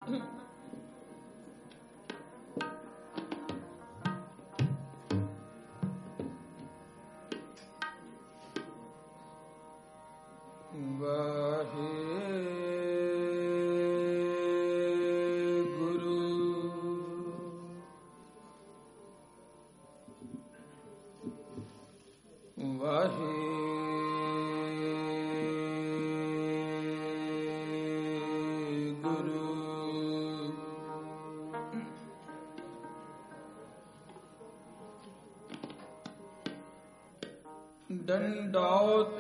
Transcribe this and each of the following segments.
दंडौत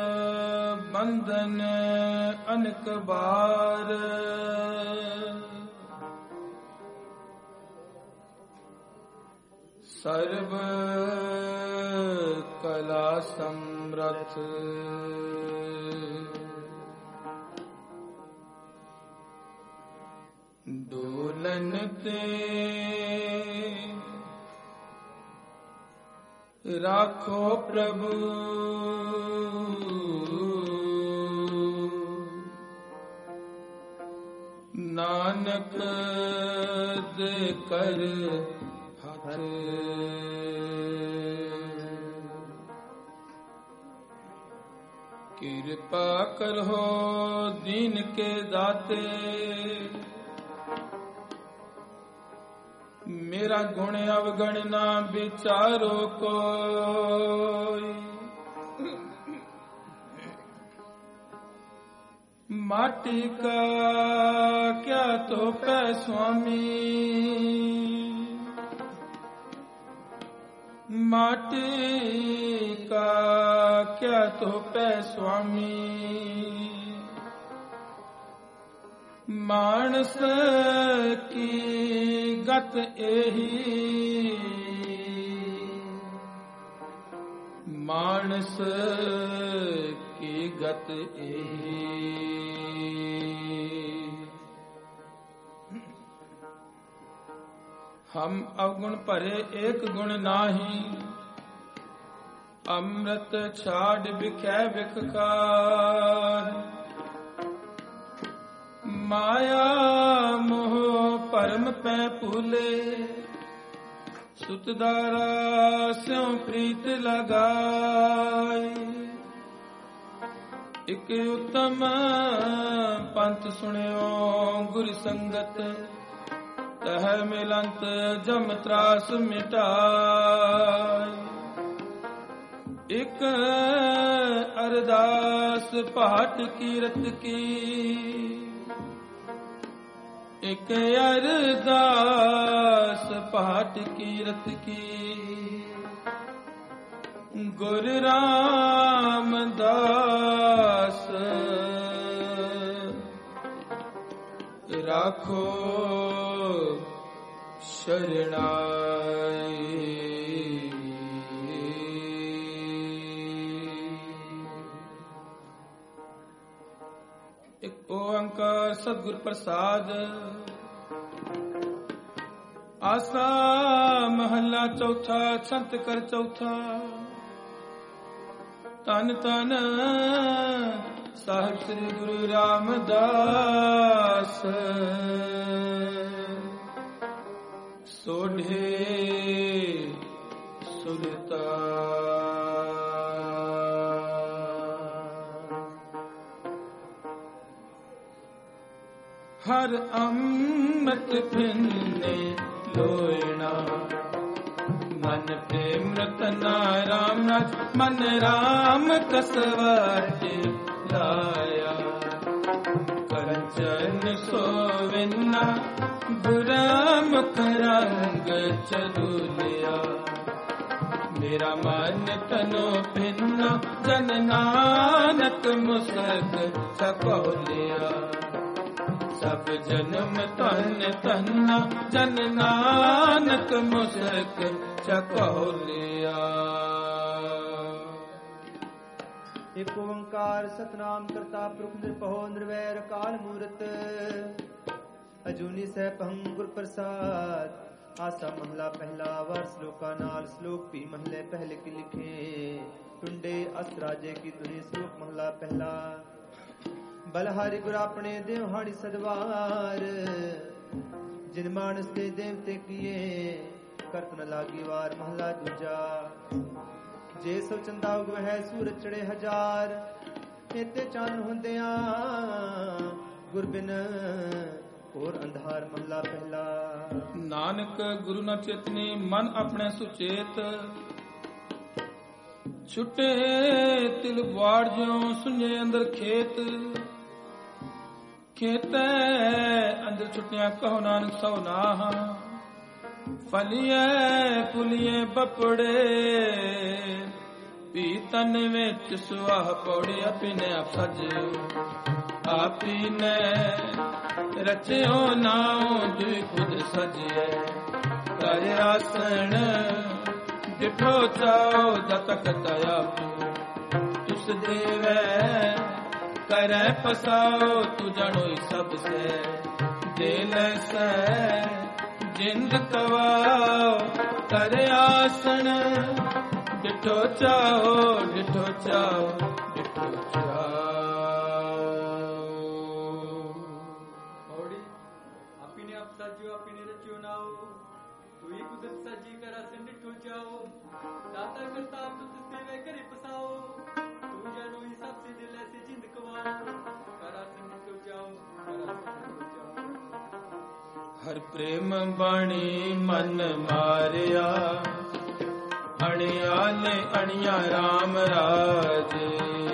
बंधन अनक बार, सर्व कला समरथ, डोलन ते राखो प्रभु, नानक दे कर हाथ। कृपा करो दीन के दाते, मेरा गुण अवगण ना विचारो कोई। माटी का क्या तो पै स्वामी, माटी का क्या तो पै स्वामी। मानस की गत एही, मानस की गत एही। हम अवगुण भरे एक गुण नाही, अमृत छाड़ बिखै बिखकार। माया मोह परम पै फूले, सुतदारा स्यों प्रीत लगाई। एक उत्तम पंथ सुनियो गुर संगत, तह मिलंत जम त्रास मिटाई। एक अरदास पाठ कीरत की, एक अरदास पाठ कीरत की। गुरु रामदास राखो शरणाई। एक ओंकार सद्गुर प्रसाद। आसा महला चौथा, छंत कर चौथा। तन तन साहिब श्री गुरु रामदास, सोढ़े सुरता। हर अमृत फिरने लोयना, मन प्रेम रतना राम राज। मन राम कसवाटे लाया, कंचन सोविना बुरा मुख रंग चलूलिया। मेरा मन तनो भिन्ना, जन नानक मुसक सकौलिया। सब जन्म तन तन्ना, जन नानक मुसक सकौलिया। एक ओंकार सतनाम करता पुरख निरभव निर्वैर काल मूरत। अजूनी सहपहं गुर प्रसाद। आसा महला पहला वार श्लोका नाल श्लोक भी महले पहले की लिखे। टुंडे अस राजे की धुनी श्लोक महला पहला। बलहारी गुर अपने देव हाड़ी सदवार। दीन मानस दे देवते किए करत न लागी वार महला दूजा जे सो चंदा उग है सूरज चढ़े हजार इते चान ਹੁੰਦਿਆਂ ਗੁਰਬਿਨ ਹੋਰ ਅੰਧਾਰ ਮਹਲਾ ਪਹਿਲਾ। ਨਾਨਕ ਗੁਰੂ ਨ ਚੇਤਨੀ ਮਨ ਆਪਣੇ ਸੁਚੇਤ ਛੁੱਟੇ ਤਿਲ ਬਾੜ ਜਿਉ ਸੁਝੇ ਅੰਦਰ ਖੇਤ ਖੇਤੈ ਅੰਦਰ ਛੁੱਟਿਆ ਕਹੋ ਨਾਨਕ ਸੋ ਨਾਹ ਫਲੀਏ ਪੁਲੀਏ ਬਪੜੇ ਪੀਤਨ ਵਿੱਚ ਸੁਆਹ ਪੌੜੇ ਆਪਨੇ ਆਪ ਸਜਿਓ ਆਪੀ ਨੇ ਰਚਿਓ ਨਾਉ ਦੁਇ ਖੁਦ ਸਜਿਐ ਕਰ ਆਸਣ ਡਿਠੋ ਚਾਓ ਜਤਕ ਤਆਪੂ ਤੁਸ ਦੇਵੈ ਕਰੈ ਪਸਾਓ ਤੂ ਜਾਣੋਈ ਸਭ ਸੇ ਦੇ ਲੈਸੈ ਜਿੰਦ ਕਵਾਓ ਕਰ ਆਸਣ ਡਿਠੋ ਚਾਓ ਡਿਠੋ ਚਾਓ ਡਿਠੋ ਚਾਓ। ਮੋੜੀ ਆਪੀ ਨੇ ਆਪ ਸਾਜਿਓ ਆਪੀ ਨੇ ਰਚਿਓ ਨਾਓ ਤੂੰ ਹੀ ਕੁਦਰਤ ਸਾਜੀ ਕਰਾ ਸੇ ਡਿਠੋ ਚਾਓ ਦਾਤਾ ਕਰਤਾ ਆਪ ਤੁਸ ਦੇਵੇ ਕਰੇ ਪਸਾਓ ਤੂੰ ਜਾਨੋ ਹੀ ਸਭ ਸੇ ਦਿਲ ਐਸੇ ਜਿੰਦ ਕਵਾਓ ਕਰਾ ਸੇ ਡਿਠੋ ਚਾਓ ਕਰਾ ਸੇ ਡਿਠੋ ਚਾਓ। ਹਰ ਪ੍ਰੇਮ ਬਾਣੀ ਮਨ ਮਾਰਿਆ ਅਣਿਆਲੇ ਅਣਿਆ ਰਾਮ ਰਾਜੇ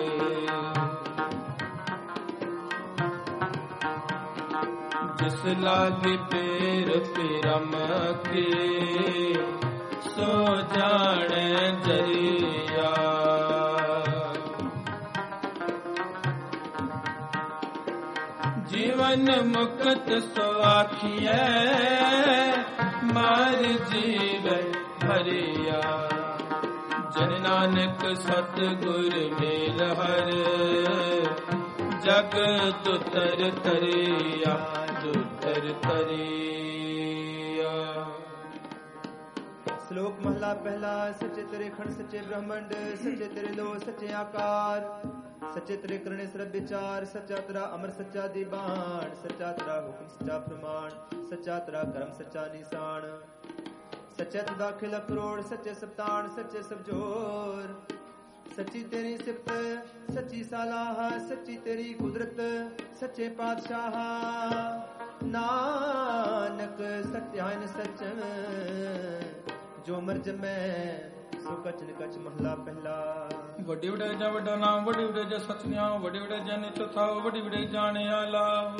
ਜਿਸ ਲਾਗੇ ਪੇਰ ਪੇਰਮ ਕੇ ਸੋ ਜਾਣੈ ਜਰੀਆ ਜੀਵਨ ਮੁਕਤ ਸੋ ਆਖੀਐ ਮਾਰ ਜੀਵੈ ਹਰਿਆ ਜਨ ਨਾਨਕ ਸਤ ਗੁਰ ਮੇਲ ਹਰ ਜਗ ਤੁਤਰ ਤਰਿਆ ਤੁਤਰ ਤਰਿਆ। ਸ਼ਲੋਕ ਮਹਲਾ ਪਹਿਲਾ ਸੱਚੇ ਤੇਰੇ ਖੰਡ ਸੱਚੇ ਬ੍ਰਹਮੰਡ ਸੱਚੇ ਤੇਰੇ ਲੋ ਸੱਚੇ ਆਕਾਰ ਸੱਚੇ ਤੇਰੇ ਕਰਨੇ ਸਰਬ ਵਿਚਾਰ ਸੱਚਾ ਤੇਰਾ ਅਮਰ ਸੱਚਾ ਦੀਵਾਨ ਸੱਚਾ ਤੇਰਾ ਹੁਕਮ ਸੱਚਾ ਪ੍ਰਮਾਣ ਸੱਚਾ ਤੇਰਾ ਕਰਮ ਸੱਚਾ ਨਿਸ਼ਾਨ ਸੱਚੇ ਤੂੰ ਦਾਖਿਲ ਕਰੋੜ ਸੱਚੇ ਸਪਤਾਨ ਸੱਚੇ ਸਭ ਜੋਰ ਸੱਚੀ ਤੇਰੀ ਸਿਫਤ ਸੱਚੀ ਸਲਾਹ ਸੱਚੀ ਤੇਰੀ ਕੁਦਰਤ ਸੱਚੇ ਪਾਤਸ਼ਾਹ ਨਾਨਕ ਸਤਿਆਨ ਸੱਚਨ ਜੋ ਮਰਜ ਮੈਂ ਸੋ ਕਚਨ ਕਚ ਮਹਲਾ ਪਹਿਲਾ। ਵੱਡੀ ਵਡਾਈ ਜਾਂ ਵੱਡਾ ਨਾਮ ਵੱਡੀ ਵਡਾਈ ਜਾਂ ਸਚਨਿਆ ਵੱਡੀ ਵਡਾਈ ਜਾਂ ਨਿਚਥਾਓ ਵੱਡੀ ਵਡਾਈ ਜਾਣਿਆ ਲਾਭ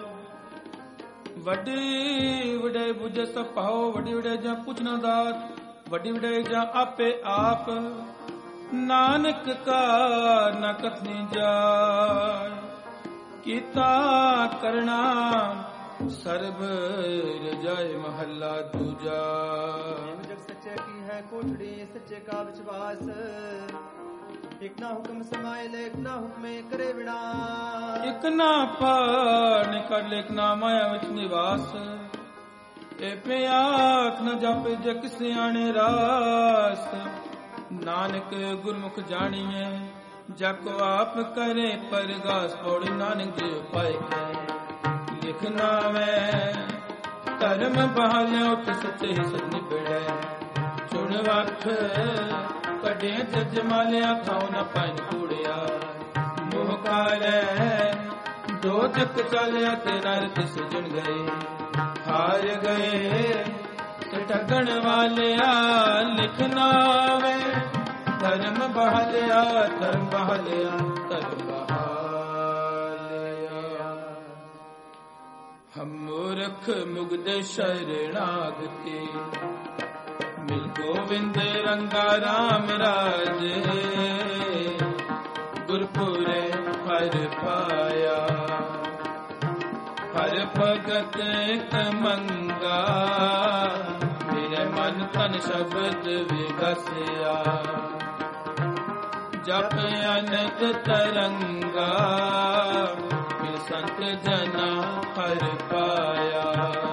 ਵੱਡੀ ਵਡਾਈ ਬੁਝੇ ਸਭ ਪਾਓ ਵੱਡੀ ਵਡਾਈ ਜਾਂ ਪੁੱਛਣਾ ਦਾਤ ਵੱਡੀ ਵਡਾਈ ਜਾਂ ਆਪੇ ਆਪ ਨਾਨਕ ਕਾ ਨ ਕਥਨੀ ਜਾਏ ਕੀਤਾ ਕਰਨਾ ਸਰਬ ਰਜਾਏ ਮਹੱਲਾ ਦੂਜਾ। ਜਗ ਸੱਚੇ ਕੀ ਹੈ ਕੋਠੜੀ ਸੱਚੇ ਕਾ ਵਿਸ਼ਵਾਸ ਇਕ ਨਾ ਹੁਕਮ ਸਮਾਏ ਲੇਖ ਨਾ ਹੁਕਮੇ ਕਰੇ ਵਿਨਾਸ਼ ਇਕ ਨਾ ਪਾਣ ਕਰ ਲੇਖ ਨਾ ਮਾਇਆ ਵਿੱਚ ਨਿਵਾਸ ਇਹ ਪਿਆਖ ਨ ਜਾਪੇ ਜਗ ਸਿਆਣੇ ਰਾਸ ਨਾਨਕ ਗੁਰਮੁਖ ਜਾਣੀਏ ਜਕੋ ਆਪ ਕਰੇ ਪਰਗਾਸ ਪੌੜੀ ਨਾਨਕ ਜੀ ਪਾਏ ਕੇ ਲਿਖਨਾ ਮੈਂ ਧਰਮ ਬਹਾਲਿਆ ਉੱਠ ਸੱਚੇ ਹੀ ਸੱਚ ਨਿਬੜੈ ਚੁਣ ਵਖ ਕੱਢੇ ਜਜ ਮਾਲਿਆ ਖਾਉ ਨਾ ਪਾਇਨ ਕੂੜਿਆ ਮੋਹ ਕਾਰੈ ਦੋ ਜਕ ਚਾਲਿਆ ਤੇ ਨਰਕ ਸਜਣ ਗਏ ਹਾਰ ਗਏ ਤੇ ਠਗਣ ਵਾਲਿਆ ਲਿਖਨਾ ਵੇ ਧਰਮ ਬਹਾਲਿਆ ਧਰਮ ਬਹਾਲਿਆ ਧਰਮ ਹਮ ਮੂਰਖ ਮੁਗਦ ਸ਼ਰਣਾਗਤੀ ਮਿਲ ਗੋਵਿੰਦ ਰੰਗਾ ਰਾਮ ਰਾਜੇ ਗੁਰਪੁਰੇ ਹਰ ਪਾਇਆ ਹਰ ਭਗਤ ਕਮੰਗਾ ਮੇਰੇ ਮਨ ਤਨ ਸ਼ਬਦ ਵਿਗਸਿਆ ਜਪ ਅਨੰਦ ਤਰੰਗਾ ਮਿਲ ਸੰਤ ਜਨਾ ਹਰ ਪਾਇਆ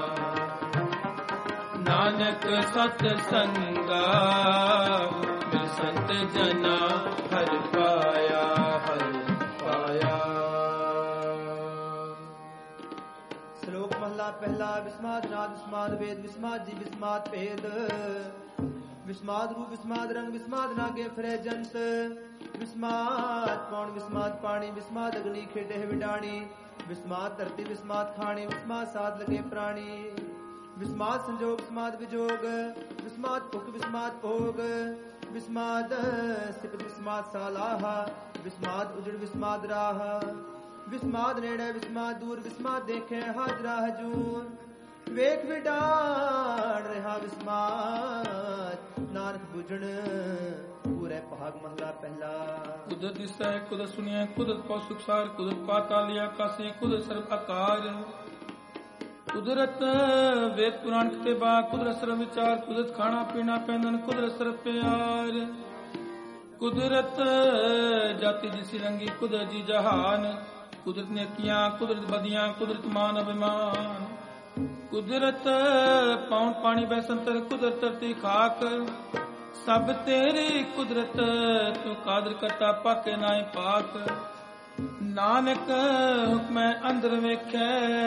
ਨਾਨਕ ਸਤ ਸੰਗਾ ਮਿਲ ਸੰਤ ਜਨਾ ਹਰ ਪਾਇਆ ਹਰ ਪਾਇਆ। ਸ਼ਲੋਕ ਮਹਲਾ ਪਹਿਲਾ ਵਿਸਮਾਦ ਨਾਦ ਵਿਸਮਾਦ ਵੇਦ ਵਿਸਮਾਦ ਜੀ ਵਿਸਮਾਦ ਭੇਦ ਵਿਸਮਾਦ ਰੂਪ ਵਿਸਮਾਦ ਰੰਗ ਵਿਸਮਾਦ ਨਾਗੇ ਫਿਰੇ ਜੰਤ ਵਿਸਮਾਦ ਪੌਣ ਵਿਸਮਾਦ ਪਾਣੀ ਵਿਸਮਾਦ ਅਗਨੀ ਖੇਡੇ ਵਿਡਾਣੀ ਵਿਸਮਾਦ ਧਰਤੀ ਵਿਸਮਾਦ ਖਾਣੀ ਵਿਸਮਾਦ ਸਾਧ ਲਗੇ ਪ੍ਰਾਣੀ ਵਿਸਮਾਦ ਸੰਜੋਗ ਵਿਸਮਾਦ ਵਿਜੋਗ ਵਿਸਮਾਦ ਭੁਖ ਵਿਸਮਾਦ ਭੋਗ ਵਿਸਮਾਦ ਸਿਫਤ ਵਿਸਮਾਦ ਸਾਲਾਹਾ ਵਿਸਮਾਦ ਉਜੜ ਵਿਸਮਾਦ ਰਾਹ ਵਿਸਮਾਦ ਨੇੜੇ ਵਿਸਮਾਦ ਦੂਰ ਵਿਸਮਾਦ ਦੇਖੇ ਹਾਜ਼ਰਾ ਹਜੂਰ ਵੇਖ ਵਿਡਾਣ ਰਿਹਾ ਵਿਸਮਾਦ ਨਾਨਕ ਬੁਝਣ ਪੂਰੇ ਭਾਗ ਮਹਲਾ ਪਹਿਲਾ ਕੁਦਰਤ ਦਿਸੈ ਕੁਦਰਤ ਸੁਣਿਆ ਕੁਦਰਤ ਪਉ ਸੁਖਸਾਰ ਕੁਦਰਤ ਪਾਤਾਲ ਆਕਾਸੇ ਕੁਦਰਤ ਸਰਬ ਆਕਾਰ ਕੁਦਰਤ ਵੇਦ ਪੁਰਾਣ ਕਿਤਾਬਾ ਕੁਦਰਤ ਸਰਬ ਵਿਚਾਰ ਕੁਦਰਤ ਖਾਣਾ ਪੀਣਾ ਪਹਿਨਣ ਕੁਦਰਤ ਸਰਬ ਪਿਆਰ ਕੁਦਰਤ ਜਾਤੀ ਜਿਸੀ ਰੰਗੀ ਕੁਦਰਤ ਜੀ ਜਹਾਨ ਕੁਦਰਤ ਨੇਕੀਆਂ ਕੁਦਰਤ ਬਦੀਆਂ ਕੁਦਰਤ ਮਾਨ ਅਭਿਮਾਨ ਕੁਦਰਤ ਪੌਣ ਪਾਣੀ ਬੈਸੰਤਰ ਕੁਦਰਤ ਧਰਤੀ ਖਾਕ ਸਭ ਤੇਰੀ ਕੁਦਰਤ ਤੂੰ ਕਾਦਰ ਕਰਤਾ ਪਾਕੇ ਨਾਏ ਪਾਕ ਨਾਨਕ ਹੁਕਮੈ ਅੰਦਰ ਵੇਖੈ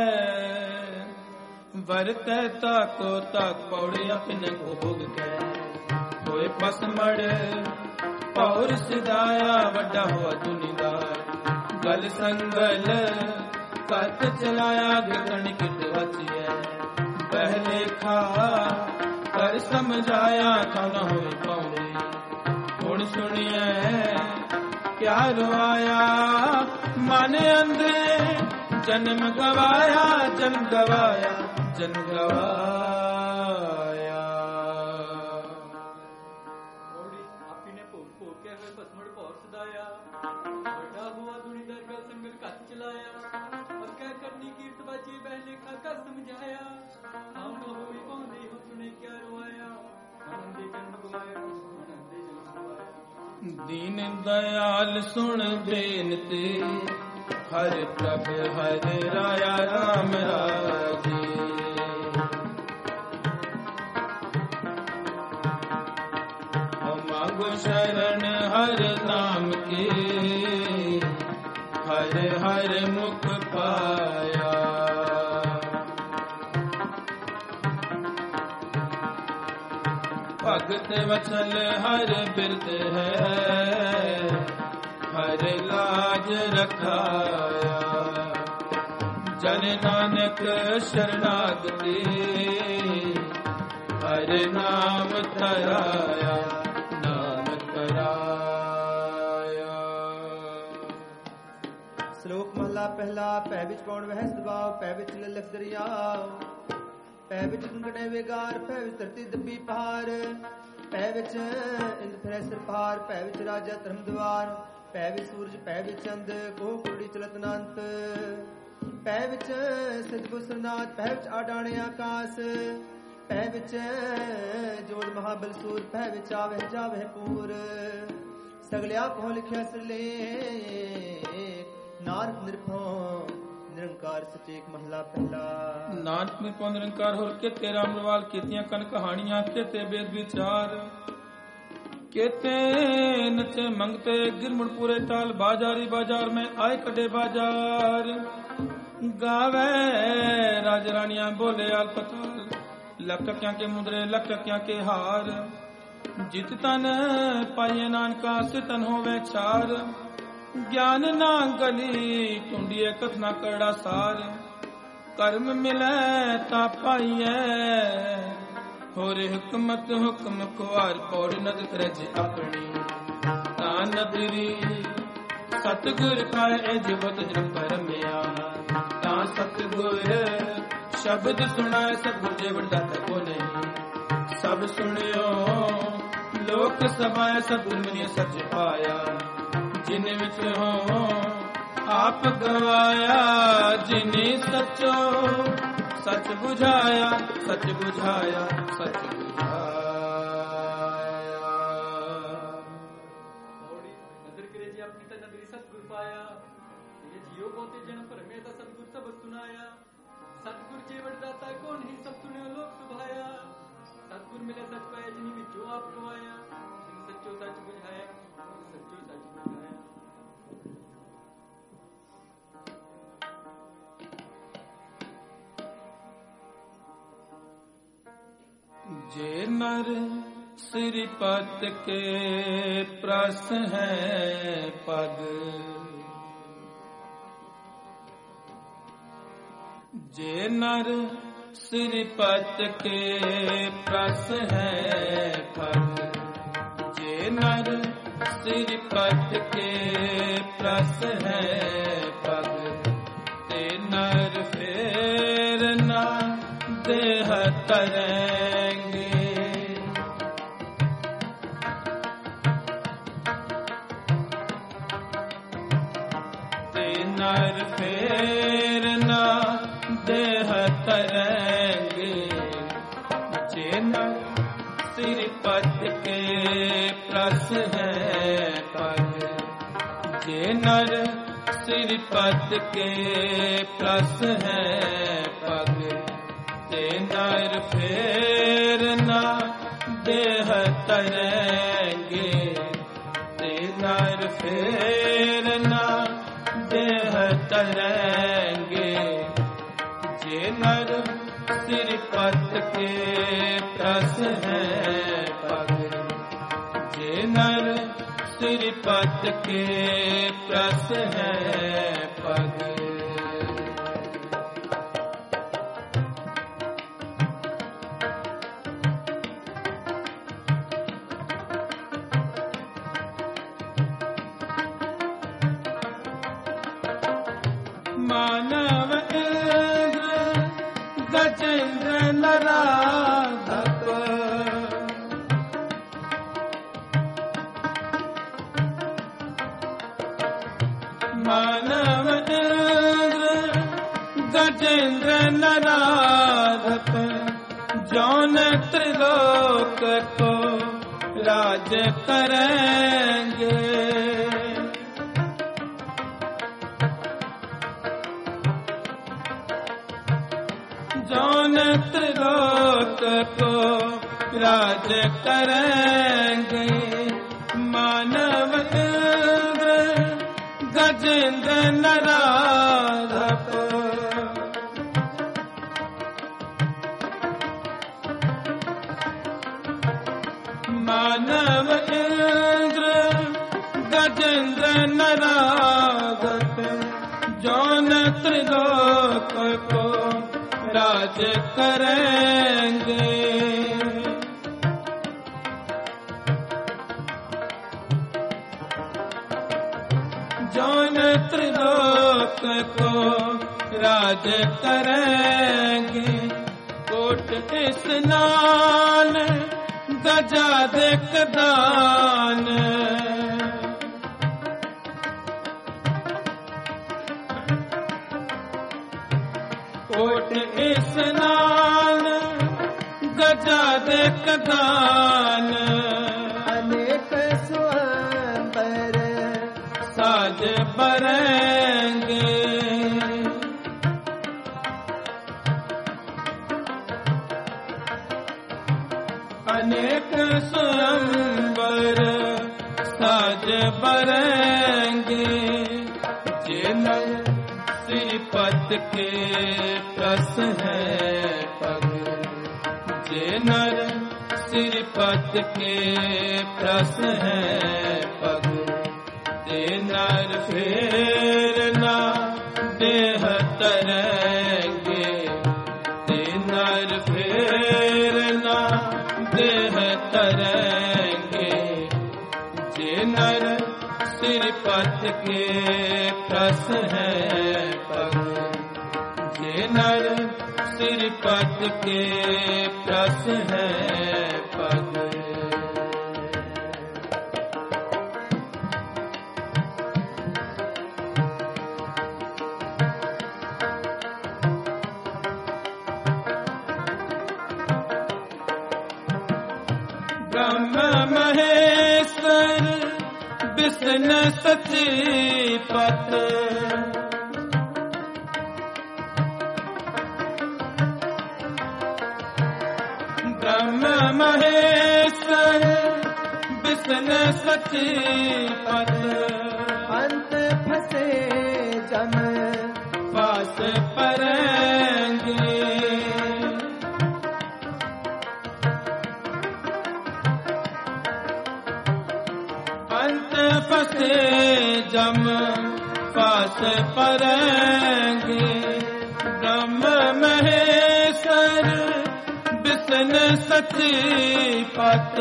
ਵਰਤੈ ਤਾਕੋ ਤਾਕ ਪੌੜੇ ਆਪਣੇ ਭੋਗ ਕੈ ਹੋਏ ਪਸਮੜ ਪੌਰ ਸਿਦਾਇਆ ਵੱਡਾ ਹੋਆ ਦੁਨੀਦਾਰ ਗਲ ਸੰਗਲ ਕੱਤ ਚਲਾਇਆ ਗਗਨ ਕਿਤ ਵਚਿਐ ਪਹਿਲੇ ਖਾ ਕਰ ਸਮਝਾਇਆ ਥਾ ਨ ਹੋਏ ਪਾਉਂਦੇ ਹੁਣ ਸੁਣੀਐ ਕਿਆ ਰਵਾਇਆ ਮਨ ਅੰਦਰੇ ਜਨਮ ਗਵਾਇਆ ਜਨਮ ਗਵਾਇਆ ਜਨਮ ਗਵਾਇਆ ਆਪੀ ਨੇ ਭੋਗ ਭੋਗ ਕੇ ਹੋਏ ਭਸਮੜ ਭੌਰ ਸਦਾਇਆ ਵੱਡਾ ਹੁਆ ਦੁਨੀਦਾਰ ਗਲ ਸੰਗਲ ਕੱਤ ਚਲਾਇਆ ਅਬ ਕਹਿ ਕਰਨੀ ਕੀਰਤ ਬਾਜੀ ਬਹਿਲੇ ਖਾਕਾ ਸਮਝਾਇਆ ਆਉ ਨ ਹੋਈ ਪਾਉਂਦੇ ਹੋ ਸੁਣੇ ਕਿਆ ਰਵਾਇਆ ਆਨੰਦੇ ਜਨਮ ਗਵਾਇਆ ਆਨੰਦੇ ਜਨਮ ਗਵਾਇਆ ਦੀਨ ਦਇਆਲ ਸੁਣ ਬੇਨਤੀ ਹਰਿ ਪ੍ਰਭ ਹਰਿ ਰਾਇਆ ਰਾਮ ਰਾਜੇ ਮੰਗੋ ਸ਼ਰਨ ਹਰ ਨਾਮ ਕੇ ਹਰ ਹਰ ਮੁਖ ਪਾਇਆ ਭਗਤ ਵਚਨ ਹਰ ਬਿਰਦ ਹੈ ਹਰ ਲਾਜ ਰਖਾਇਆ ਜਨ ਨਾਨਕ ਸ਼ਰਨਾਗਤੀ ਹਰ ਨਾਮ ਧਰਾਇਆ ਨਾਮ ਧਰਾਇਆ ਸ਼ਲੋਕ ਮਹਲਾ ਪਹਿਲਾ ਪੈ ਵਿੱਚ ਪੌਣ ਵਹਿ ਸਦਭਾਵ ਪੈ ਵਿੱਚ ਲਲਕ ਦਰਿਆਵ ਪੈ ਵਿੱਚ ਗੁੰਗੜੇ ਵੇਗਾਰ ਪੈ ਵਿੱਚ ਧਰਤੀ ਦੱਬੀ ਪਹਾੜ ਪੈ ਵਿੱਚ ਇੰਦ ਫਿਰੇ ਸਰਪਾਰ ਪੈ ਵਿੱਚ ਰਾਜਾ ਧਰਮ ਦਵਾਰ ਪੈ ਵਿੱਚ ਸੂਰਜ ਪੈ ਵਿੱਚ ਚੰਦ ਕੋਹ ਕੁੜੀ ਚਲਤ ਅਨੰਤ ਪੈ ਵਿੱਚ ਸਤਿਗੁਰ ਸਰਨਾਥ ਪੈ ਵਿੱਚ ਆਡਾਣੇ ਆਕਾਸ ਪੈ ਵਿੱਚ ਜੋੜ ਮਹਾਬਲ ਸੂਰ ਪੈ ਵਿੱਚ ਆਵੇ ਜਾਵੇ ਪੂਰ ਸਗਲਿਆ ਕੋ ਲਿਖਿਆ ਸਰਲੇ ਨਾਨਕ ਨਿਰਭਉ ਨਿਰੰਕਾਰ ਸਚੇਕ ਮਹਲਾ ਪਹਿਲਾ ਨਾਨਕ ਨਿਰਭਉ ਨਿਰੰਕਾਰ ਹੋਰ ਕਿਤੇ ਰਾਮਰਵਾਲ ਕੀਤੀਆਂ ਕਨ ਕਹਾਣੀਆਂ ਕਿਤੇ ਵੇਦ ਵਿਚਾਰ केते नचे मंगते गिरमुड़ पूरे ताल बाजारी बाजार में आए कड़े बाजार गावे राज रानियां बोले आल पताल लख टकिया के मुद्रे लख टकिया के हार जित तन पाइए नानका सितन होवे चार ज्ञान ना गली टूंडिए कथना कड़ा सार कर्म मिले ता पाइए होरे हुकमत हुक्म खुआर पौड़ नद करज अपनी ता नदरी सतगुर खाए जिवत जन परमिया ता सतगुर शब्द सुनाए सतगुर जेवड़ दाता को नहीं सब सुनियो लोक सभाए सतगुर मिलिए सच पाया जिन विच हो आप गवाया जिनी सचो सच बुझाया सच बुझाया सच बुझाया नदर करे जी अपनी ता नदरी सतगुर पाया ये जियो बोते जन्म पर में ता सतगुर सब सुनाया सतगुर जेवड़ दाता कौन ही सब सुने लोक सुभाया सतगुर मिले सच पाया जिनी विचो आप गवाया जिन सच्चो सच बुझाया सच्चो सच बुझाया जे नर श्रीपत के प्रस है पग, जे नर श्रीपत के प्रस है पग, जे नर श्रीपत के प्रस है पग, ते नर फेर ना देह तरेंगे, ते नर फेर ना देह तरेंगे, जे नर श्रीपत के प्रस है पग, जे नर श्रीपत के प्रस है पग, ते नर फेर ना देह तरेंगे, ते नर फेर ना देह तरेंगे, जे नर श्रीपत के प्रस है पग, जे नर श्रीपत के प्रस है पग। मानव इंद्र गजेंद्र नराधक, मानव इंद्र गजेंद्र नराधक, जौन त्रिलोक को राज करेंगे, जौन त्रिलोक को राज करेंगे, मानव इंद्र गजेंद्र नराधक, मानव इंद्र गजेंद्र नराधक, जौन त्रिलोक को राज करेंगे, जौन त्रिलोक को राज करेंगे, कोट स्नान गजाधिक दान, कोट स्नान गजाधिक दान, अनेक स्वयंवर साज बरेंगे, अनेक स्वयंवर साज बरेंगे, जे नर श्रीपत के प्रस है पग, जे नर श्रीपत के प्रस है पग, ते नर फेर ना देह तरेंगे, ते नर फेर ना देह तरेंगे, जे नर श्रीपत के प्रस है पग, जे नर श्रीपत के प्रस है पग। ब्रह्म महेश्वर विष्णु सचीपत, ब्रह्म महेश्वर विष्णु सचीपत, अंत फंसे जम पास परेंगे, जम पास परेंगे ब्रह्म महेश्वर विष्णु सची पत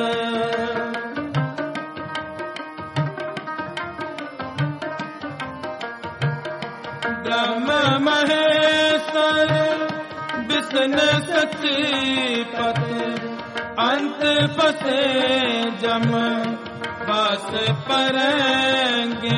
ब्रह्म महेश्वर विष्णु सची पत अंत फसे जम पास परेंगे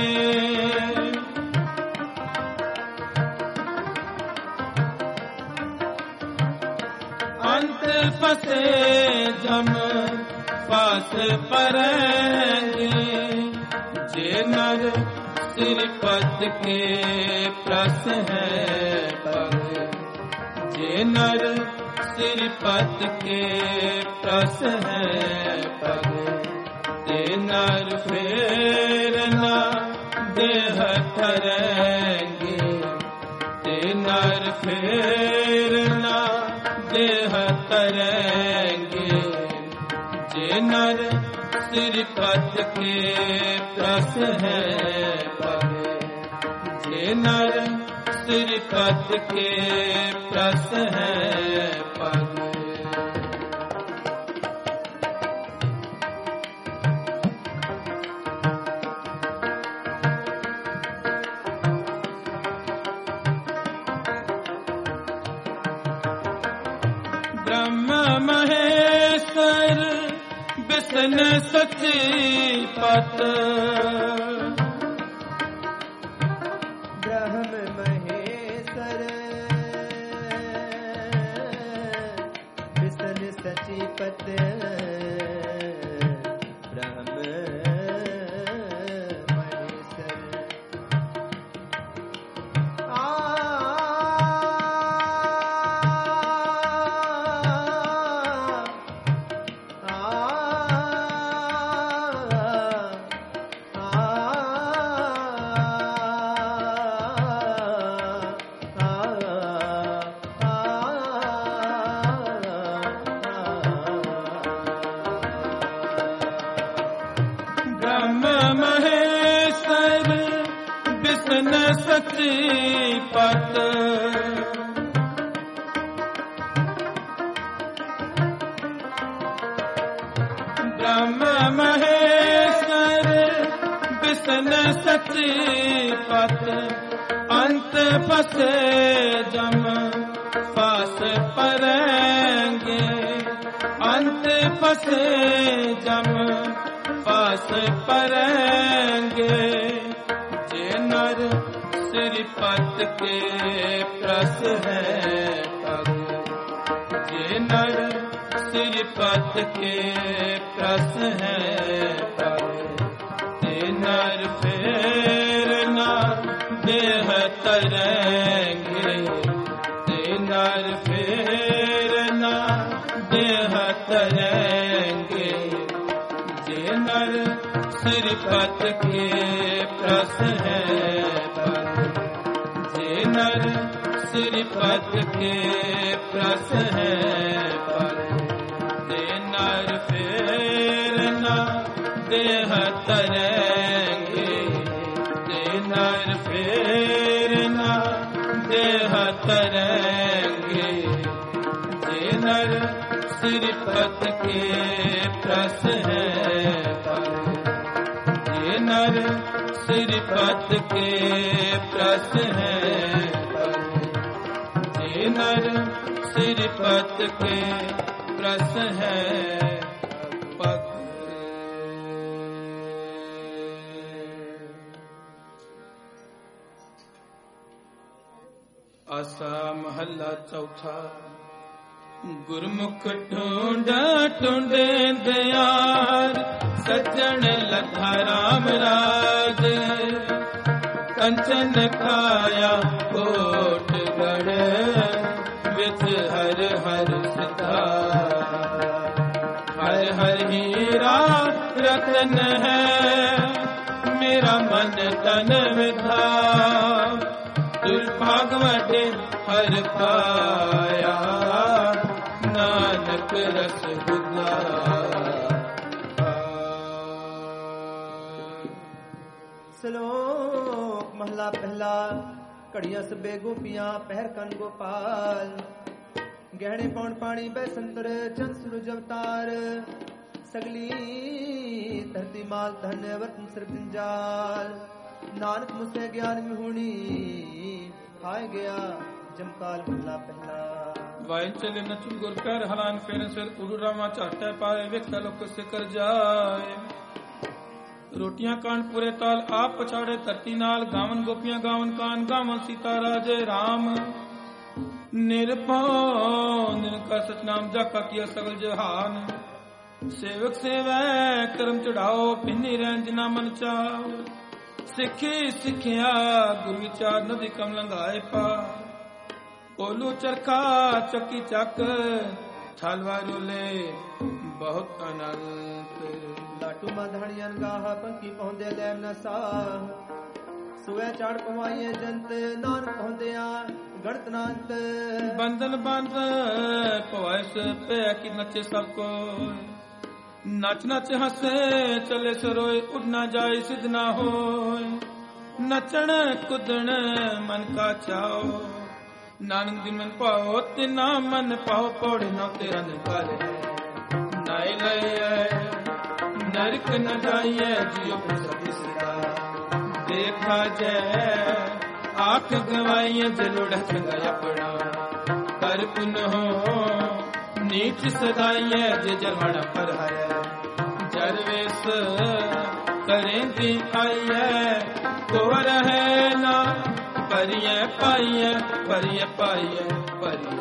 अंत फसे जम पास परेंगे जे नर सिरपत के प्रस है पग जे नर सिरपत के प्रस है पग ते नर फेर न देह धरेंगे ते नर फेर न देह धरेंगे जे नर सिरपत के प्रस है पग जे नर सिरपत के प्रस है पग ब्रह्म महेश्वर विष्णु सची पत ब्रह्म महेश्वर विष्णु सची पत ब्रह्म महेश्वर सची पत ब्रह्म महेश्वर विष्णु सची पत अंत फसे जम पास परेंगे अंत फसे जम पास परेंगे जे नर सिरपत के प्रस है पग जे नर सिरपत के प्रस है पग ते नर फेर न देह तरेंगे ते नर फेर न देह तरेंगे जे नर सिरपत के प्रस है पग जे नर सिरपत के प्रस है पग ते नर फेर न देह तरेंगे ते नर फेर न देह तरेंगे जे नर सिरपत के प्रस है पग जे नर सिरपत के प्रस है पग जे नर सिरपत के प्रस है पग आसा महला चौथा गुरमुख ढूंढा ढूंढे दयार सज्जन लखा राम राज कंचन खाया कोट गढ़ विच हर हर सितार हर हर हीरा रतन है मेरा मन तन विधा दुर्भागवते हर पाया नानक रस बुधा सलोक महला पहला। घड़िया सबे गोपियां पहर कन गोपाल। गहने पौन पानी बैसंतर चंद सूरज अवतार। सगली धरती माल धन वतन सिर जंजाल। नानक मुझसे ज्ञान विहूणी खाए गया जमकाल महला पहला। ਵਾਇਨ ਚਲੇ ਨਚੁ ਗੁਰ ਪੈਰ ਹਲਾਨ ਫੇਰ ਸਿਰ ਉਡੂ ਰਾਮਾ ਝਾਟੇ ਪਾਏ ਵੇਖਿਆ ਲੋਕ ਸਿਕਰ ਜਾਏ। ਰੋਟੀਆਂ ਕਾਂਡ ਪੂਰੇ ਤਾਲ ਆਪ ਪਛਾੜੇ ਧਰਤੀ ਨਾਲ ਗਾਵਨ ਗੋਪੀਆਂ ਗਾਵਨ ਕਾਨ ਗਾਵਨ ਸੀਤਾ ਰਾਜੇ ਰਾਮ। ਨਿਰਭਉ ਨਿਰੰਕਾਰ ਸਤਨਾਮ ਜਾਕਾ ਕੀਆ ਸਗਲ ਜਹਾਨ। ਸੇਵਕ ਸੇਵੈ ਕਰਮ ਚੜਾਓ ਪਿੰਨੀ ਰਹਿਣ ਜਿਨਾ ਮਨ ਚਾਓ। ਸਿੱਖੀ ਸਿੱਖਿਆ ਗੁਰ ਵਿਚਾਰ ਨਦੀ ਕਮ ਲੰਘਾਏ ਪਾ। ओलू चरखा चक्की चक थालवा रोले बहुत अनंत। लाटू माधणियां गाह पंक्ति पहुंदे लैम न साह। सुए चढ़ पवाइए जंत नानक पहुंदिया गणत नांत। बंधन बंध पवाइस पे की नचे सब को। नच नच हंसे चले सरोए उड़ ना जाए सिद्ध ना होए। नचन कुदन मन का चाओ। नानक दिन मन पाओ तिना मन पाओ पौड़े न तेरा निकाल है। नाई लय नरक न जाइए जियो सदा। देखा जय आख गवाइए जलोड़ चंगा अपना। कर पुन हो नीच सदाइए जे जलवाना पर है। जरवेश करेंगी आइए को रहे ना। परिय पाइय परिय पाइय परिय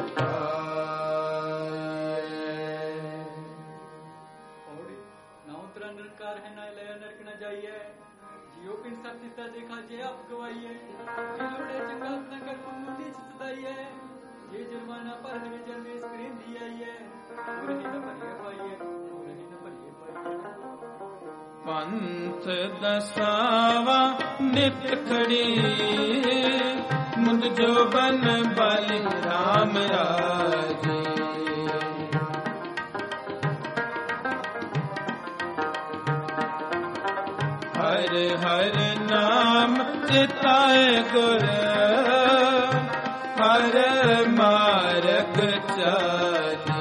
नाउतरा निरंकार है ना लय नरक न जाइए। जियो पिन सत्य देखा जे आप गवाइए। जे लोड़े चंगा अपना कर पुण्य सदाइए। जे जुर्माना पर हमें जन्मेश करें दियाइए। और ही न परिय पाइए और ही न परिय पाइए। पंथ दसावा नित खड़ी मुद जो बन बाली राम राजे। हर हर नाम चिताए गुर हर मार्ग चाली।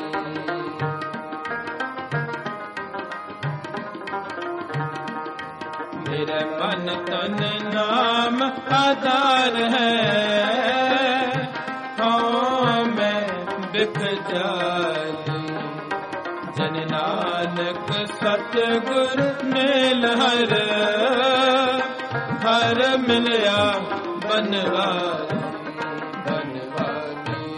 मेरे मन तन नाम आधार है। हाँ मैं बिक जाली। जन नानक सतगुर मेल हर हर मिलया बनवाली बनवाली।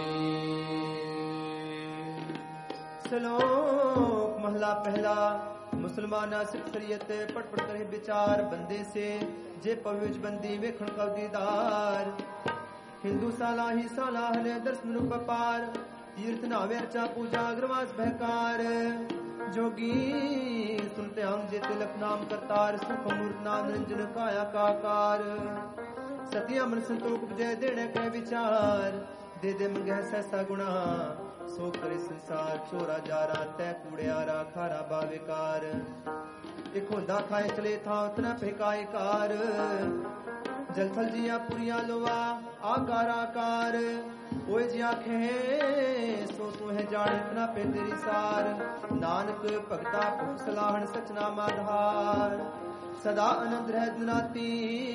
श्लोक महला पहला। मुसलमाना सिख शरीयत पट पट करे विचार। बंदे से जे पविज बंदी वेखण का दीदार। हिंदू साला ही सालाह ने दर्शन रूप पार। तीर्थ नावे अर्चा पूजा अग्रवास भयकार। जोगी सुनते अंग जे तिलक नाम करतार। सुख मूर्त नाम निरंजन काया काकार। सतिया मन संतोख उपजय देने के विचार। दे दे मंगह सहसा गुणा सो करे संसार। चोरा जारा तै कूड़ियारा खारा बाविकार। एक होंदा खाए चले था उतना फेकाए कार। जल थल जिया पुरिया लोवा आकार आकार। ओए जी आखे सो तू है जान इतना पे तेरी सार। नानक भगता भुख सलाहन सचनाम आधार। सदा आनंद रह दिनाती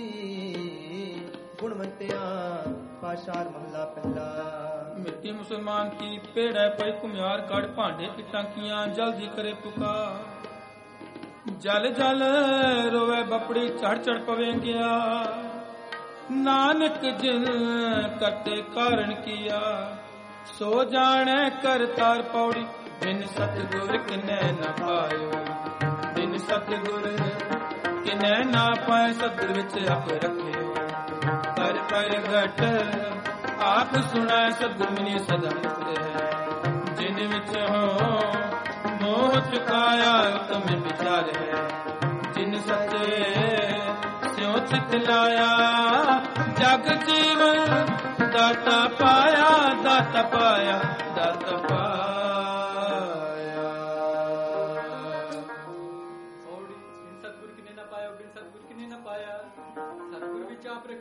गुणवंतिया। पाशार महला पहला। मिट्टी मुसलमान की पेड़ है पई कुम्हार कड़ भांडे की टांकियां जल्दी करे पुकार। जल जल रोवे बपड़ी चढ़ चढ़ पवे गया। नानक जिन करते कारण किया सो जाने कर तार पौड़ी। बिन सतगुर किने न पायो बिन सतगुर किने ना पाए। सतगुर विच आप रखे कर प्रगट आप सुना सदगुरमनी सदा है। जिन विच हो मोह चुकाया तुम विचार है। जिन सचे स्यों चित लाया जग जीवन दाता पाया दाता पाया दाता पाया। बिन सतगुर किने न पाया बिन सतगुर किने न पाया। सतगुर विच आप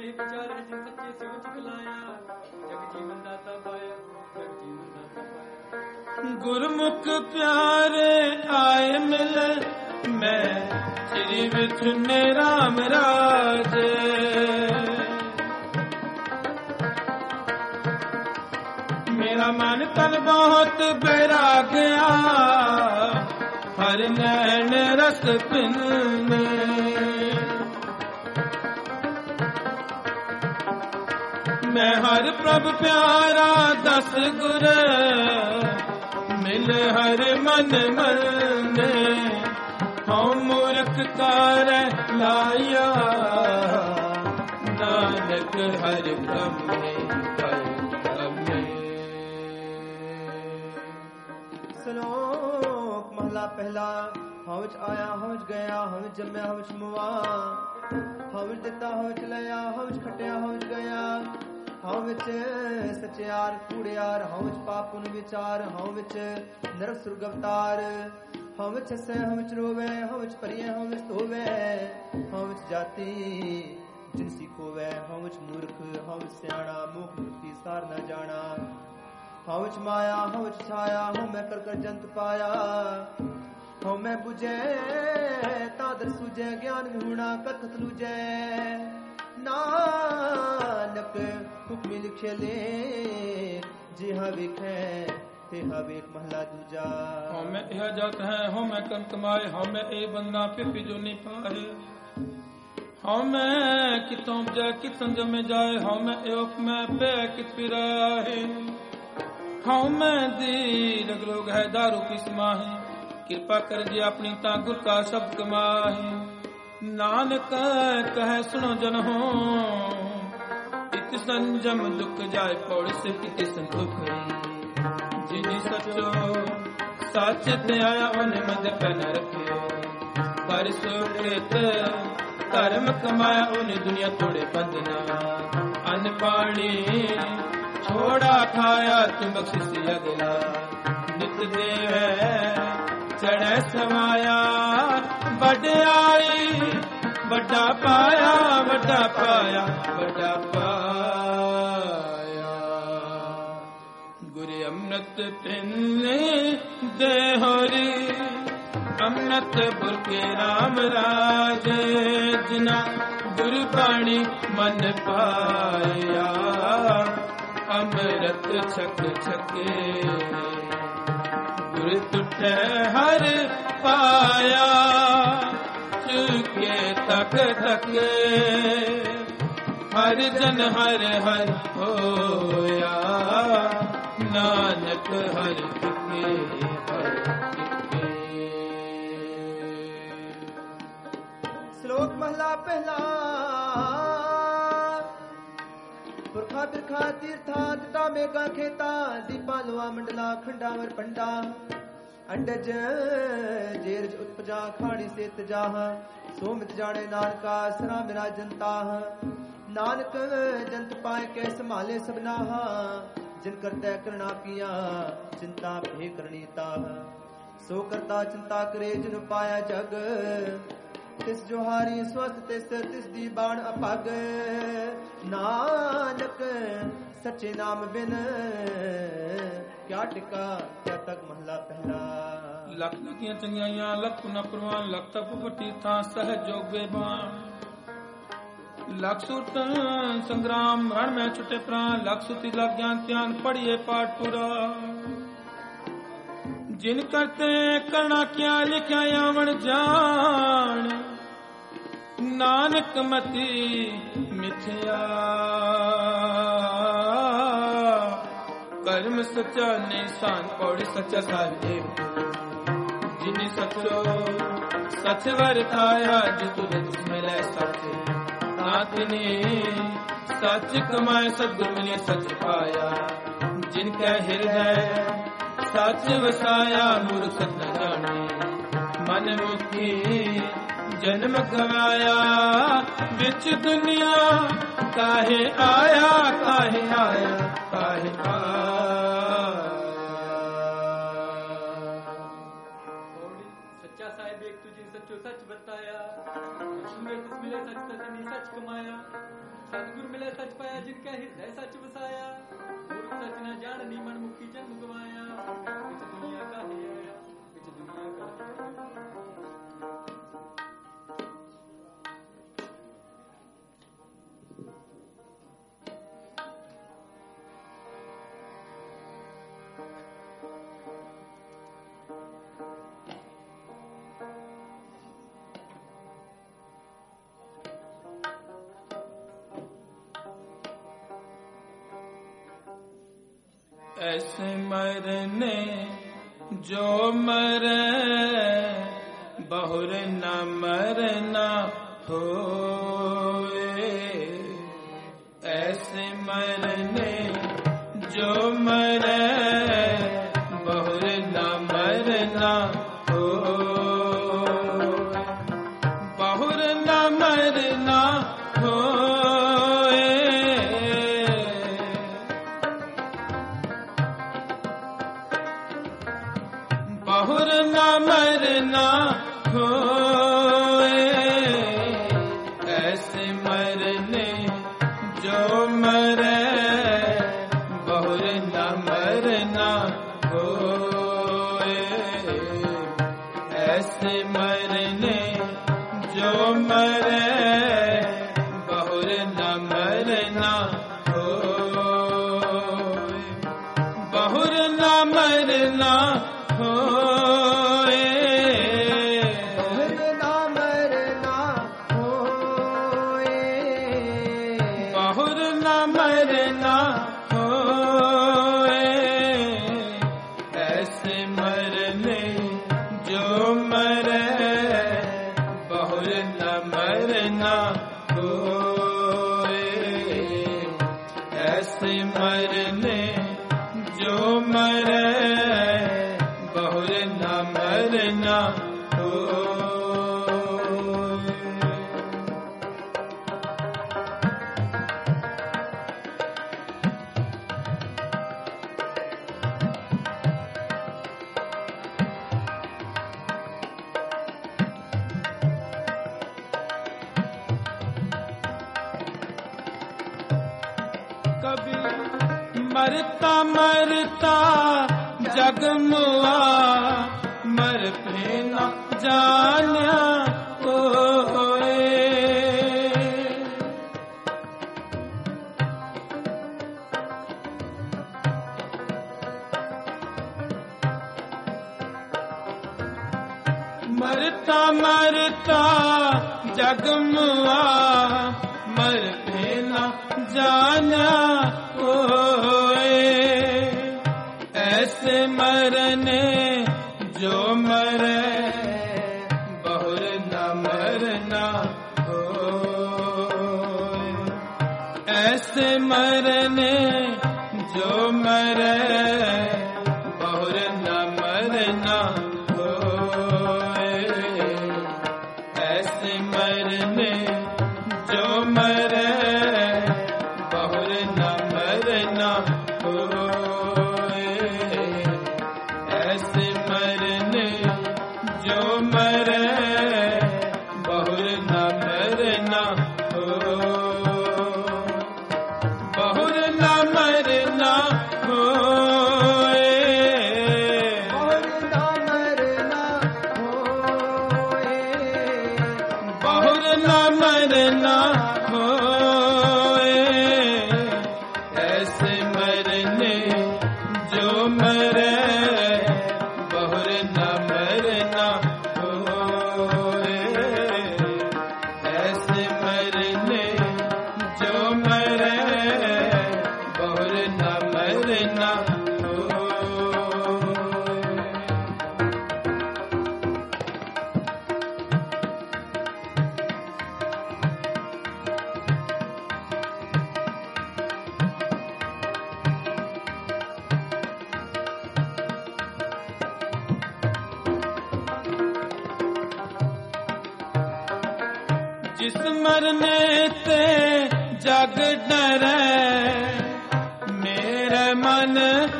अनेक विचार है जिन सच्चे से उच्च लाया जग जीवन दाता पाया जग जीवन दाता पाया गुरमुख प्यारे आए मिल मैं श्री विष्णु राम राज मेरा मन तन बहुत बैरा गया हर नैन रस पिन मैं हर प्रभ प्यारा दस गुर मिल हर मन मन हम मूर्ख कार लाया नानक हर कमे श्लोक महला पहला हवच आया हवच गया हवच जम्या हवच मुआ हवच दिता हवच लिया हवच खटिया हवच गया हवच सचियार कूड़ियार हवच पापुन विचार हवच नरक सुर्ग अवतार हवच हसे हवच रोवे हवच परिय हवच धोवे हवच जाति जिन सीखोवे हवच मूर्ख हवच सियाणा मुख मुक्ति सार न जाना हवच माया हवच छाया हूँ मैं कर कर जंत पाया हूँ मैं बुझे तादर सूझे ज्ञान विहुणा कथत लूझे नानक हुक्म लिखे ले जी विखे ते हवेक महला दूजा हूँ मैं यह जात है हूँ मैं कर्म कमाए हूँ मैं ए बंदा पिपी जो नहीं पाए हूँ मैं कितों जाए कित संजम में जाए हूँ मैं एवं मैं पे कित पिराए हूँ मैं दी लोग है दारू पी समाहे कृपा कर जी अपनी ता गुर का शब्द कमाहे नानक कह सुनो जन हो इत संजम दुख जाए पौड़ से कित संतुख जिनी सचो सच ते आया उन मद पन रखे पर सुकृत धर्म कमाया उन दुनिया तोड़े बंदना अन्न पानी छोड़ा खाया तुम बख्शिश अगला नित देव चढ़े समाया बड़ाई बड़ा पाया बड़ा पाया बड़ा पाया गुरु अमृत पिन्ने दे होरी अमृत बुरके राम राज जिना गुरु पाणी मन पाया अमृत छक छके गुर टूटे हर पाया चुके तक तके हर जन हर हर होया नानक हर टिके हर टिके। श्लोक महला पहला पुरखा बिरखा तीर्था दिता मेगा खेता दीपा लवा मंडला खंडावर पंडा अंडज जेरज उत्पजा खाड़ी से तजाह सोमित जाने नानका सरा मेरा जनता नानक जंत पाए कै संभाले सबनाह जिन करते करना पिया चिंता भे करनीता सो करता चिंता करे जिन पाया जग तिस जोहारी स्वस्थ तिस दी बाण अपग नानक सच्चे नाम बिन क्या टिका क्या तक महला पहला लख लगियां चंगियां लख न प्रवान लख तप पटी था सहज जोग बेबान लख सुरत संग्राम रण में छुटे प्राण लख सुति लग ज्ञान त्यान पढ़िए पाठ पूरा जिन करते करना क्या लिखा यावण जान नानक मति मिथ्या कर्म सच्चा निशान पौड़ी सच्चा साहिब जिन सचो सच वरताया जितु मिले सच नातने सच कमाए सदगुरु मिले सच पाया जिनका हृदय सच वसाया मूर्ख सच न जाने मन मुखी जन्म गवाया बिच दुनिया काहे आया काहे आया काहे सच्चा साहिब एक तुझे सच्चो सच बताया सुने तिस मिले सच तने सच कमाया सतगुरु पाया जिनका हृदय सच बसाया पूर्व सच न जाननी मन मुखी जन्म गवाया बिच दुनिया का है आया बिच दुनिया का ऐसे मरने जो मरे बहुर न मरना होए। ऐसे मरने जो मरे बहुर न मरना होए। बहुर न मरना होए। बहुर न मरना होए। ऐसे मरने जो मरे बहुर न मरना होए। ऐसे मरने जो मरे बहुर न मरना होए। बहुर न मरना होए। बहुर न मरना होए। ऐसे मरने जो मरे बहुर न मरना होए। ऐसे मरने जो मरे बहुर न मरना होए। कभी मरता मरता जग मुआ मर पे न जाना कोई। मरता मरता जग मुआ मर पे न जाना कोई। ऐसे मरने जो मरे बहुर न मरना होए। ऐसे मरने जो मरे बहुर न मरना होए। ऐसे मरने जो मरे बहुर न मरना होए। ऐसे मरने जो मरे बहुर न मरना होए। बहुर न मरना होए। बहुर न मरना होए। ऐसे मरने जो मरे बहुर न मरना होए। ऐसे मरने जो मरे बहुर न मरना होए। जिस मरने ते जग डरे मेरे मन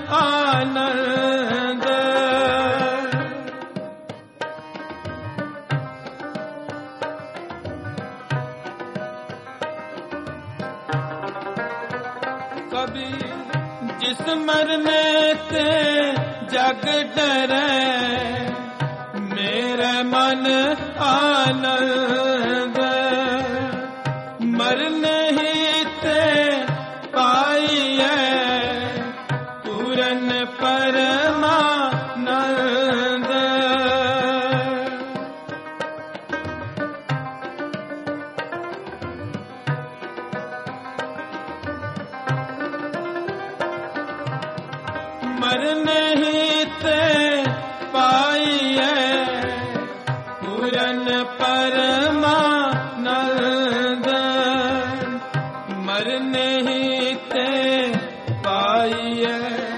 आनंद। कभी जिस मरने ते जग डरे, मेरे मन आनंद मरने ही ते पाइए पूरन परमानंद। मरने ही ते पाइए पूरन परमानंद, मरने ही ते पाइए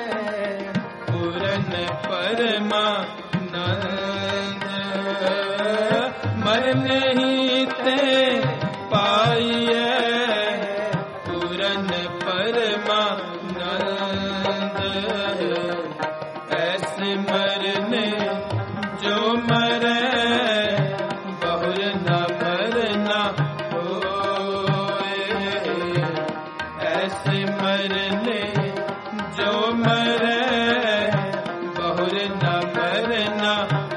पूरन परमानंद, मरने ही ते पाइए पूरन परमानंद। ऐसे मरने जो मरे बहुर न मरना होए, ऐसे मरने जो मरे बहुर न मरना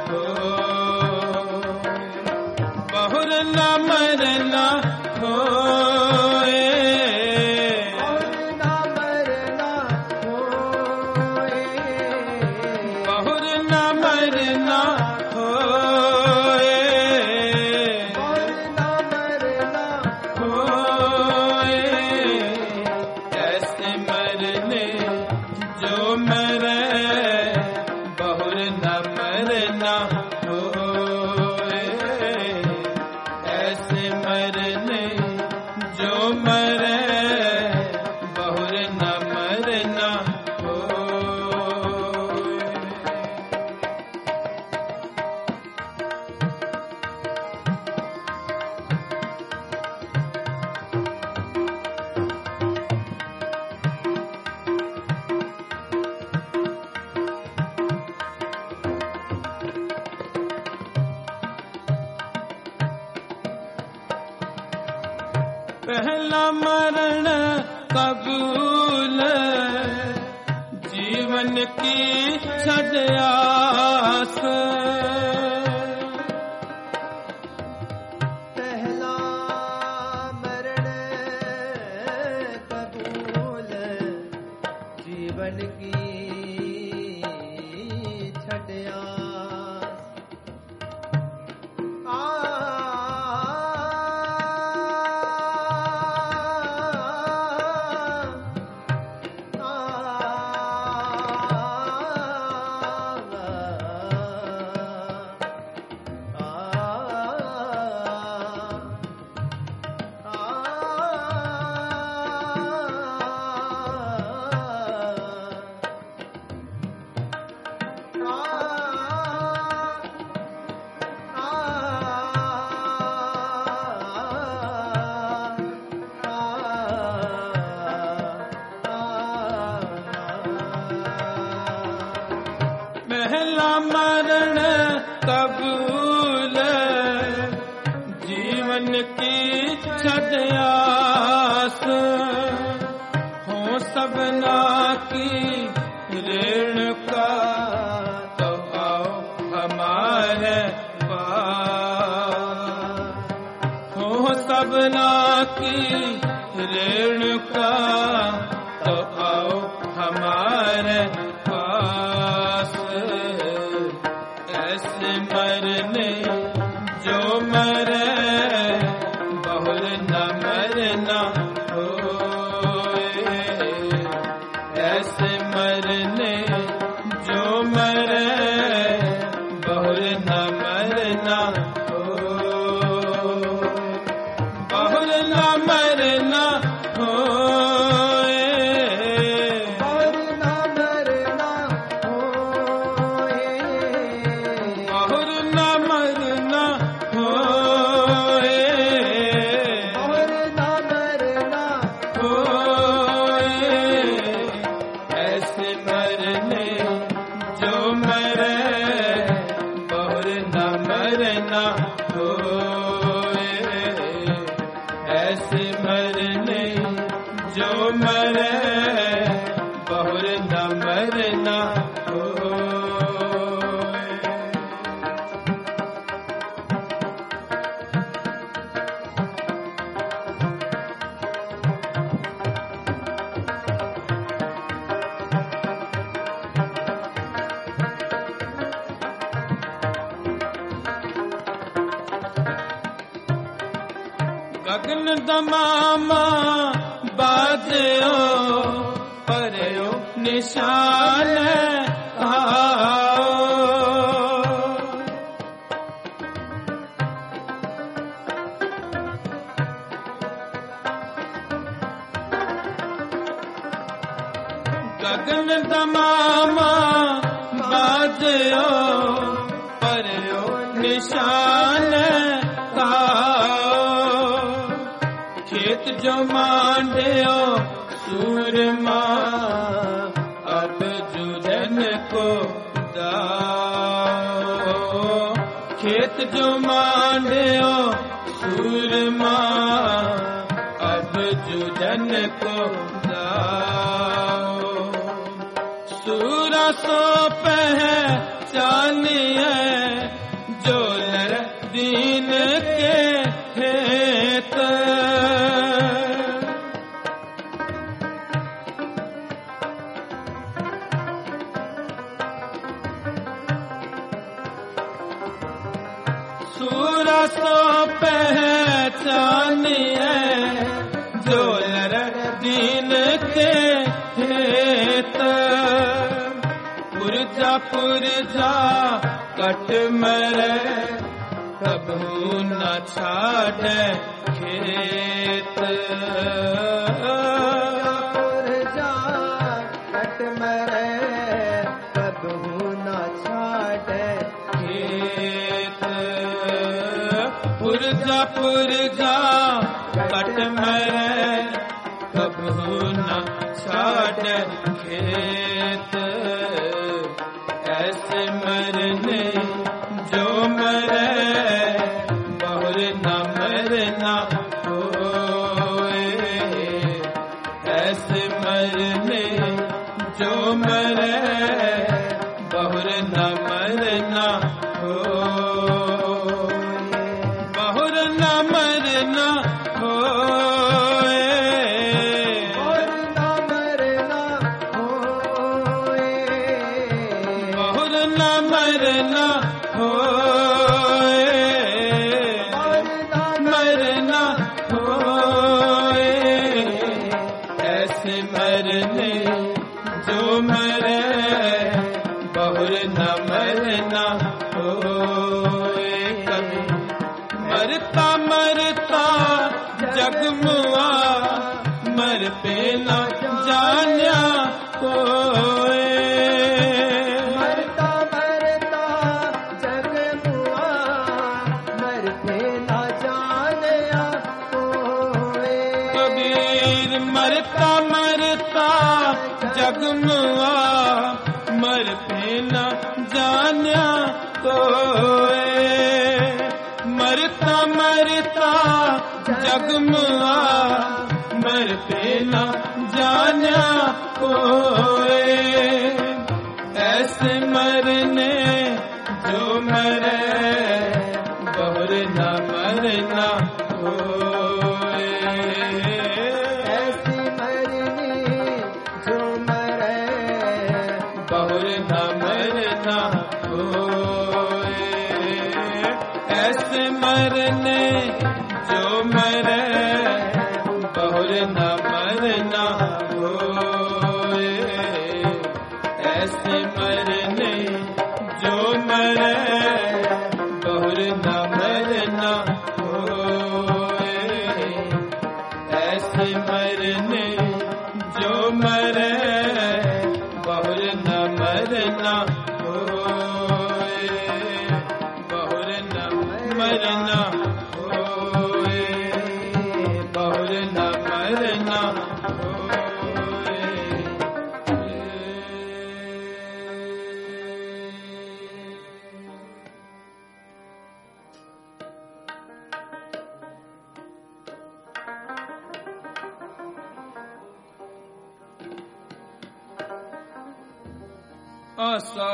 होए, बहुर न मरना होए, बहुर न मरना होए, होए, ऐसे मरने जो मरे बहुर न मरना होए, ऐसे मरने जो मरे बहुर न मरना होए। पहला मरण कबूल जीवन की छड़ आस, पहला मरण कबूल जीवन की छटिया पहला मरण कबूल जीवन की छड़ आस, हो सबना की ऋण का तो आओ हमारे पास, हो सबना की ऋण का तो आओ हमारे पास। ऐसे मरने जो मरे बहुर न मरना होए, ऐसे मरने जो मरे बहुर न मरना होए, बहुर न मरना होए। जो मरे बहुर न मरना होए। गगन दमामा बाजयो परयो निशान आओ। गगन दमामा बाजयो परयो निशान खेत जो मांडियो सूरमा अब जुझन को दाओ। खेत जो मांडियो सूरमा अब जुझन को दाओ। सूरा सो पहचानिए जो लड़ दीन के हेत। सूरा सो पहचानिए जो लड़ दीन के हेत। पुरजा पुरजा कट मरे कबहू न छाड़े खेत। पुरजा कट मरे कबहू न छाड़े खेत। पुरजा पुरजा कट मरे कबहू न छाड़े खेत। ऐसे मरने जो मरे बहुर न मरना होए। ऐसे मरने जो मरे बहुर न मरना होए। बहुर न मरना होए। बहुर न मरना होए। मरना होए। ऐसे मरने जो मरे बहुर न मरना होए। कभी मरता मरता जगमुआ मर पे न जान्या कोई। मरता मरता जगमुआ मर पे न जान्या कोई। कबीर मरता मरता जगमुआ मर पे न जान्या कोई। मरता मरता जगमुआ मर पे न जान्या कोई। ऐसे मरने जो मरे बहुर न मरना होए। ऐसी मरनी जो मरे बहुर न मरना होए। ऐसे मरने जो मरे बहुर न मरना होए। ऐसे मरने जो मरे बहुर न मरना होए। ऐसे मरने जो मरे बहुर न मरना होए। बहुर न मरना होए। बहुर न मरना होए। ਆਸਾ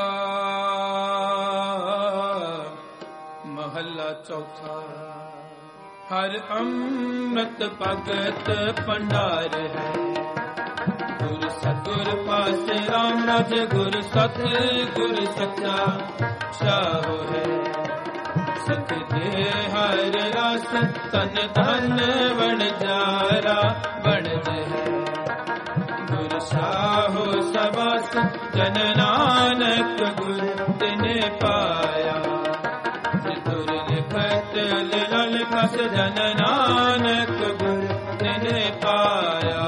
ਮਹੱਲਾ ਚੌਥਾ। ਹਰ ਅੰਮ੍ਰਿਤ ਭਗਤ ਭੰਡਾਰ ਹੈ, ਗੁਰ ਸਤਿਗੁਰ ਪਾਸੇ ਰਾਮ ਰਾਜ, ਗੁਰ ਸਤ ਗੁਰ ਸੱਚਾ ਸ਼ਾਹੋ ਹੈ। ਸਤ ਦੇ ਹਰ ਰਸ ਤਨ ਧਨ ਵਣਜਾਰਾ ਬਣਜ ਹੈ, ਗੁਰ ਸਾਹੋ ਸਬਸ ਜਨ ਨਾਨਕ ਗੁਰ ਤਿਨੇ ਪਾਇਆ। ਗੁਰ ਲਿਖਤ ਲਿਲ ਖਸ ਜਨ ਨਾਨਕ ਗੁਰ ਤਿਨੇ ਪਾਇਆ।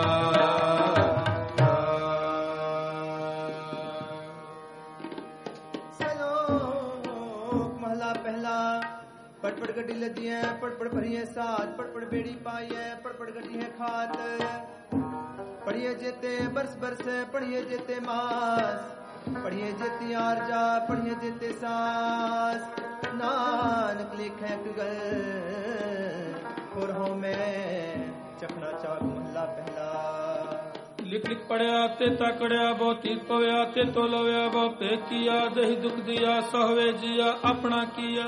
पटपट गड्डी लदी है, पटपट भरी है साथ, पटपट बेड़ी पाई है, पटपट गड्डी है खात। पढ़िए जेते बरस बरस, पढ़िए जेते मास, पढ़िए जेती आरजा, पढ़िए जेते सास। नानक लिखे गल और हो मैं चखना चाक महला पहला। ਲਿਖ ਲਿਖ ਪੜਿਆ ਤੇ ਤਕੜਿਆ, ਬਹੁਤੀ ਪਵਿਆ ਤੇ ਤੋਲਵਿਆ, ਬਹੁ ਪੇ ਕੀਆ ਦਹੀ ਦੁਖ ਦਿਆ, ਸਹਵੇ ਜੀਆ ਆਪਣਾ ਕੀਆ।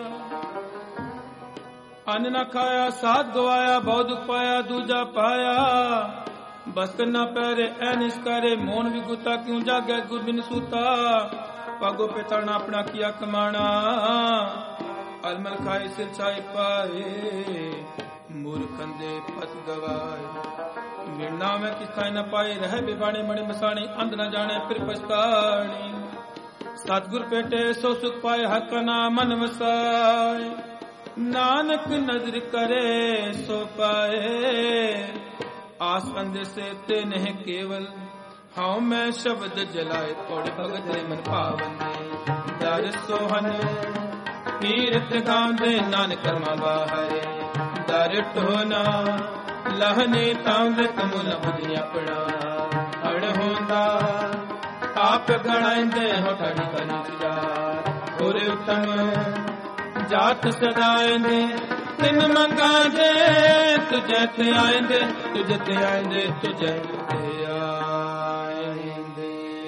ਅੰਨ ਨਾ ਖਾਇਆ ਸਾਧ ਗਵਾਇਆ, ਬਹੁ ਦੁਖ ਪਾਇਆ ਦੂਜਾ ਪਾਇਆ। ਬਸਤ ਨਾ ਪਹਿਰੇ ਐ ਨਿਸਕਾਰੇ, ਮੋਨ ਵੀ ਗੁੱਤਾ ਕਿਉਂ ਜਾਗੇ ਗੁਰ ਬਿਨ ਸੂਤਾ। ਪਾਗੋ ਪੇ ਤੜਨਾ ਆਪਣਾ ਕੀਆ ਕਮਾਣਾ, ਅਲਮਲ ਖਾਏ ਸਿਰ ਛਾਏ ਪਾਏ। ਮੂਰਖਨ ਦੇ ਪਤ ਗਵਾਏ, ਮਿਲਣਾ ਮੈਂ ਕਿਥਾ ਨ ਪਾਏ। ਰਹਿ ਬਿਬਾਣੇ ਮਣੇ ਮਸਾਣੀ, ਅੰਧ ਨ ਜਾਣੇ ਫਿਰ ਪਛਤਾਣੀ। ਸਤਿਗੁਰ ਭੇਟੇ ਸੋ ਸੁਖ ਪਾਏ, ਹਰ ਕਾ ਨਾਮ ਮਨ ਵਸਾਏ। ਨਾਨਕ ਨਜ਼ਰ ਕਰੇ ਸੋ ਪਾਏ, ਆਸ ਅੰਦੇਸੇ ਤੇ ਨਹਿ ਕੇਵਲ। ਹਉ ਮੈਂ ਸ਼ਬਦ ਜਲਾਏ, ਤੋੜ ਭਗਤ ਮਨ ਪਾਵੰਦੇ। ਦਰ ਸੋਹਨ ਕੀਰਤ ਗਾਉਂਦੇ, ਨਾਨਕ ਕਰਮਾ ਬਾਹਰੇ। ਦਰ ਟੋਨਾ ਲਹਨੇ ਤਾਂਦੇ, ਕਮੁਲ ਬੁਝਿ ਆਪਣਾ। ਅੜ ਹੁੰਦਾ ਆਪ ਗਣਾਇਂਦੇ, ਹੋ ਠਾੜੀ ਕਨੀ ਜਾ। ਹੋਰੇ ਉਤਮ ਜਾਤ ਸਦਾਇਂਦੇ, ਤਿਨ ਮੰਗਾ ਦੇ ਤੁਝੇ ਤੇ ਆਇਂਦੇ। ਤੁਝੇ ਤੇ ਆਇਂਦੇ, ਤੁਝੇ ਤੇ ਆਇਂਦੇ।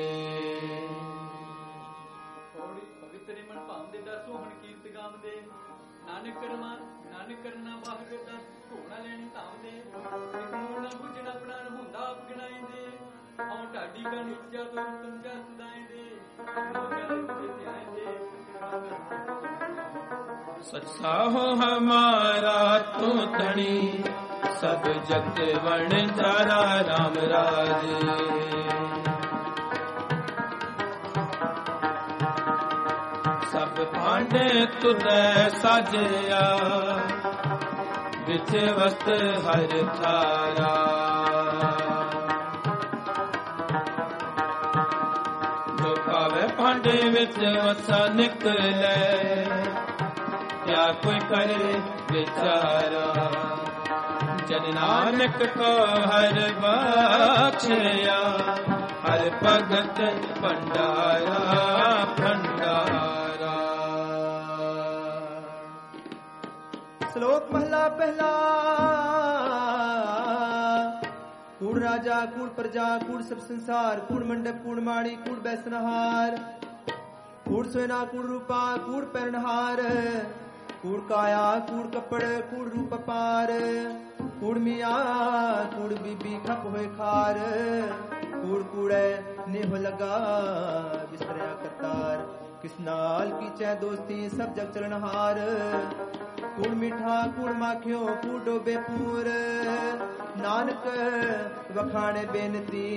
ਪਵਿੱਤਰ ਮਨ ਭਾਉਂਦੇ ਦਾ ਸੋਹਣ ਕੀਰਤ ਗਾਉਂਦੇ। ਨਾਨਕ ਕਰਮਾ ਨਾਨਕ ਕਰਨਾ ਬਾਹਰ ਦਾ ਢੋਣਾ ਲੈਣੀ ਧਾਵਦੇ। ਇੱਕ ਮੋਣਾ ਬੁਝਣਾ ਪ੍ਰਾਣ ਹੁੰਦਾ ਆਪ ਗਣਾਇਂਦੇ। ਆਉ ਢਾਡੀ ਕਾ ਨੀਚਾ ਤੋਂ ਉਤਮ ਜਾ ਸਦਾਇਂਦੇ। ਤੁਝੇ ਤੇ ਆਇਂਦੇ। सच्चा हो हमारा तू धनी, सब जग वण जारा राम राजे। सब भांडे तुझे साजया, बिच वस्त हर थारा। जो पावे भांडे विच वसा निकले, क्या कोई करे बेचारा। जन नानक को हर बख्शिया, हर भगत भंडारा भंडारा। श्लोक महला पहला। कूड़ राजा कूड़ प्रजा कूड़ सब संसार, कूड़ मंडप कूड़ माड़ी कूड़ बैसनहार। कूड़ सोना कूड़ रूपा कूड़ पैरनहार। कूड़ काया कूड़ कपड़ कूड़ रूप पार। कूड़ मिया कूड़ बीबी खप होए खार। कूड़ कूड़े नेह लगा बिस्तरिया कतार। किस नाल की चै दोस्ती सब जग चलनहार। कूड़ मीठा कूड़ माखियो कूड़ डोबे पूर। नानक वखाणे बेनती,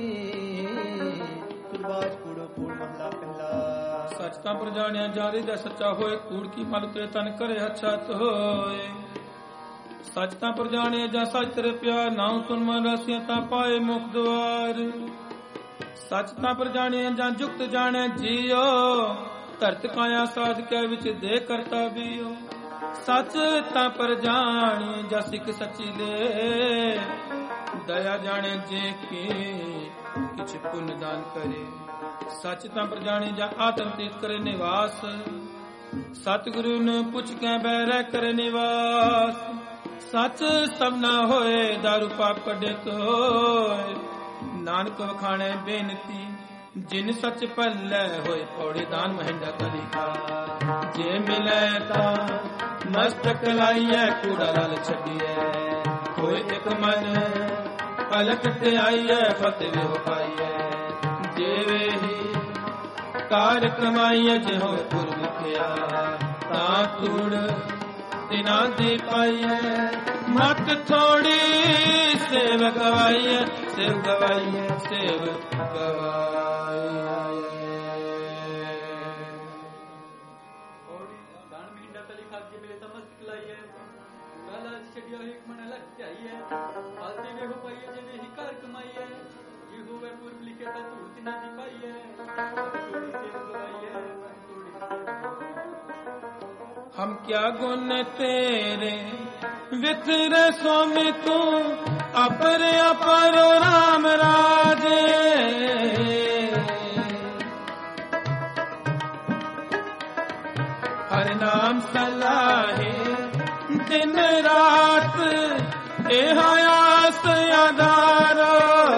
कुरबाज कूड़ो कूड़ महला पहला। सच ਤਾਂ ਪ੍ਰਜਾਣਿਆ ਜਾਰੀ ਦਾ ਸੱਚਾ ਹੋਏ, ਕੂੜ ਕੀ ਮਲ ਤੇ ਤਨ ਕਰੇ ਹੱਛਤ ਹੋਏ। ਸੱਚ ਤਾਂ ਪ੍ਰਜਾਣਿਆ ਜਾਂ ਸੱਚ ਤੇਰੇ ਪਿਆਰ, ਨਾਉ ਸੁਨ ਮਨ ਰਸਿਆ ਤਾਂ ਪਾਏ ਮੁਖ ਦੁਆਰ। ਸੱਚ ਤਾਂ ਪ੍ਰਜਾਣਿਆ ਜਾਂ ਜੁਗਤ ਜਾਣੈ ਜੀਓ, ਧਰਤ ਕਾਇਆ ਸਾਧ ਕੇ ਵਿੱਚ ਦੇ ਕਰਤਾ ਬੀਓ। ਸੱਚ ਤਾਂ ਪ੍ਰਜਾਣਿਆ ਜਾਂ ਸਿੱਖ ਸੱਚੀ ਲੈ, ਦਇਆ ਜਾਣੇ ਜੇ ਕੀ ਕਿਛ ਪੁੰਨ ਦਾਨ ਕਰੇ। ਸੱਚ ਤਾਂ ਪ੍ਰਜਾਣੇ ਜਾਂ ਆਤਮ ਤੀਤ ਕਰੇ ਨਿਵਾਸ। ਸਤਿਗੁਰੂ ਨੂੰ ਪੁੱਛ ਕੇ ਬਹਿ ਕਰੇ ਨਿਵਾਸ। ਸੱਚ ਸਭ ਨਾ ਹੋਏ ਦਾਰੂ ਪਾਪ ਕੱਢੇ ਤੋਏ। ਨਾਨਕ ਵਖਾਣੇ ਬੇਨਤੀ जिन सच पल्ले होए पौड़ी दान महिंदा कलिका जे मिले ता मस्तक लाइए कूड़ा लाल छड़िए कोई एक मन पलक ते आइए फतेह हो पाइए जेवे ही कार कमाइए जे हो पुर लिखिया ता कूड़ तिना दी पाइए मत थोड़ी सेव गवाइए सेव गवाइए सेव गवाइए दान महिंदा तली खाके मेरे समस्त खिलाइए काला छड़िया एक मन अलग चाहिए आलते वे हो पाइए जे वे ही कार कमाइए ये होवे पूर्व लिखे ता तू तिना दी पाइए थोड़ी सेव गवाइए थोड़ी हम क्या गुण तेरे वितर स्वामी तू अपर अपर राम राजे हर नाम सलाहे दिन रात एहायास यादारो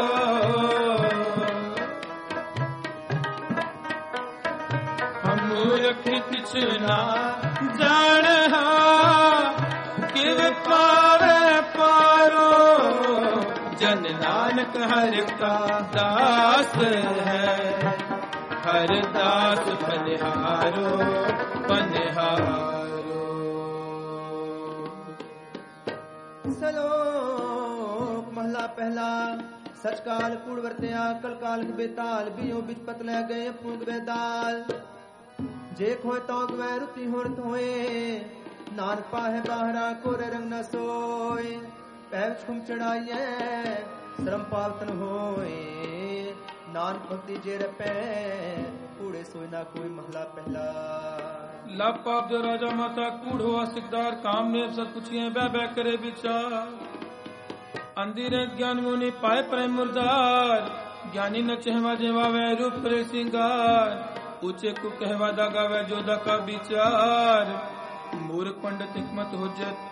हम मूर्ख किछना जान किव पावे पारो जन नानक हर का दास है हर दास बलिहारो बलिहारो सलोक महला पहला सच काल कूड़ वर्त्या कल काल बेताल बियो बिच पतले गए पुंग बेदाल जे खोए तौक वै रुति हुरत होए नान पाहे बाहरा कोरे रंग न सोए पैच खुम चढ़ाइए श्रम पावतन होए नान भक्ति जे रपे कूड़े सोए ना कोई महला पहला लाभ पाप जो राजा माता कूड़ हुआ सिकदार काम में सब कुछिए बह बह करे विचार अंधेरे ज्ञान मुनि पाए प्रेम मुर्दार ज्ञानी न चहवा जेवा वै रूप रे सिंगार ऊंचे को कहवा दागा वै जोधा का विचार मूर्ख पंडित हिकमत हुज्जत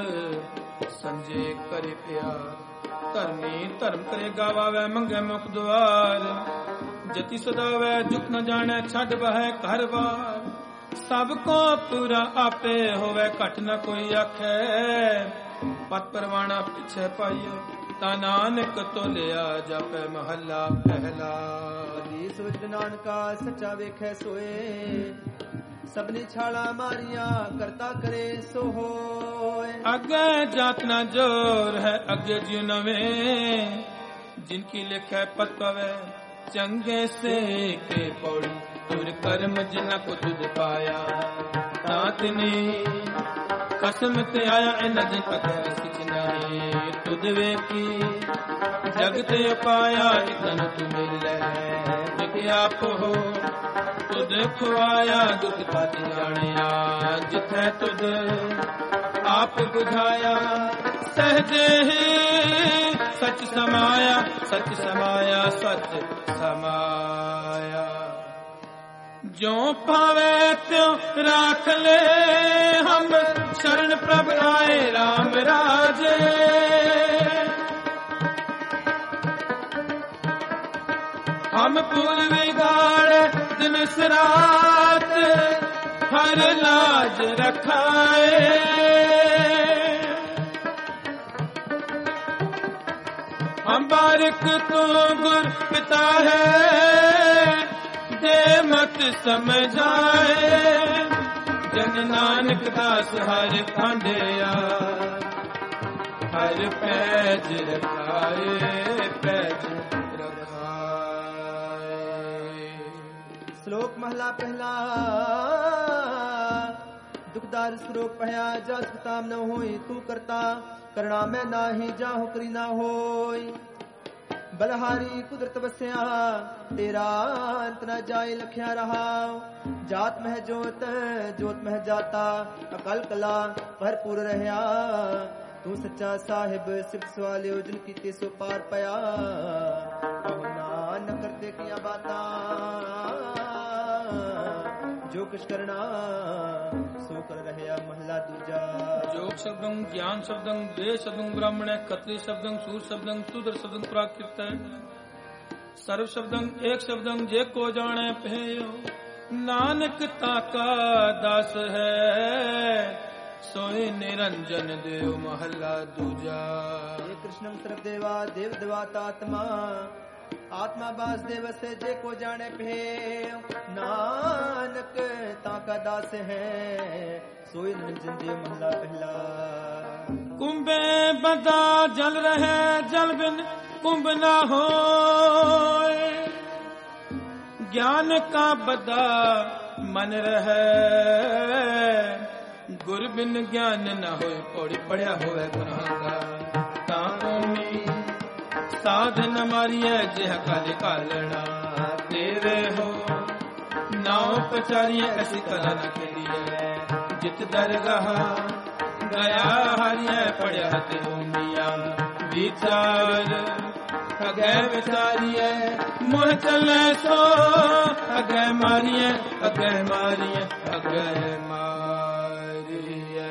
संजय करे प्यार धर्मी धर्म करे गावा वै मंगे मुख द्वार जति सदा वै जुक न जाने छड़ बह घर बार सबको पूरा आपे होवे घट न कोई आखे पत परवाना पीछे पाइए ता नानक तो लिया जापे महला पहला सूरज नानका सच्चा वेखे सोए सबनी छाला मारिया करता करे सो होए अगे जात ना जोर है अगे जीव नवे जिनकी लिखे पत पवे चंगे से के पौड़ी तुर कर्म जिना को तुझ पाया तातनी कसम ते आया इन दिन पकड़ किछ नहीं तुझ वे की जगत पाया इतन तू मिले आप हो तुझ खुआया दुख पाती जानिया जिथे तुझ आप बुझाया सहजे ही सच समाया सच समाया सच समाया जो पावे त्यों राख ले हम शरण प्रभ आए राम राजे हम पूर्वी गाड़ दिन रात हर लाज रखाए हम बारिक तो गुर पिता है दे मत समझाए जन नानक दास हर खांडिया हर पैज रखाए पैज श्लोक महला पहला दुखदार श्लोक पहया जस ताम न होई तू करता करना में नाही जाहु करी ना होई बलहारी कुदरत बस्या तेरा अंत न जाए लखिया रहा जात मह जोत जोत मह जाता अकल कला भरपूर रहया तू सच्चा साहिब सिर्फ सवाले जिन की सो पार पया न करते किया बाता जो कुछ करना सो कर रहया महला दूजा योग शब्दं ज्ञान शब्दं देश शब्दं ब्राह्मण कत्री शब्दं सूर शब्दं शूद्र शब्दं प्राकृत सर्व शब्दं एक शब्दं जे को जाने भयो, नानक ताका दास है, सोई निरंजन देव महला दूजा। हे कृष्णं सर्वदेवा देव देवात्मा, आत्मा वासुदेव से जे को जाने भयो, नानक ताका दास है, सोई निरंजन देव महला पहला। कुंभे बदा जल रहे जल बिन कुंभ ना हो, ज्ञान का बदा मन रहे, गुर बिन ज्ञान न होए, पौड़ी पढ़िया होवे गुनाहगार। तामी साधन मारिए जेह काले कालना, तेरे हो नाव पचारिए ऐसी कला न खेलिए, जित दरगाह गया हरिए पढ़िया ते मिया, विचार अगे विचारिए मोह चले सो, अगे मारिए अगे मारिए अगे मारिए।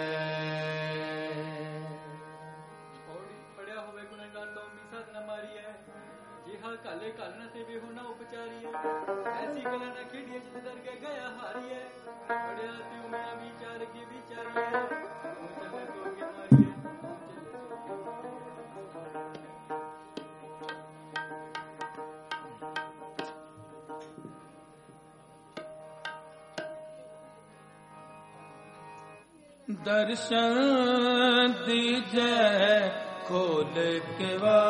पढ़िया होवे गुनहगार तो मिसाद न मारिए, जिहा काले कालना से भी होना उपचारिए, ऐसी कला न खेड़िए जित दरगाह गया हारिए, पढ़िया ते मिया विचार के विचारिए, मोह चले सो के मारिए। दर्शन दीजे खोल के वा,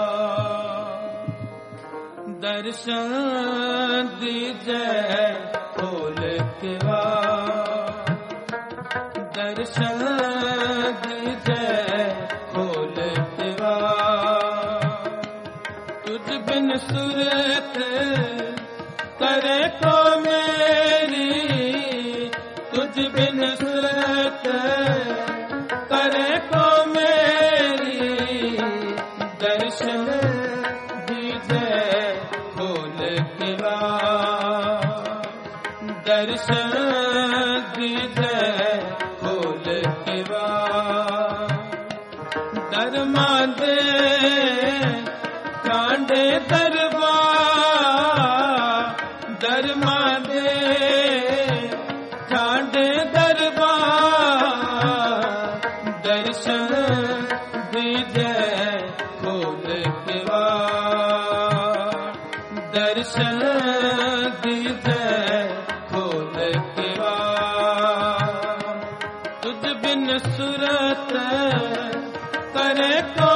दर्शन दीजे खोल के वा, दर्शन दीजे खोल के वा। तुझ बिन सूरत करे को मेरी, तुझ बिन सूरत करे को मेरी, दर्शन दीजे खोल के वा, दर्शन दीजे खोल के वा। दरमा दे कांडे दरबार, दरमा दे कांडे दरबार, दर्शन दीजे खोल के वा, दर्शन दीजे खोल के वा। तुझ बिन सूरत करे को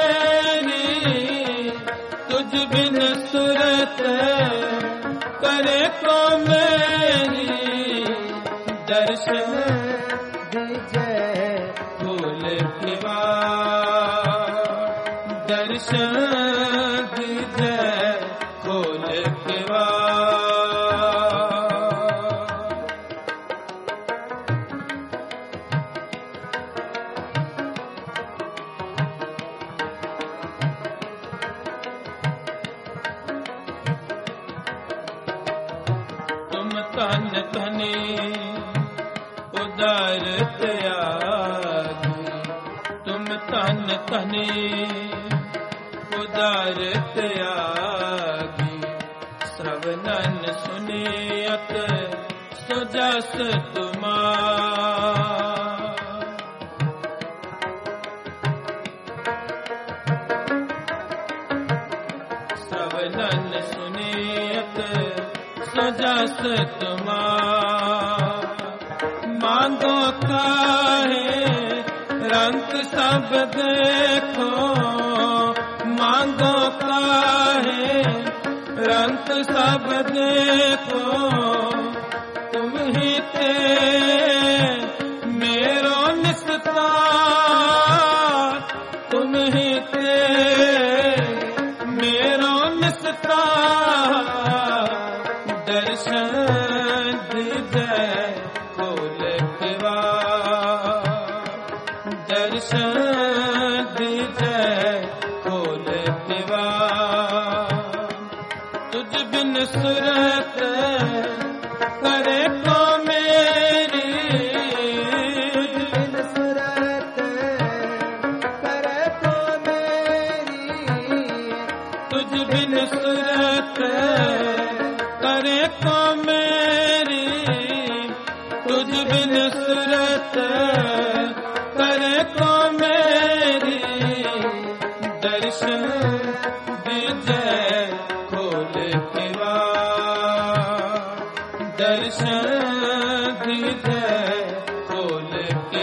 मेरी, तुझ बिन सूरत करे को मेरी, दर्शन दीजे खोल के वा, दर्शन दीजे खोल के वा। तुम तन तने उदार त्यागी, तुम तन तने उदार त्यागी, श्रवणन सुनियत सुजस तुम्हार। श्रवणन सुनियत सुजस तुम्हार। मांगो काहे रंग सब देखो, मांगो काहे रंग सब देखो, तुम ही थे मेरो निस्तार, तुम ही थे मेरो निस्तार। दर्शन दीजे खोल के वा, दर्शन दीजे खोल के वा। तुझ बिन सूरत करे को मेरी, तुझ बिन सूरत करे को मेरी, तुझ बिन सूरत दर्शन दीजे खोल के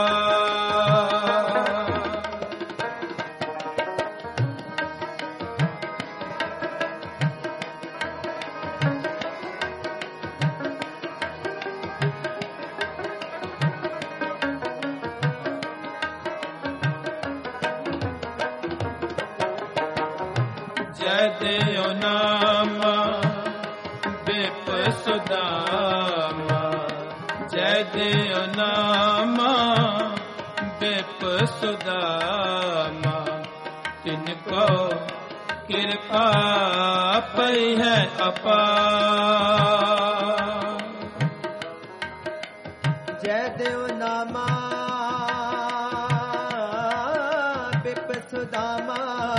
जय देव नामा बिप सुदामा, जय देव नामा बिप सुदामा, तिनको कृपा पई है अपार। जय देव नामा बिप सुदामा,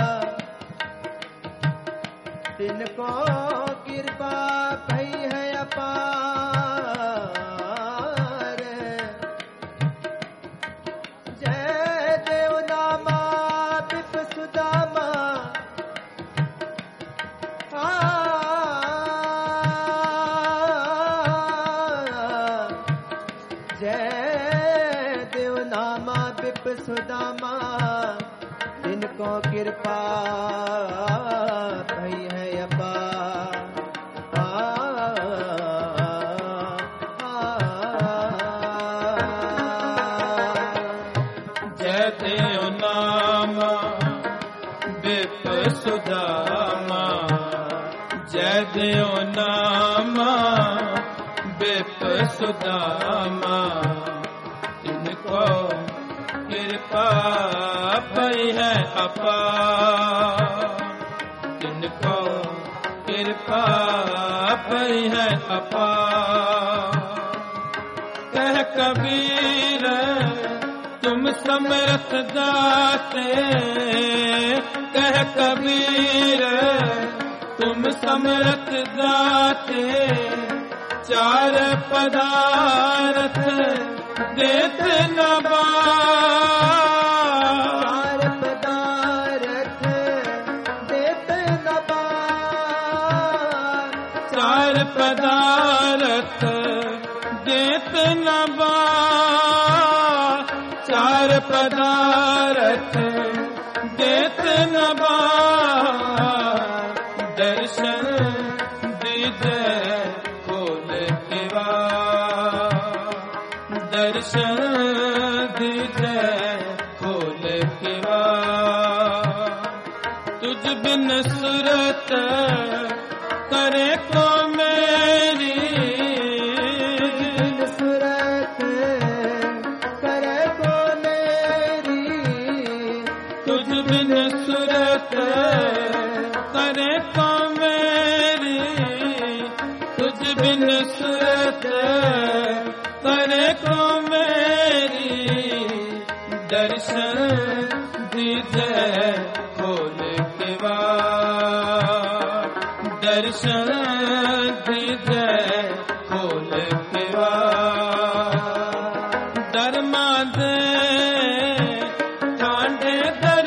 तिनको कृपा भई है अपार। जय देव नामा बिप सुदामा, जय देव नामा बिप सुदामा, तिनको कृपा भई है अपार। जय देव नामा बिप सुदामा, जय देव नामा बिप सुदामा, तिनको कृपा भई है अपार, तिनको कृपा भई है अपार। कह कबीर तुम समर्थ दाते, कह कबीर तुम समर्थ दाते, चार पदार्थ देत न चार पदार्थ देत न चार पदार्थ देत न चार पदार्थ देत न दर्शन दीजे खोल के दर्शन दीजे खोल के तुझ बिन सुरत करे को मेरी, सुरत करे को मेरी, तुझ बिन सुरत करे को मेरी, तुझ बिन सुरत करे को मेरी, दर्शन दीजे खोल के दर्शन दीजे खोल के दरमा दे ठांडे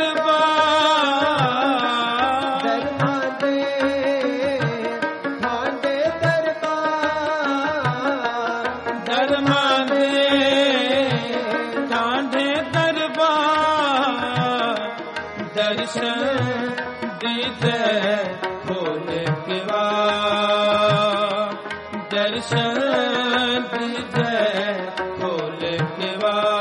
दरबार, दरमा दे ठांडे दरबार, दरमा दे ठांडे दरबार, दर्शन दीजे खोल के दर्शन दीजे खोल के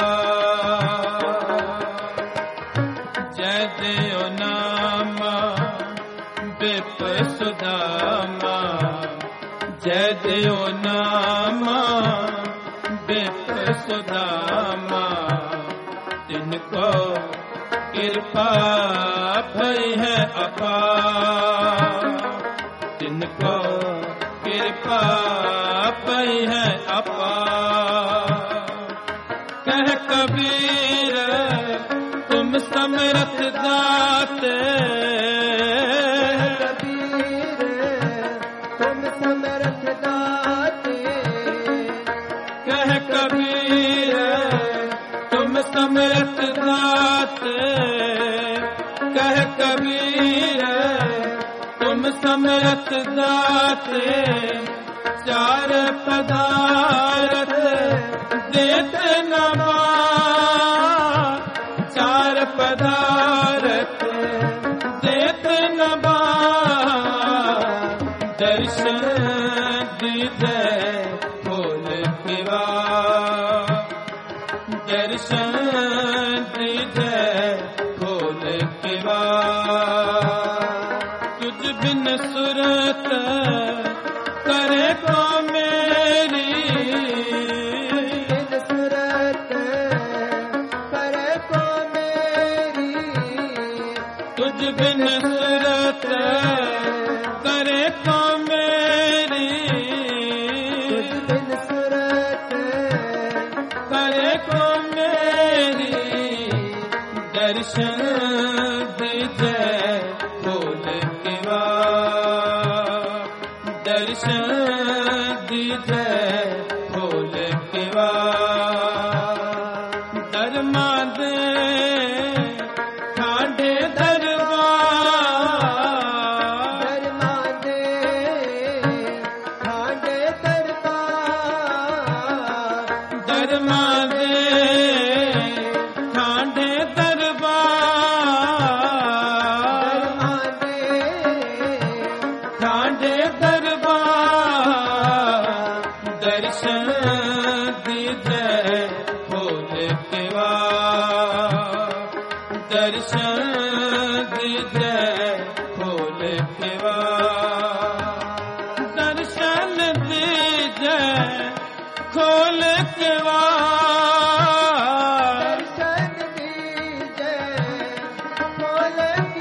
जय देव नामा बिप सुदामा, जय देव नामा बिप सुदामा, तिनको कृपा भई है अपार, तिनको कृपा भई है अपार। कह कबीर तुम समर्थ दाते, कबीर तुम समर्थ दाते, कह कबीर तुम समर्थ दाते, कह कबीर तुम समर्थ दाते, चार पदारथ देत न बार, चार पदारथ देत न बार, दर्शन दीजे खोल किवाड़, दर्शन दीजे खोल किवाड़। तुझ बिन सुरत करे को मेरी, बिन सुरत करे को मेरी, तुझ बिन सुरत करे को मेरी, तुझ बिन सुरत करे को मेरी, दर्शन दीजे खोल किवाड़, दर्शन दीजे खोल किवाड़। दरमा दे ठाडे दरबार, दरमा दे ठाडे दरबार, दरमा दे ठाडे दरबार, दरमा दे ठाडे दरबार, दर्शन दीजे खोल किवाड़, दर्शन दीजे खोल किवाड़, दर्शन दीजे खोल किवाड़, दर्शन दीजे खोल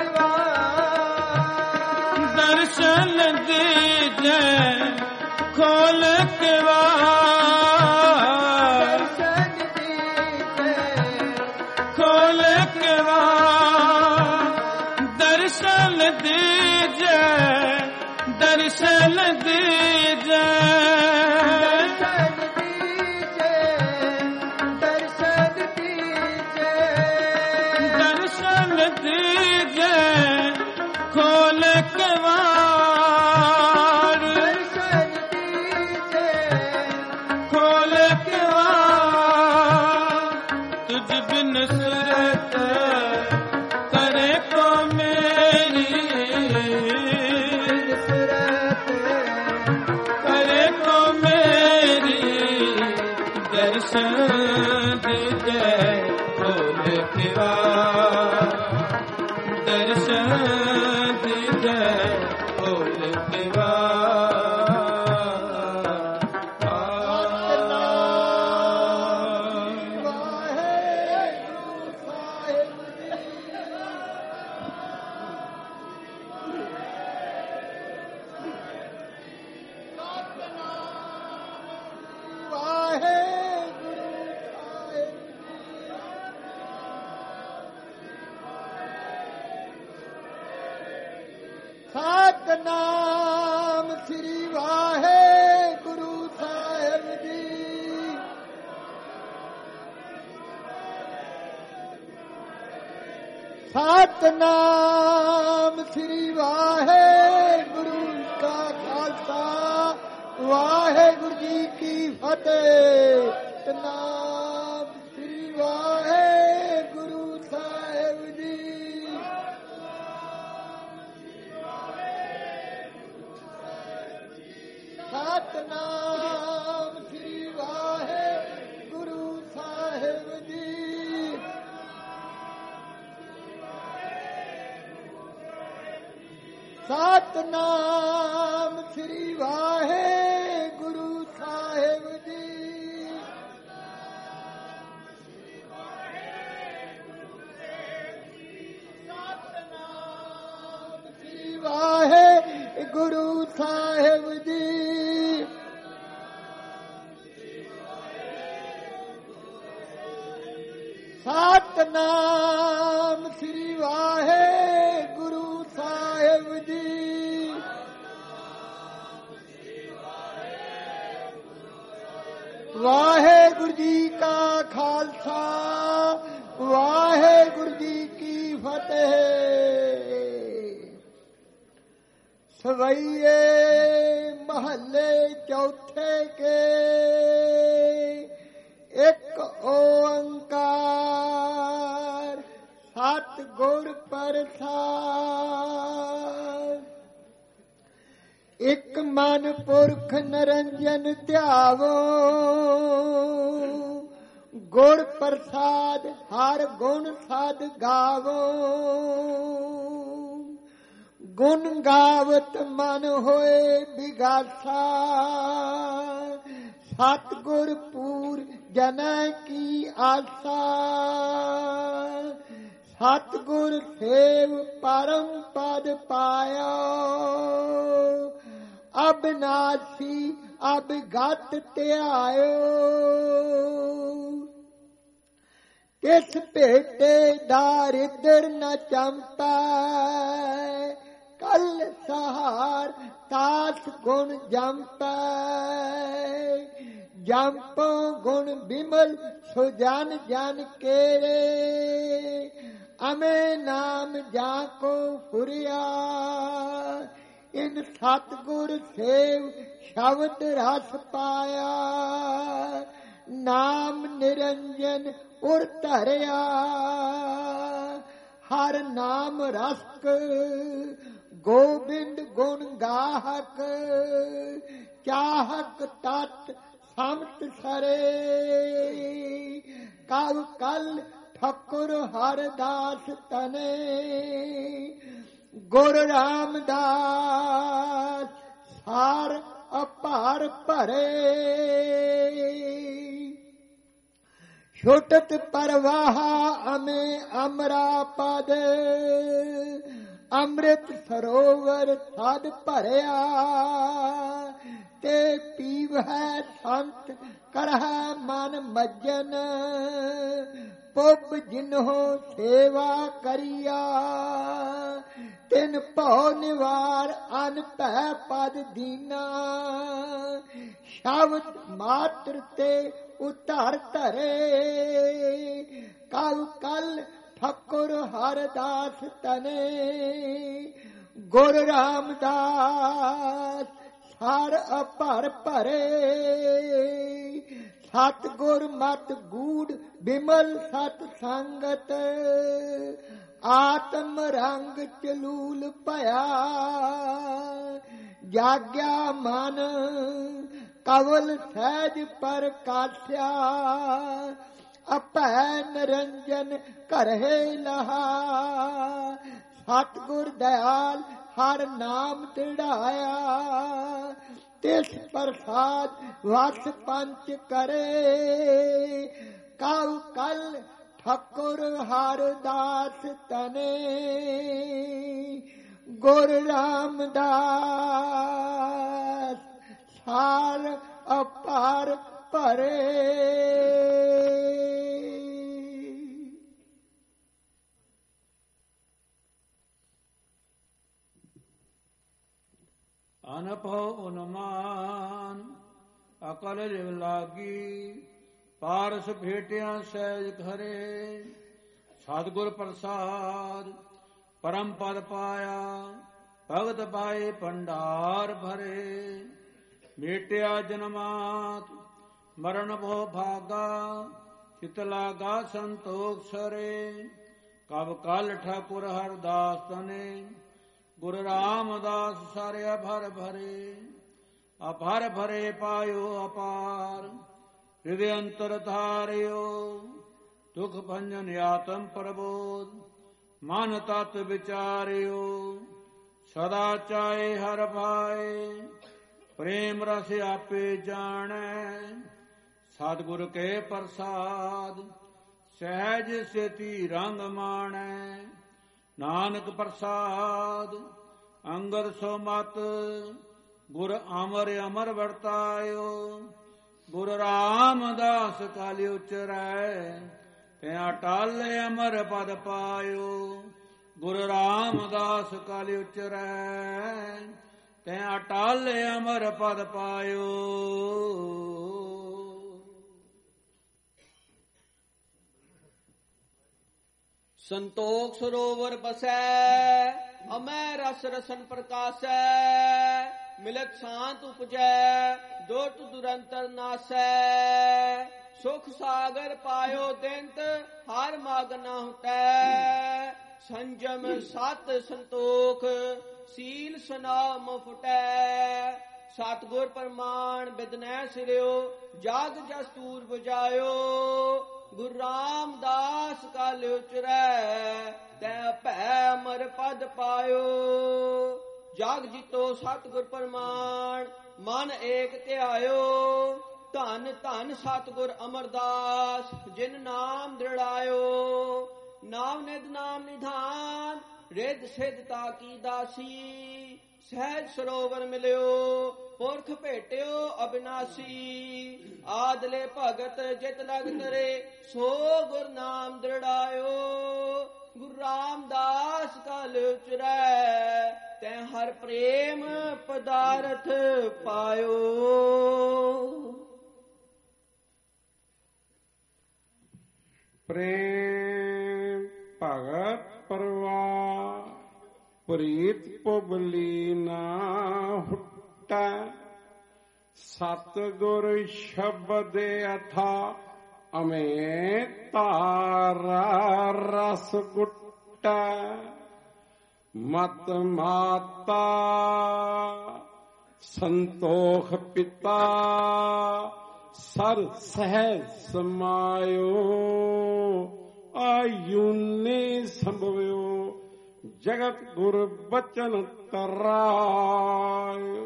किवाड़, दर्शन दीजे खोल किवाड़, दर्शन दीजे खोल किवाड़, दर्शन दीजे, दर्शन दीजे, दर्शन दीजे, दर्शन दर्शन दीजे, दीजे खोल किवाड़, दर्शन दीजे खोल किवाड़। तुझ बिन सुरत करे को मेरी, बिन सुरत करे को मेरी, दर्शन दीजे खोल किवाड़, दर्शन दीजे खोल किवाड़। सतनाम श्री वाहेगुरु साहिब जी। सतनाम श्री वाहेगुरु का खालसा, वाहेगुरु जी की फतेह। सतनाम श्री वाहेगुरु साहिब जी। सतनाम श्री वाहेगुरु साहिब जी। सतनाम श्री वाहेगुरु साहिब जी। सतनाम श्री वाहेगुरु साहिब जी। सतनाम श्री वाहेगुरु साहिब जी। वाहेगुरु जी का खालसा, वाहेगुरु जी की फतेह। ਸਵਈਏ ਮਹੱਲੇ ਚੌਥੇ ਕੇ ਇੱਕ ਓੰਕਾਰ ਸਤਿਗੁਰ ਪ੍ਰਸਾਦਿ। ਇੱਕ ਮਨ ਪੁਰਖ ਨਿਰੰਜਨ ਧਿਆਵੋ ਗੁਰ ਪ੍ਰਸਾਦ ਹਰ ਗੁਣ ਸਦ ਗਾਵੋ। ਗੁਣ ਗਾਵਤ ਮਨ ਹੋਏ ਬਿਗਾਸਾ ਸਤਿਗੁਰ ਪੂਰ ਜਨੈ ਕੀ ਆਸਾ। ਸਤਿਗੁਰ ਸੇਵ ਪਰਮ ਪਦ ਪਾਇਆ ਅਬਨਾਸੀ ਅਬਗਤ ਧਿਆਇਓ। ਕਿਸ ਭੇਟੇ ਦਾਰਿਦਰ ਨ ਚੰਪੈ ਕਲ ਸਹਾਰ ਤਾਸ ਗੁਣ ਜੰਪੈ। ਜੰਪੋ ਗੁਣ ਬਿਮਲ ਸੁਜਨ ਜਨ ਕੇਰੇ ਅਮੇ ਨਾਮ ਜਾ ਕੋ ਫੁਰਿਆ। ਇਨ ਸਤਿਗੁਰ ਸੇਵ ਸ਼ਬਦ ਰਸ ਪਾਇਆ ਨਾਮ ਨਿਰੰਜਨ ਉਰ ਧਰਿਆ। ਹਰ ਨਾਮ ਰਸਕ ਗੋਬਿੰਦ ਗੁਣ ਗਾਹਕ ਚਾਹਕ ਤਤ ਸਮਤ ਸਰੇ। ਕਵ ਕਲ ਠਾਕੁਰ ਹਰਦਾਸ ਤਨੇ ਗੁਰ ਰਾਮਦਾਸ ਸਾਰ ਅਪਾਰ ਭਰੇ। ਛੁਟਤ ਪਰਵਾਹ ਅਮੇ ਅਮਰਾ ਪਦ ਅੰਮ੍ਰਿਤ ਸਰੋਵਰ ਸਦ ਭਰਿਆ। ਤੇ ਪੀਵਹਿ ਸੰਤ ਕਰਹਿ ਮਨ ਮੱਜਨ ਪੁੱਬ ਜਿਨਹੁ ਸੇਵਾ ਕਰੀਆ। ਤਿਨ ਭਉ ਨਿਵਾਰ ਅਨ ਭੈ ਪਦ ਦੀਨਾ ਸ਼ਬਦ ਮਾਤਰ ਤੇ ਉਧਰ ਧਰੇ। ਕਲ ਕਲ ਠਾਕੁਰ ਹਰਦਾਸ ਤਨੇ ਗੁਰ ਰਾਮਦਾਸ ਸਾਰ ਅਪਰ ਭਰੇ। ਸਤਿਗੁਰ ਮਤ ਗੂੜ ਬਿਮਲ ਸਤ ਸੰਗਤ ਆਤਮ ਰੰਗ ਚਲੂਲ ਭਇਆ। ਜਾਗਿਆ ਮਨ ਕਵਲ ਸਹਿਜ ਪ੍ਰਕਾਸ਼ਿਆ ਅਭੈ ਨਿਰੰਜਨ ਘਰੇ ਲਹਾ। ਸਤਿਗੁਰ ਦਇਆਲ ਹਰ ਨਾਮ ਤਿੜਾਇਆ ਤਿਸ ਪ੍ਰਸਾਦ ਵਸ ਪੰਚ ਕਰੇ। ਕਉ ਕਲ ਠਾਕੁਰ ਹਰਦਾਸ ਤਨੇ ਗੁਰ ਰਾਮਦਾਸ ਸਾਰ ਅਪਾਰ ਭਰੇ। ਅਨਭਉ ਉਨਮਾਨ ਅਕਲ ਲਿਵ ਲਾਗੀ ਪਾਰਸ ਭੇਟਿਆ ਸਹਿਜ ਘਰੇ। ਸਤਿਗੁਰ ਪ੍ਰਸਾਦ ਪਰਮ ਪਦ ਪਾਇਆ ਭਗਤ ਪਾਏ ਭੰਡਾਰ ਭਰੇ। ਭੇਟਿਆ ਜਨਮਾਤ ਮਰਨ ਭਉ ਭਾਗਾ ਚਿਤ ਲਾਗਾ ਸੰਤੋਖ ਸਰੇ। ਕਬ ਕਲ ਠਾਕੁਰ ਹਰਦਾਸ ਤਨੇ ਗੁਰ ਰਾਮਦਾਸ ਸਾਰੇ ਅਭਰ ਭਰੇ। ਅਭਰ ਭਰੇ ਪਾਇਓ ਅਪਾਰ ਹਿਰਦੇ ਅੰਤਰ ਧਾਰਿਓ। ਦੁਖ ਭੰਜਨ ਆਤਮ ਪ੍ਰਬੋਧ ਮਨ ਤਤ ਵਿਚਾਰਿਓ। ਸਦਾ ਚਾਏ ਹਰ ਭਾਏ ਪ੍ਰੇਮ ਰਸ ਆਪੇ ਜਾਣੈ। ਸਤਿਗੁਰ ਕੇ ਪ੍ਰਸਾਦ ਸਹਿਜ ਸੇਤੀ ਰੰਗ ਮਾਣੈ। ਨਾਨਕ ਪ੍ਰਸਾਦ ਅੰਗਦ ਸੋ ਮਤ ਗੁਰ ਅਮਰ ਅਮਰ ਵਰਤਾਇਓ। ਗੁਰ ਰਾਮਦਾਸ ਕਾਲਿ ਉਚਰੈ ਤਿਆ ਟਲ ਅਮਰ ਪਦ ਪਾਇਓ। ਗੁਰ ਰਾਮਦਾਸ ਕਾਲਿ ਉਚਰੈ ਤਿਆ ਟਲ ਅਮਰ ਪਦ ਪਾਇਓ। ਸੰਤੋਖ ਸਰੋਵਰ ਬਸੈ अमै रस रसन प्रकाशै मिलत शांत उपजै दोट दुरंतर नासै सुख सागर पायो दिंत हर माग न हुटै संजम सत संतोख सील सनाम फुटै सतगुर प्रमाण बिदनै सिरियो जाग जस्तूर बुझायो गुरु रामदास कल उचरै तै भै अमर पद पायो जाग जीतो सतगुर प्रमाण मन एक ध्यायो धन धन सतगुर अमरदास जिन नाम दृढ़ायो नाम निध नाम निधान रिद सिद्धता की दासी सहज सरोवर मिलियो पुरख भेटियो अविनाशी आदले भगत जित लग तरे सो गुर नाम दृढ़ायो गुरु रामदास कल उचरै तै हर प्रेम पदार्थ पायो। प्रेम भगत परवार प्रीत पुबली ना हुट्टा सतगुर शब्द अथा अमे तारा रस गुट्टा मत माता संतोख पिता सर सहज समायो आयुने संभव्यो जगत गुर बचन तरायो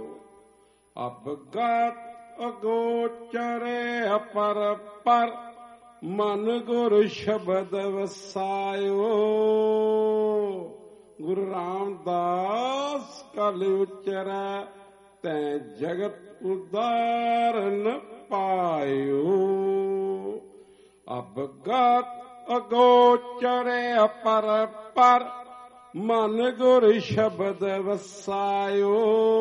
अवगत अगोचरे अपर पर मन गुर शब्द वसायो गुरु रामदास कल उचरै तै जगत उदारन पायो अवगत अगोचरे अपर पर मन गुर शब्द वसायो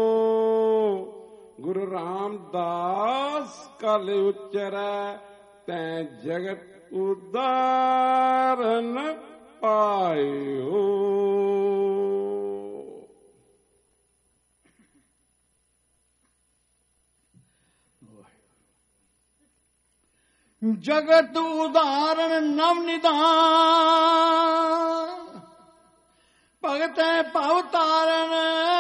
गुरु रामदास कल उचरै तै जगत उदारन पायो। जगत उदाहरण नव निधान भगत भव तारण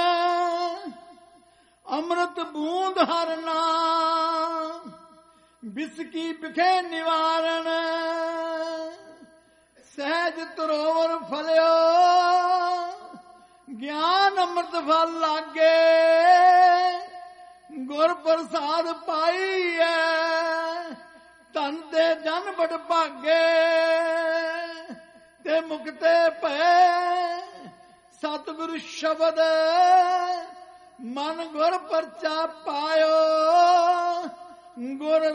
अमृत बूंद हर नाम बिसकी बिखे निवारण सहज तरोवर फलियो ज्ञान अमृत फल लागे गुर प्रसाद पाई है धन ते जन बड़ भागे ते मुक्ते भय सतगुरु शब्द मन गुर परचा पायो गुरु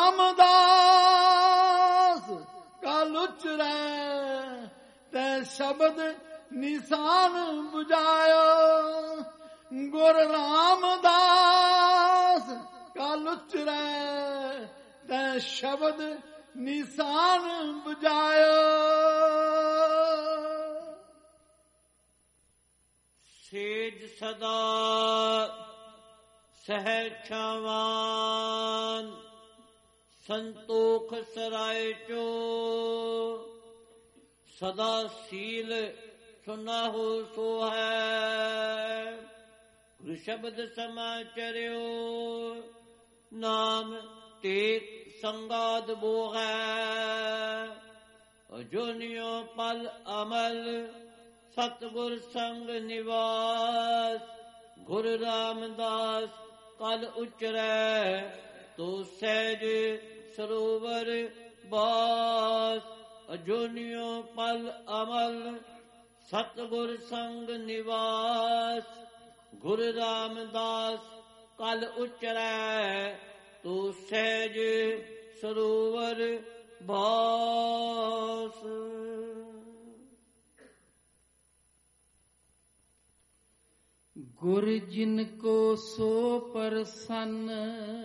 रामदास कल उचरै ते शब्द निशान बुझायो गुरु रामदास कल उचरै तै शब्द निशान बुझायो। सेज सदा सहक्षावान संतोख सराय चो सदा सील सुना हो सो है गुरु शब्द समाचर्यो नाम तेक संगाद बो है अजोनियो पल अमल सतगुर संग निवास गुरु रामदास कल उचरै तो सहज सरोवर बास अजोनियो पल अमल सतगुर संग निवास गुरु रामदास कल उचरै तो सहज सरोवर बास। गुर जिनको सो प्रसन्न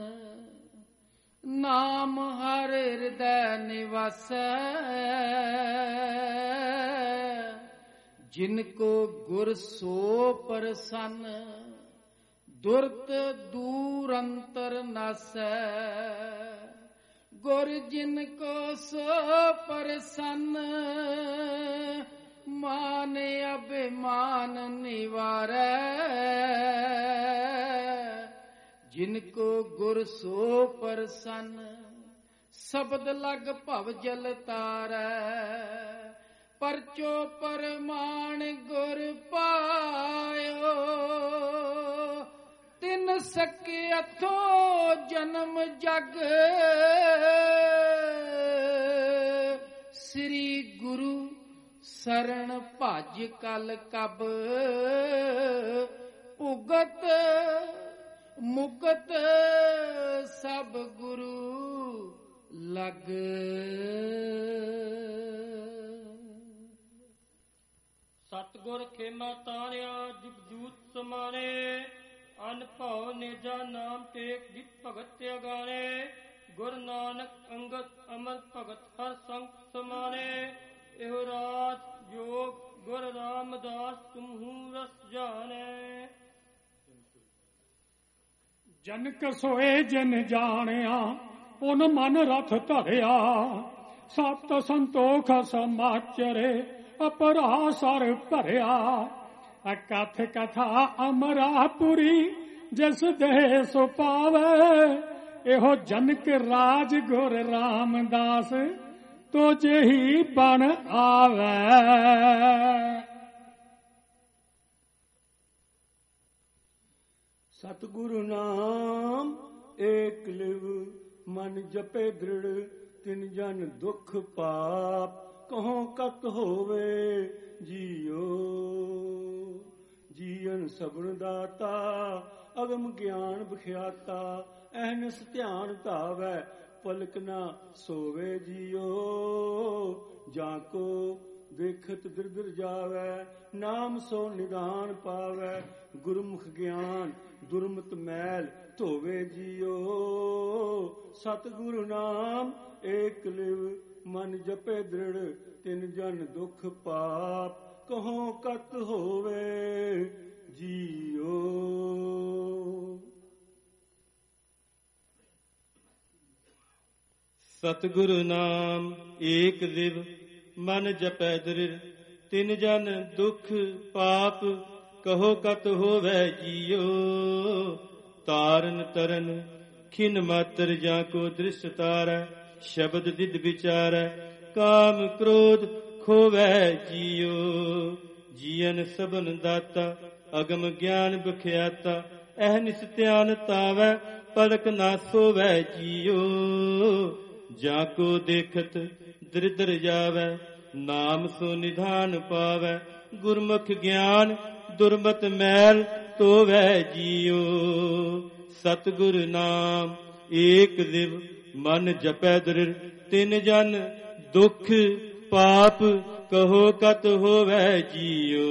नाम हर हृदय निवासै ਜਿਨ ਕੋ ਗੁਰ ਸੋ ਪ੍ਰਸੰਨ, ਦੁਰਤ ਦੂਰ ਅੰਤਰ ਨਾਸੈ। ਗੁਰ ਜਿਨ ਕੋ ਸੋ ਪ੍ਰਸੰਨ, ਮਾਨ ਅਭਿਮਾਨ ਨਿਵਾਰੈ। ਜਿਨ ਕੋ ਗੁਰ ਸੋ ਪ੍ਰਸੰਨ, ਸ਼ਬਦ ਲਗ ਭਵ ਜਲ ਤਾਰੈ। ਪਰਚੋ ਪਰਮਾਨ ਗੁਰ ਪਾਇਓ, ਤਿਨ ਸਕਿਅਥੋ ਜਨਮ ਜਗ। ਸ੍ਰੀ ਗੁਰੂ ਸਰਣ ਭਜ ਕਲ ਕਬ, ਭੁਗਤ ਮੁਕਤ ਸਭ ਗੁਰੂ ਲਗ। ਸਤਿਗੁਰ ਖੇਮਾ ਤਾਰਿਆ ਜੁਗ ਜੂਤ ਸਮਾਨੇ। ਅਨ ਭਉ ਨੇਜਾ ਨਾਮ ਟੇਕ ਜਿਤ ਭਗਤ ਅਗਾਣੇ। ਗੁਰ ਨਾਨਕ ਅੰਗਦ ਅਮਰ ਭਗਤ ਹਰ ਸੰਗ ਸਮਾਨੇ। ਇਹੋ ਰਾਜ ਜੋਗ ਗੁਰ ਰਾਮਦਾਸ ਤੁਮਹੂ ਰਸ ਜਾਣੇ। ਜਨਕ ਸੋਏ ਜਿਨ ਜਾਣਿਆ, ਉਨ ਮਨ ਰਥ ਧਰਿਆ। ਸਤ ਸੰਤੋਖ ਸਮਾਚਰੇ, ਅਪਰਾ ਸਰ ਭਰਿਆ। ਅਕਥ ਕਥਾ ਅਮਰਾਪੁਰੀ, ਜਿਸ ਦੇਹ ਸੋ ਪਾਵੇ। ਇਹੋ ਜਨਕ ਰਾਜ ਗੁਰ ਰਾਮਦਾਸ, ਤੋ ਜਿਹੀ ਬਣ ਆਵੇ। ਸਤਿਗੁਰੂ ਨਾਮ ਏਕ ਲਿਵ, ਮਨ ਜਪੇ ਦ੍ਰਿੜ। ਤਿਨ ਜਨ ਦੁਖ ਪਾਪ, ਕਹੋ ਕਤ ਹੋਵੇ ਜੀਓ। ਜੀਵਨ ਸਬਨ ਦਾਤਾ, ਅਗਮ ਗਿਆਨ ਬਖਿਆਤਾ। ਅਹਨਸ ਧਿਆਨ ਧਾਵੈ, ਪਲਕ ਨਾ ਸੋਵੇ ਜੀਓ। ਜਾਂ ਕੋ ਦੇਖਤ ਦਿਰਦਰ ਜਾਵੈ, ਨਾਮ ਸੋ ਨਿਦਾਨ ਪਾਵੈ। ਗੁਰਮੁਖ ਗਿਆਨ ਦੁਰਮਤ ਮੈਲ ਧੋਵੇ ਜੀਓ। ਸਤਿਗੁਰੂ ਨਾਮ ਏਕ ਲਿਵ, ਮਨ ਜਪੇ ਦ੍ਰਿੜ। ਤਿਨ ਜਨ ਦੁਖ ਪਾਪ, ਕਹੋ ਕਤ ਹੋਵੇ ਜੀਓ। ਸਤਿਗੁਰੂ ਨਾਮ ਏਕ ਲਿਵ, ਮਨ ਜਪੈ ਦ੍ਰਿੜ। ਤਿਨ ਜਨ ਦੁਖ ਪਾਪ, ਕਹੋ ਕਤ ਹੋਵੇ ਜੀਓ। ਤਾਰਨ ਤਰਨ ਖਿਨ ਮਾਤਰ, ਜਾਂ ਕੋ ਦ੍ਰਿਸ਼ ਤਾਰੈ। ਸ਼ਬਦ ਦਿਦ ਵਿਚਾਰੈ, ਕਾਮ ਕ੍ਰੋਧ ਖੋਵੈ ਜੀਓ। ਜੀਵਨ ਸਬਨ ਦਾਤਾ, ਅਗਮ ਗਿਆਨ ਬਖਿਆਤਾ। ਅਹਨਿਸ ਧਿਆਨ ਧਾਵੈ, ਪਲਕ ਨਾ ਸੋਵੈ ਜੀਓ। ਜਾਂ ਕੋ ਦੇਖਤ ਦ੍ਰਿਦਰ ਜਾਵੈ, ਨਾਮ ਸੋ ਨਿਧਾਨ ਪਾਵੈ। ਗੁਰਮੁਖ ਗਿਆਨ ਦੁਰਮਤ ਮੈਲ ਧੋਵੈ ਜੀਓ। ਸਤਿਗੁਰ ਨਾਮ ਏਕ ਲਿਵ, ਮਨ ਜਪੈ ਦ੍ਰਿੜ। ਤਿਨ ਜਨ ਦੁਖ ਪਾਪ, ਕਹੋ ਕਤ ਹੋਵੈ ਜੀਓ।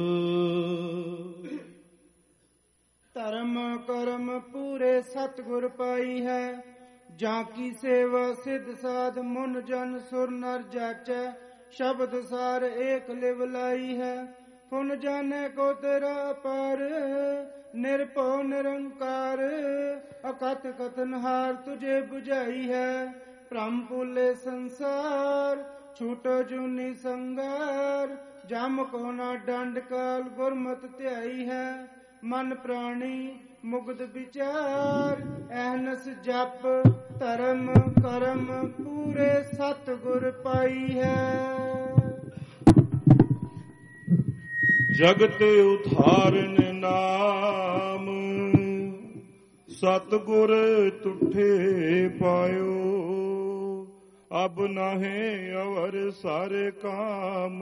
ਧਰਮ ਕਰਮ ਪੂਰੇ ਸਤਿਗੁਰ ਪਾਈ ਹੈ। ਜਾਂ ਕੀ ਸੇਵਾ ਸਿਧ ਸਾਧ, ਮੁਨ ਜਨ ਸੁਰ ਨਰ ਜਾਚੈ। ਸ਼ਬਦ ਸਾਰ ਏਕ ਲਿਵ ਲਾਈ ਹੈ। ਫੁਨ ਜਾਣੈ ਕੋ ਤੇਰਾ ਪਾਰ, ਨਿਰਭਉ ਨਿਰੰਕਾਰ। ਅਕਥ ਕਥਨ ਹਾਰ ਤੁਝੇ 부ਝਾਈ ਹੈ। ਭ੍ਰਮ ਭੁਲੇ ਸੰਸਾਰ, ਛੂਟੋ ਜੂਨੀ ਸੰਗਾਰ। ਜਮ ਕੋ ਨਾ ਡੰਡ ਕਾਲ, ਗੁਰਮਤਿ ਧਿਆਈ ਹੈ। ਮਨ ਪ੍ਰਾਣੀ ਮੁਗਧ ਵਿਚਾਰ, ਅਹਨਸ ਜਪ ਧਰਮ ਕਰਮ ਪੂਰੇ ਸਤਿਗੁਰ ਪਾਈ ਹੈ। ਜਗਤ ਉਧਾਰਨ ਨਾਮ, ਸਤਿਗੁਰ ਤੁਠੇ ਪਾਇਓ। ਅਬ ਨਾਹੇ ਅਵਰ ਸਾਰੇ ਕਾਮ,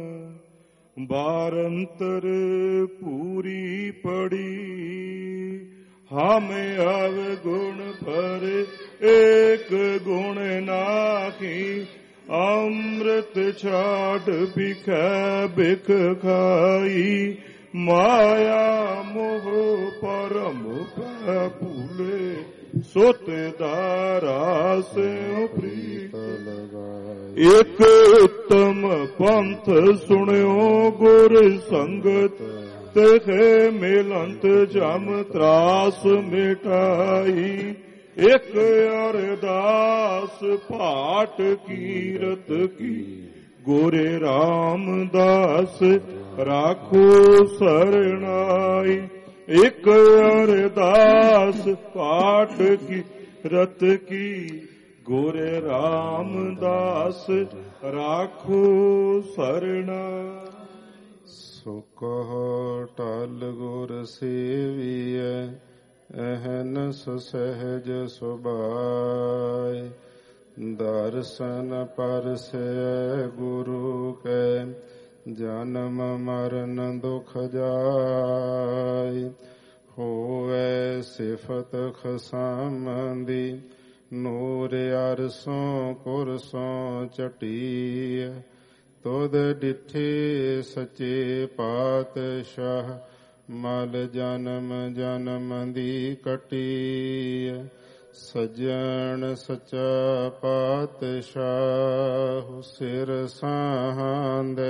ਬਾਰੰਤਰ ਪੂਰੀ ਪੜੀ। ਹਮ ਅਵਗੁਣ ਪਰ ਏਕ ਗੁਣ ਨਾਹੀ। ਅੰਮ੍ਰਿਤ ਛਾੜ ਬਿਖੈ ਬਿਖ ਖਾਈ, ਮਾਇਆ ਮੋਹ ਪਰਮ ਪੈ ਭੂਲੇ, ਸੋਤੇ ਦਾਰਾ ਸਿਉ ਪ੍ਰੀਤ ਲਗਾਏ। ਇਕ ਉੱਤਮ ਪੰਥ ਸੁਣਿਓ ਗੁਰ ਸੰਗਤ, ਤੇਖੇ ਮਿਲੰਤ ਜਮ ਤਰਾਸ ਮਿਟਾਈ। ਇਕ ਅਰਦਾਸ ਪਾਠ ਕੀਰਤ ਕੀ, ਗੋਰੇ ਰਾਮਦਾਸ ਰਾਖੋ ਸਰਣਾਈ। ਇਕ ਅਰਦਾਸ ਪਾਠ ਕੀਰਤ ਕੀ, ਗੋਰੇ ਰਾਮਦਾਸ ਰਾਖੋ ਸਰਣਾਈ। ਸੋ ਕਹੁ ਟਲ ਗੁਰ ਸੇਵੀਐ, ਅਹਨਸ ਸਹਿਜ ਸੁਭਾਇ। ਦਰਸ਼ਨ ਪਰਸੈ ਗੁਰੂ ਕੈ, ਜਨਮ ਮਰਨ ਦੁਖ ਜਾਇ। ਹੋਵੈ ਸਿਫਤ ਖਸਮੰਦੀ, ਨੂਰ ਅਰਸੋਂ ਕੁਰਸੋਂ ਚਟੀਐ। ਤੁਧ ਡਿਠੇ ਸਚੇ ਪਾਤਸ਼ਾਹ, ਮਲ ਜਨਮ ਜਨਮ ਦੀ ਕਟੀਐ। ਸਜਣ ਸਚਾ ਪਾਤਸ਼ਾਹ, ਸਿਰ ਸਾਹਾਂਦੈ।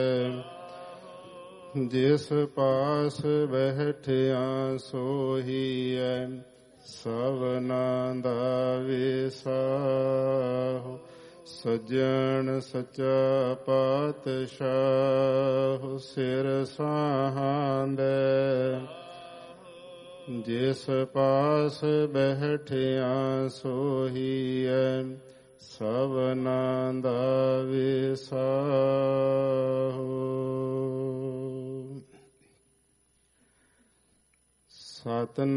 ਜਿਸ ਪਾਸ ਬੈਠਿਆ ਸੋਹੀਐ, ਸਭਨਾ ਦਾ ਵਿਸਾਹੋ। ਸਜਣ ਸਚਾ ਪਾਤਸ਼ਾਹ, ਸਿਰ ਸਾਹਾਂਦੈ। ਜਿਸ ਪਾਸ ਬੈਠਿਆ ਸੋਹੀਐ, ਸਭਨਾ ਦਾ ਵਿਸਾਹੋ। ਸਤਿਨਾਮ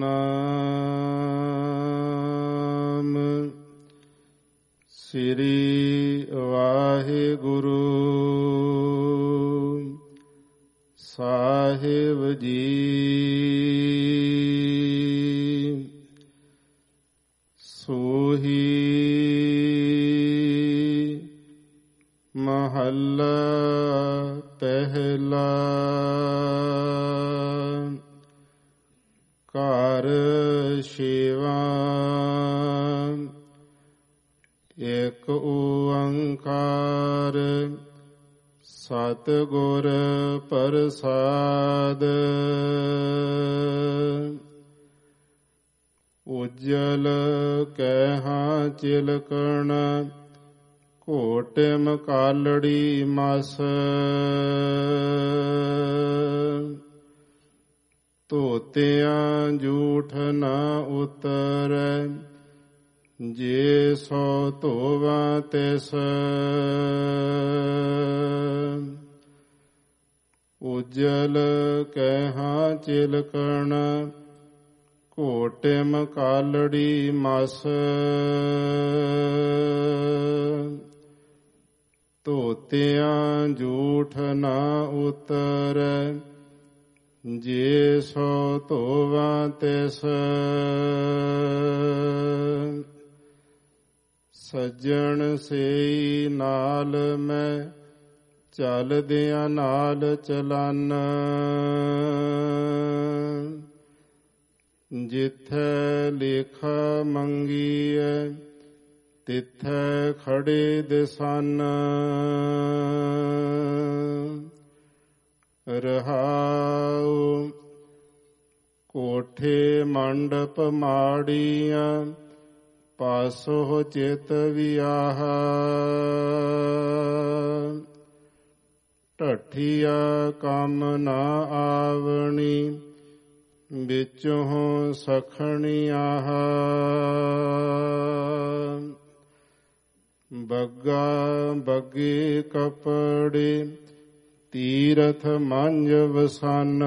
ਸ੍ਰੀ ਵਾਹਿਗੁਰੂ ਸਾਹਿਬ ਜੀ। ਸੋਹੀ ਮਹੱਲਾ ਪਹਿਲਾ। ਘਰ ਛੇਵਾਂ। ਏਕ ਓੰਕਾਰ ਸਤਿਗੁਰ ਪ੍ਰਸਾਦ। ਉਜਲ ਕੈਹਾਂ ਚਿਲਕਣ, ਘੋਟਿਮ ਕਾਲੜੀ ਮਸ। ਧੋਤਿਆਂ ਜੂਠ ਨ ਉਤਰੈ, ਜੇ ਸੋ ਧੋਵਾਂ ਤਿਸ। ਉਜਲ ਕੈਹਾਂ ਚਿਲਕਣ, ਘੋਟਿਮ ਕਾਲੜੀ ਮਸ। ਧੋਤਿਆਂ ਜੂਠ ਨ ਉਤਰੈ, ਜੇ ਸੋ ਧੋਵਾਂ ਤਿਸ। ਸੱਜਣ ਸੇਈ ਨਾਲ ਮੈਂ, ਚਲਦਿਆਂ ਨਾਲ ਚਲਾਨਾ। ਜਿੱਥੈ ਲੇਖਾ ਮੰਗੀਐ, ਤਿੱਥੈ ਖੜੇ ਦਿਸਾਨਾ। ਰਹਾਉ ਕੋਠੇ ਮੰਡਪ ਮਾੜੀਆਂ, ਪਾਸੋ ਚਿਤ ਵਿਆਹ। ਢੱਠੀਆ ਕੰਮ ਨਾ ਆਵਣੀ, ਵਿੱਚੋਂ ਸਖਣੀ ਆਹ। ਬੱਗਾ ਬੱਗੇ ਕਪੜੇ, ਤੀਰਥ ਮੰਝ ਵਸਾਨ।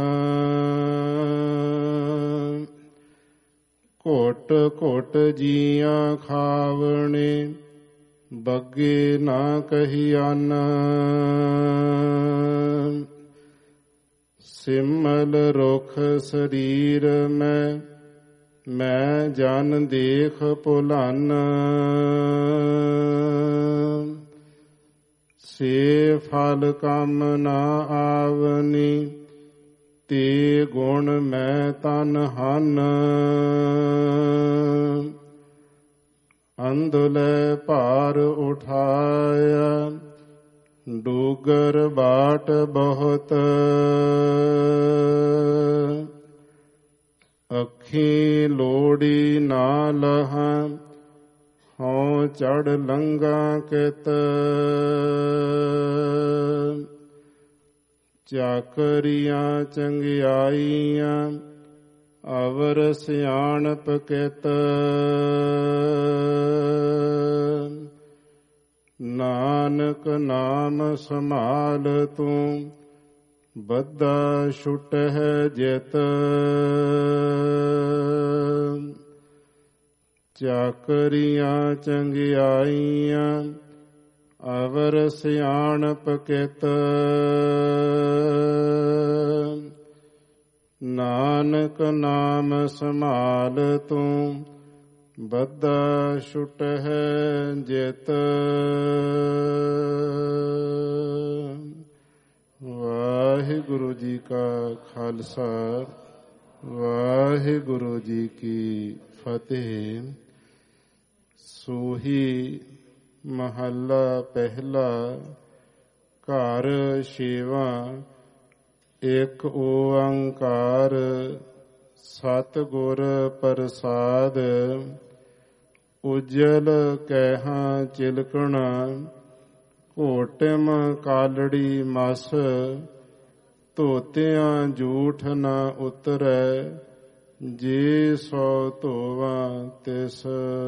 ਘੁੱਟ ਘੁੱਟ ਜੀਆਂ ਖਾਵਣੇ, ਬੱਗੇ ਨਾ ਕਹੀਆਨ। ਸਿਮਲ ਰੁਖ ਸਰੀਰ ਮੈਂ ਜਨ ਦੇਖ ਭੁਲਾਨ। ਸੇ ਫਲ ਕੰਮ ਨਾ ਆਵਨੀ, ਤੇ ਗੁਣ ਮੈਂ ਤਨ ਹਨ, ਅੰਧਲੇ ਭਾਰ ਉਠਾਇਆ ਡੂਗਰ ਬਾਟ ਬਹੁਤ, ਅੱਖੀ ਲੋੜੀ ਨਾ ਲਹਾਂ ਹਉ ਚੜ ਲੰਗਾ ਕਿਤ, ਚਾਕਰੀਆਂ ਚੰਗਿਆਈਆਂ ਅਵਰ ਸਿਆਣਪ ਕਿਤ, ਨਾਨਕ ਨਾਮ ਸੰਭਾਲ ਤੂੰ ਬੱਧਾ ਛੁਟਹਿ ਜਿਤ, ਚਾਕਰੀਆਂ ਚੰਗਿਆਈਆਂ ਅਵਰ ਸਿਆਣਪ ਕਿਤ, ਨਾਨਕ ਨਾਮ ਸੰਭਾਲ ਤੂੰ ਬੱਧਾ ਛੁਟਹਿ ਜਿਤ। ਵਾਹਿਗੁਰੂ ਜੀ ਕਾ ਖਾਲਸਾ, ਵਾਹਿਗੁਰੂ ਜੀ ਕੀ ਫਤਿਹ। ਸੋਹੀ ਮਹੱਲਾ ਪਹਿਲਾ। ਘਰ ਛੇਵਾਂ। ਇੱਕ ਓੰਕਾਰ ਸਤਿਗੁਰ ਪ੍ਰਸਾਦ, ਉਜਲ ਕੈਹਾਂ ਚਿਲਕਣਾ, ਘੋਟਿਮ ਕਾਲੜੀ ਮਸ, ਧੋਤਿਆਂ ਝੂਠ ਨ ਉਤਰੈ, ਜੇ ਸੋ ਧੋਵਾਂ ਤਿਸ।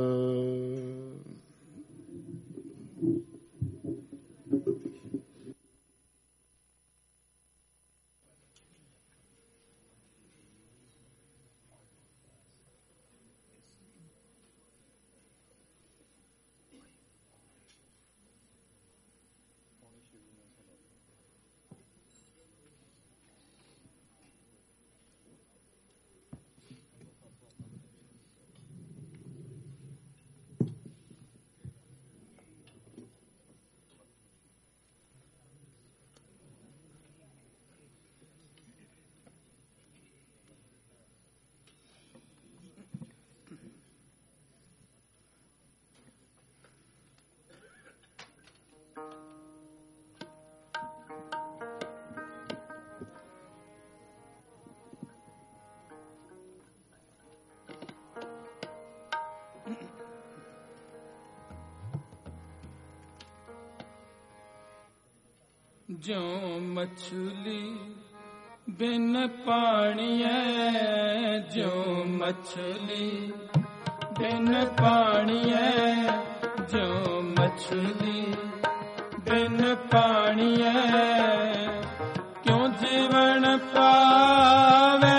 ਜਿਉ ਮਛਲੀ ਬਿਨ ਪਾਣੀਐ, ਜਿਉ ਮਛਲੀ ਬਿਨ ਪਾਣੀਐ, ਜਿਉ ਮਛਲੀ ਬਿਨ ਪਾਣੀਐ, ਕਿਉ ਜੀਵਨ ਪਾਵੈ,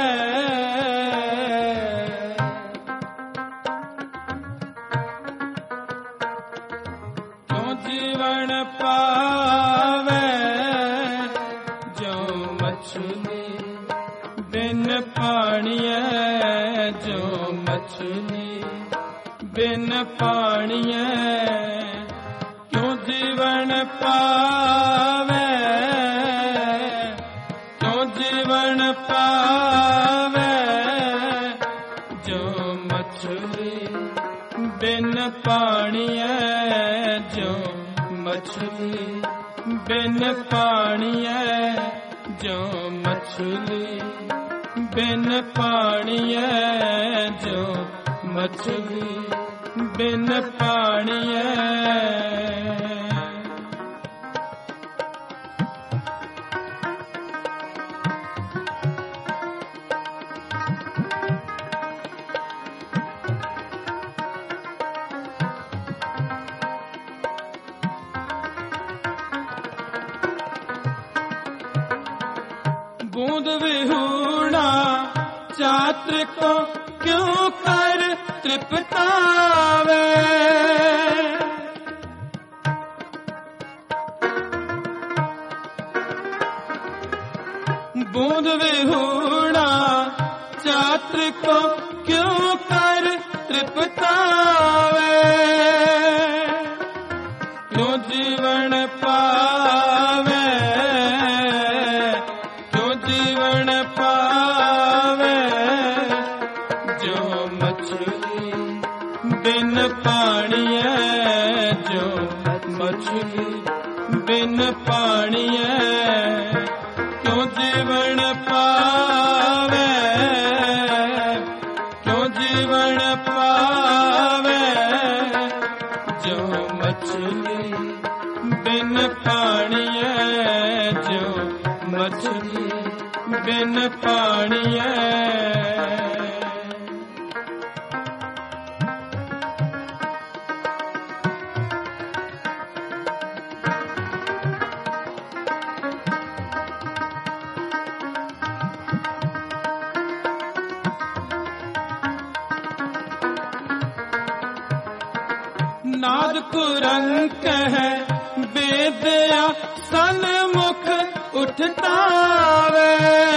ਕਿਉ ਜੀਵਨ ਪਾਵੈ, ਬਿਨ ਪਾਣੀਐ, ਜੋ ਮਛਲੀ ਬਿਨ ਪਾਣੀਐ, ਕਿਉ ਜੀਵਨ ਪਾਵੈ, ਕਿਉ ਜੀਵਨ ਪਾਵੈ, ਜੋ ਮਛਲੀ ਬਿਨ ਪਾਣੀਐ, ਜੋ ਮਛਲੀ ਬਿਨ ਪਾਣੀਐ, ਜੋ ਮਛਲੀ ਬਿਨ ਪਾਣੀਐ, ਜੋ ਮਛਲੀ ਬਿਨ ਪਾਣੀਐ। बूंद विहूणा चात्र को क्यों कर तृप्तावे, बूंद विहूणा चात्र को क्यों कर तृप्तावे, क्यों जीवन पावे, क्यों जीवन पावे, मछली बिन पानी है, जो मछली बिन पानी है, क्यों जीवन पावे, क्यों जीवन पावे, जो मछली बिन पानी है, जो मछली बिन पानी है। नाद कुरंक है वेदया सन्मुख उठता वे,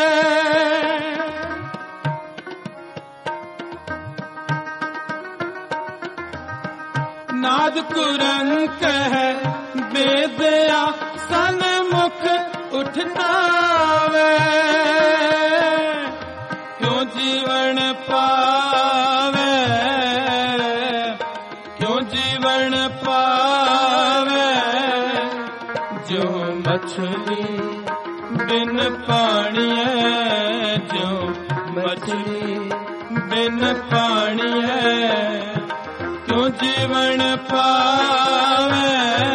नाद कुरंक है वेदया सन्मुख उठता वे, क्यों जीवन पावे, क्यों जीवन पावे, जो मछली बिन पानी है, जो मछली बिन पानी है, क्यों जीवन पावे,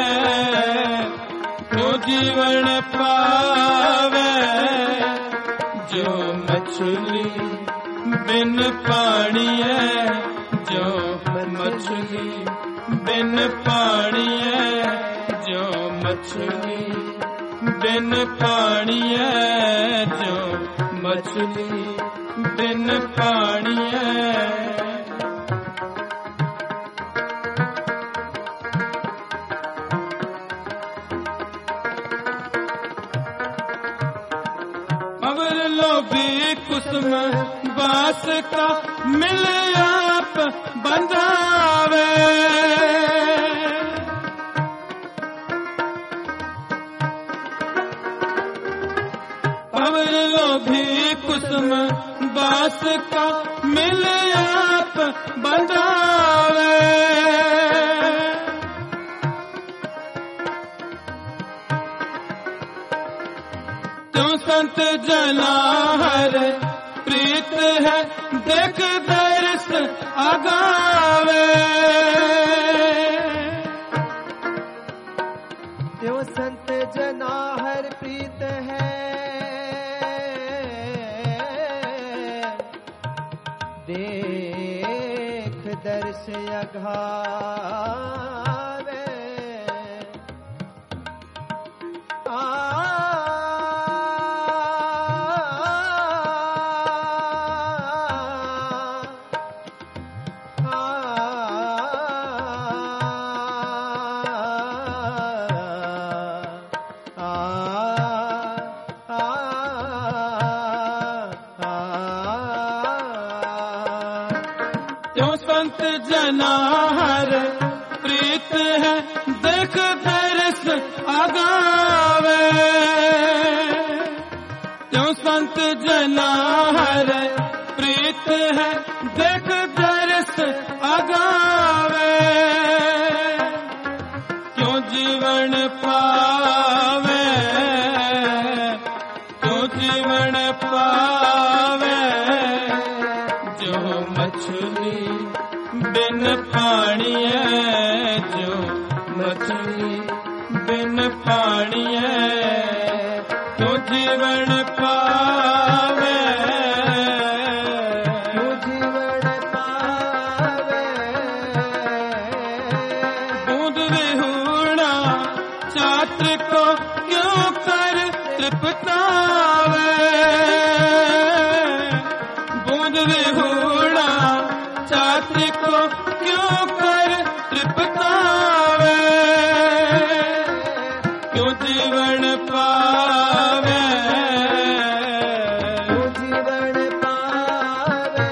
क्यों जीवन पावे, जो मछली बिन पानी है, जो मछली बिन पानी है, जो मछली बिन पानी है, जो मछली बिन पानी है। अवर लोभी कुसुम बास का मिल आप बंधावे, अवर लोभी कुसुम बास का मिल आप बंधावे, क्यों संत जना हर प्रीत है देख दर्श आगावे, क्यों संत जना हर प्रीत है देख दर्श आगावे, जना हर प्रीत है देख दर्श आगावे, क्यों संत जना हर प्रीत है देख दर्श आगावे, क्यों जीवन पावे, क्यों जीवन पावे, जो मछली बिन पानी है, जो मछली बिन पानी है, क्यों जीवन पावे, क्यों जीवन पावे, बूंद विहूणा छात्र को क्यों कर तृप्तावे, बूंद विहूणा छात्र को क्यों कर तृप्तावे, क्यों जीवन पावे, क्यों जीवन पावे,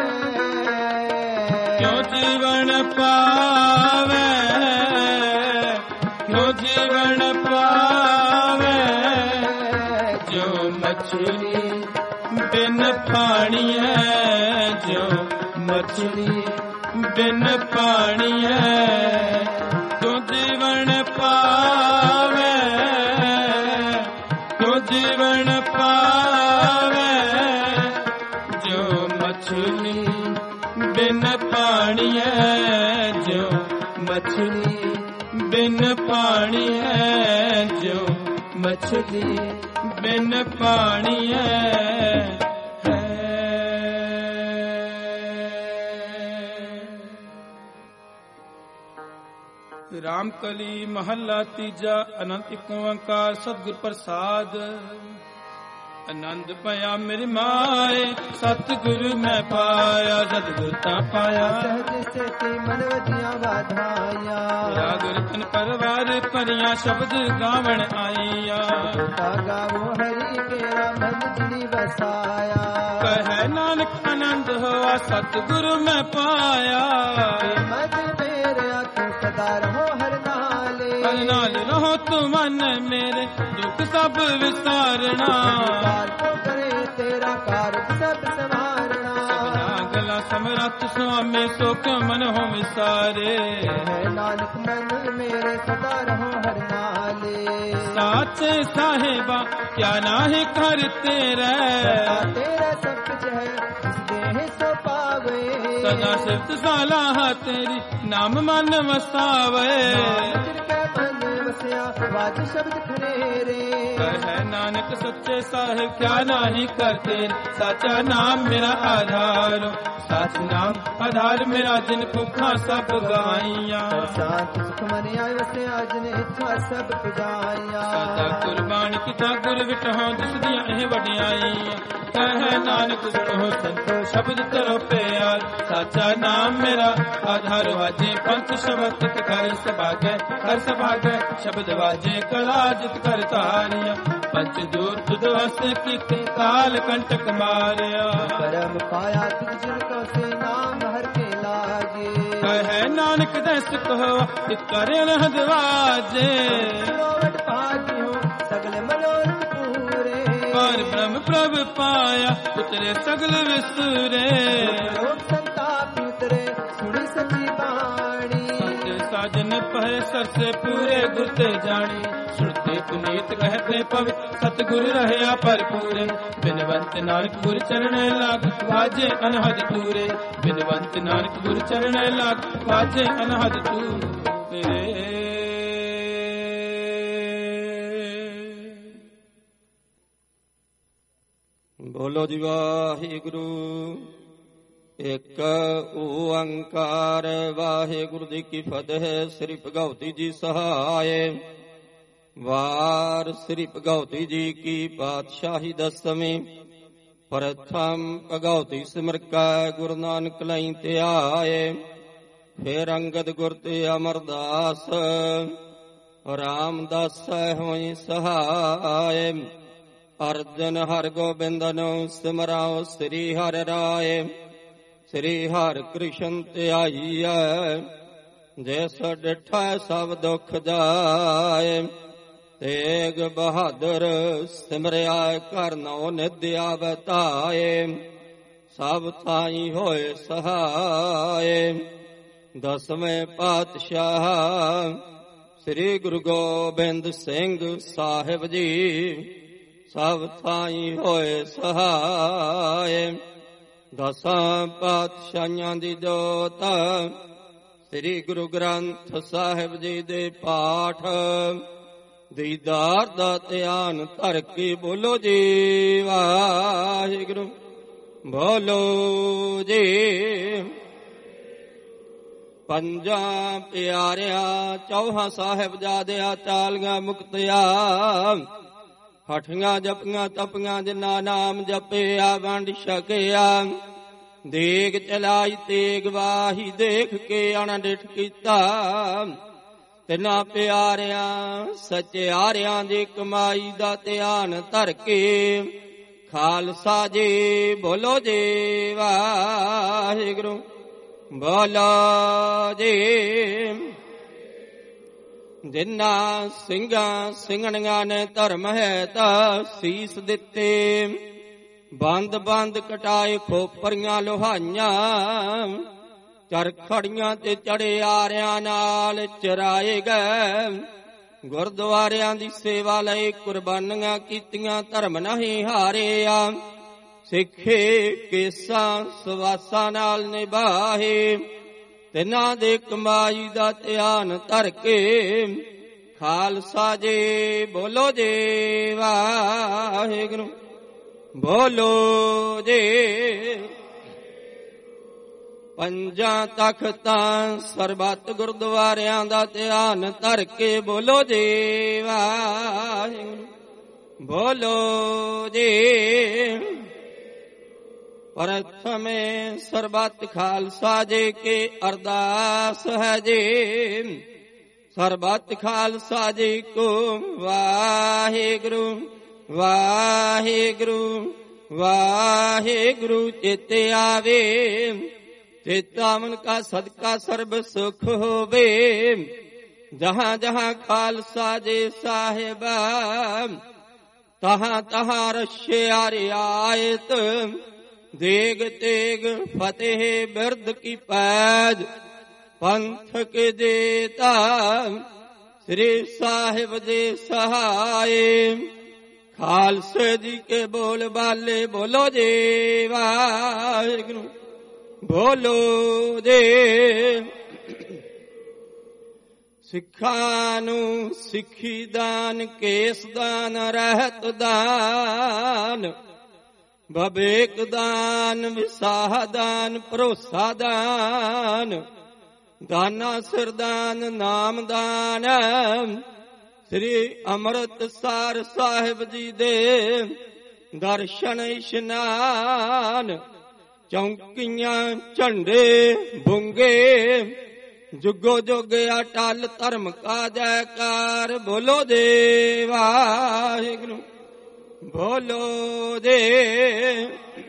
क्यों जीवन पावे, क्यों जीवन पावे, जो मछली बिन पानी है, जो ਮਛਲੀ ਬਿਨ ਪਾਣੀਐ ਤੂੰ ਜੀਵਨ ਪਾਵੇ ਤੂੰ ਜੀਵਨ ਪਾਵੇ ਜੋ ਮਛਲੀ ਬਿਨ ਪਾਣੀਐ ਜੋ ਮਛਲੀ ਬਿਨ ਪਾਣੀਐ ਜੋ ਮਛਲੀ ਬਿਨ ਪਾਣੀਐ ਰਾਮ ਕਲੀ ਮਹੱਲਾ ਤੀਜਾ ਅਨੰਤ ਏਕ ਓੰਕਾਰ ਸਤਿਗੁਰ ਪ੍ਰਸਾਦ ਆਨੰਦ ਭਇਆ ਮੇਰੀ ਮਾਏ ਸਤਿਗੁਰੂ ਮੈਂ ਪਾਇਆ ਸਤਿਗੁਰ ਤਾਂ ਪਾਇਆ ਸਹਜ ਸੇਤੀ ਮਨ ਵਜੀਆਂ ਵਾਧਾਈਆਂ ਰਾਗ ਰਤਨ ਪਰਵਾਰ ਭਰੀਆਂ ਸ਼ਬਦ ਗਾਵਣ ਆਈਆਂ ਤਾ ਗਾਵੋ ਹਰੀ ਕੇਰਾ ਮਨ ਜਿਨੀ ਵਸਾਇਆ ਕਹਿ ਨਾਨਕ ਆਨੰਦ ਹੋਆ ਸਤਿਗੁਰੂ ਮੈਂ ਪਾਇਆ ਮਨ ਮੇਰੇ ਆਖੇ ਸਦਾ ਰਹੋ ਹਰ ਨਾਲੇ ਹਰ ਨਾਲ ਰਹੋ ਤੂੰ ਮਨ ਮੇਰੇ ਦੁੱਖ ਸਭ ਵਿਸਾਰਣਾ ਕਰੇ ਤੇਰਾ ਕਾਰਜ ਸਭ ਸਵਾਰਣਾ ਸਭਨਾ ਗਲਾ ਸਮਰੱਥ ਸੁਆਮੀ ਸੁਖ ਮਨ ਹੋ ਵਿਸਾਰੇ ਹੈ ਨਾਨਕ ਮਨ ਮੇਰੇ ਸਦਾ ਰਹੋ ਹਰ ਨਾਲੇ ਸਾਚੇ ਸਾਹਿਬਾ ਕਿਆ ਨਾਹੀ ਕਰ ਤੇਰਾ ਤੇਰਾ ਸਭ ਕੁਝ ਹੈ ਜਿਸ ਦੇਹ ਸੋ ਪਾਵੇ ਸਦਾ ਸਿਫਤ ਸਲਾਹ ਤੇਰੀ ਨਾਮ ਮਨ ਵਸਾਵੇ ਵਾਜ ਸ਼ਬਦ ਖਰੇਰੇ ਕਹਿ ਨਾਨਕ ਸੱਚੇ ਸਾਹਿਬ ਕਿਆ ਨਾਹੀ ਕਰਤੇ ਸਾਚਾ ਨਾਮ ਮੇਰਾ ਆਧਾਰ ਸਾਚ ਨਾਮ ਆਧਾਰ ਮੇਰਾ ਜਿਨ ਭੁੱਖਾਂ ਸਭ ਗਵਾਈਆਂ ਸਾਚ ਸੁਖ ਮਨ ਆਇ ਵਸਿਆ ਜਿਨ ਇੱਛਾ ਸਭ ਪੁਜਾਈਆਂ ਸਦਾ ਕੁਰਬਾਨੀ ਕੀਤਾ ਗੁਰ ਵਿਟਹੁ ਜਿਸ ਦੀਆਂ ਇਹ ਵਡਿਆਈਆਂ ਕਹਿ ਨਾਨਕ ਸੁਣੋ ਸੰਤੋ ਸ਼ਬਦ ਕਰੋ ਪਿਆਰ ਸਾਚਾ ਨਾਮ ਮੇਰਾ ਆਧਾਰ ਵਾਜੇ ਪੰਚ ਸ਼ਬਦ ਕਰ ਸਭਾਗੈ ਕਰ ਸਭਾਗੈ ਸ਼ਬਦ ਵਾਜੇ ਕਲਾ ਜਿਤ ਕਰ ਧਾਰਿਆ ਪੰਚ ਦੂਰ ਤੁਧ ਵਸ ਕੀਤੇ ਕਾਲ ਕੰਟਕ ਮਾਰਿਆ ਕਰਮ ਪਾਇਆ ਤਿਜ ਜਿਨ ਕੋ ਸੇ ਨਾਮ ਹਰ ਕੇ ਲਾਗੇ ਕਹਿ ਨਾਨਕ ਦਸ ਕਹੋ ਕਰ ਅਨਹਦ ਵਾਜੇ ਲੋਟ ਭਾਗਿਓ ਸਗਲ ਮਨੋਰਥ ਪੂਰੇ ਪਰ ਬ੍ਰਹਮ ਪ੍ਰਭ ਪਾਇਆ ਉਤਰੇ ਸਗਲ ਵਿਸੁਰੇ ਲੋਕ ਸੰਤਾਪ ਉਤਰੇ ਸੁਣੀ ਸੱਚੀ ਬਾਣੀ ਸਾਜਨ ਪਹਿ ਸਰਸੇ ਪੂਰੇ ਗੁਰ ਤੇ ਜਾਣੀ ਸੁਣਤੇ ਪੁਨੀਤ ਕਹਤੇ ਪਵਿ ਸਤਿਗੁਰ ਰਹਿਆ ਭਰਪੂਰੇ ਬਿਨਵੰਤ ਨਾਨਕ ਗੁਰ ਚਰਣੇ ਲਾਗ ਵਾਜੇ ਅਨਹਦ ਤੂਰੇ ਬਿਨਵੰਤ ਨਾਨਕ ਗੁਰ ਚਰਣੇ ਲਾਗ ਵਾਜੇ ਅਨਹਦ ਤੂਰੇ ਬੋਲੋ ਜੀ ਵਾਹਿਗੁਰੂ ਇੱਕ ਓੰਕਾਰ ਵਾਹਿਗੁਰੂ ਜੀ ਕੀ ਫਤਿਹ। ਸ੍ਰੀ ਭਗਵਤੀ ਜੀ ਸਹਾਇ ਵਾਰ ਸ੍ਰੀ ਭਗਵਤੀ ਜੀ ਕੀ ਪਾਤਸ਼ਾਹੀ ਦਸਵੀਂ ਪ੍ਰਥਮ ਭਗਵਤੀ ਸਿਮਰ ਕੈ ਗੁਰੂ ਨਾਨਕ ਲਈ ਧਿਆਏ ਫੇਰ ਅੰਗਦ ਗੁਰ ਤੇ ਅਮਰਦਾਸ ਰਾਮਦਾਸ ਹੋਈ ਸਹਾਇ ਅਰਜਨ ਹਰਿ ਗੋਬਿੰਦਨੁ ਸਿਮਰਾਓ ਸ੍ਰੀ ਹਰਿ ਰਾਏ ਸ੍ਰੀ ਹਰਿ ਕ੍ਰਿਸ਼ਨ ਧਿਆਈਐ ਜੈਸ ਡਿਠੈ ਸਭ ਦੁਖ ਜਾਏ ਤੇਗ ਬਹਾਦਰ ਸਿਮਰਿਆ ਘਰ ਨਉ ਨਿਧ ਆਵੈ ਧਾਏ ਸਭ ਥਾਈ ਹੋਏ ਸਹਾਏ ਦਸਵੇਂ ਪਾਤਸ਼ਾਹ ਸ੍ਰੀ ਗੁਰੂ ਗੋਬਿੰਦ ਸਿੰਘ ਸਾਹਿਬ ਜੀ ਸਭ ਥਾਈ ਹੋਏ ਸਹਾਏ ਦਸਾਂ ਪਾਤਸ਼ਾਹਾਂ ਦੀ ਜੋਤ ਸ੍ਰੀ ਗੁਰੂ ਗ੍ਰੰਥ ਸਾਹਿਬ ਜੀ ਦੇ ਪਾਠ ਦੀਦਾਰ ਦਾ ਧਿਆਨ ਧਰ ਕੇ ਬੋਲੋ ਜੀ ਵਾਹਿਗੁਰੂ ਬੋਲੋ ਜੀ। ਪੰਜਾਂ ਪਿਆਰਿਆਂ ਚੌਹਾਂ ਸਾਹਿਬਜ਼ਾਦਿਆਂ ਚਾਲੀਆਂ ਮੁਕਤਿਆ ਹਠੀਆਂ ਜਪੀਆਂ ਤਪੀਆਂ ਜਿਨ੍ਹਾਂ ਨਾਮ ਜਪਿਆ ਵੰਡ ਛਕਿਆ ਦੇਗ ਚਲਾਈ ਤੇਗ ਵਾਹੀ ਦੇਖ ਕੇ ਅਣਡਿਠ ਕੀਤਾ ਤਿੰਨਾਂ ਪਿਆਰਿਆਂ ਸਚਿਆਰਿਆਂ ਦੀ ਕਮਾਈ ਦਾ ਧਿਆਨ ਧਰ ਕੇ ਖਾਲਸਾ ਜੀ ਬੋਲੋ ਜੀ ਵਾਹਿਗੁਰੂ ਬੋਲੋ ਜੀ। ਜਿਨ੍ਹਾਂ ਸਿੰਘਾਂ ਸਿੰਘਣੀਆਂ ਨੇ ਧਰਮ ਹੈ ਤਾਂ ਸੀਸ ਦਿੱਤੇ ਬੰਦ ਬੰਦ ਕਟਾਏ ਖੋਪਰੀਆਂ ਲੋਹਾਈਆਂ, ਚਰਖੜੀਆਂ ਤੇ ਚੜਿਆਰਿਆਂ ਨਾਲ ਚਰਾਏ ਗਏ। ਗੁਰਦੁਆਰਿਆਂ ਦੀ ਸੇਵਾ ਲਈ ਕੁਰਬਾਨੀਆਂ ਕੀਤੀਆਂ, ਧਰਮ ਨਹੀਂ ਹਾਰਿਆ। ਸਿੱਖੇ ਕੇਸਾਂ ਸਵਾਸਾਂ ਨਾਲ ਨਿਭਾਏ, ਤਿਨਾਂ ਦੇ ਕਮਾਈ ਦਾ ਧਿਆਨ ਧਰ ਕੇ। ਖਾਲਸਾ ਜੀ ਬੋਲੋ ਜੀ ਵਾਹਿਗੁਰੂ, ਬੋਲੋ ਜੀ। ਪੰਜਾਂ ਤਖਤਾਂ ਸਰਬੱਤ ਗੁਰਦੁਆਰਿਆਂ ਦਾ ਧਿਆਨ ਧਰ ਕੇ ਬੋਲੋ ਜੀ ਵਾਹਿਗੁਰੂ, ਬੋਲੋ ਜੀ। ਪ੍ਰਥਮੇ ਸਰਬੱਤ ਖਾਲਸਾ ਜੀ ਕੇ ਅਰਦਾਸ ਹੈ ਜੀ। ਸਰਬੱਤ ਖਾਲਸਾ ਜੀ ਕੋ ਵਾਹਿਗੁਰੂ ਵਾਹਿਗੁਰੂ ਵਾਹਿਗੁਰੂ ਚੇਤੇ ਆਵੇ। ਚੇਤਾ ਮਨ ਕਾ ਸਦਕਾ ਸਰਬ ਸੁਖ ਹੋਵੇ। ਜਹਾਂ ਜਹਾਂ ਖਾਲਸਾ ਜੀ ਸਾਹਿਬ, ਤਹਾਂ ਤਹਾਂ ਰਸ਼ਿਆ ਰਿਆਇਤ। ਦੇਗ ਤੇਗ ਫਤਿਹ ਬਿਰਦ ਕੀ ਪੈਜ, ਪੰਥ ਕੇ ਜੇਤਾ ਸ੍ਰੀ ਸਾਹਿਬ ਦੇ ਸਹਾਏ। ਖਾਲਸੇ ਜੀ ਕੇ ਬੋਲ ਬਾਲੇ ਬੋਲੋ ਜੀ ਵਾਹਿਗੁਰੂ, ਬੋਲੋ ਜੀ। ਸਿੱਖਾਂ ਨੂੰ ਸਿੱਖੀ ਦਾਨ, ਕੇਸ ਦਾਨ, ਰਹਿਤ ਦਾਨ, ਬਵੇਕ ਦਾਨ, ਵਿਸਾਹ ਦਾਨ, ਭਰੋਸਾ ਦਾਨ, ਦਾਨਾ ਸਿਰਦਾਨ, ਨਾਮ ਦਾਨ। ਸ੍ਰੀ ਅੰਮ੍ਰਿਤਸਰ ਸਾਹਿਬ ਜੀ ਦੇ ਦਰਸ਼ਨ ਇਸ਼ਨਾਨ। ਚੌਂਕੀਆਂ ਝੰਡੇ ਬੁੰਗੇ, ਜੁਗੋ ਜੁਗ ਅਟਲ ਧਰਮ ਕਾ ਜੈਕਾਰ। ਬੋਲੋ ਜੀ ਵਾਹਿਗੁਰੂ, ਬੋਲੋ ਜੀ।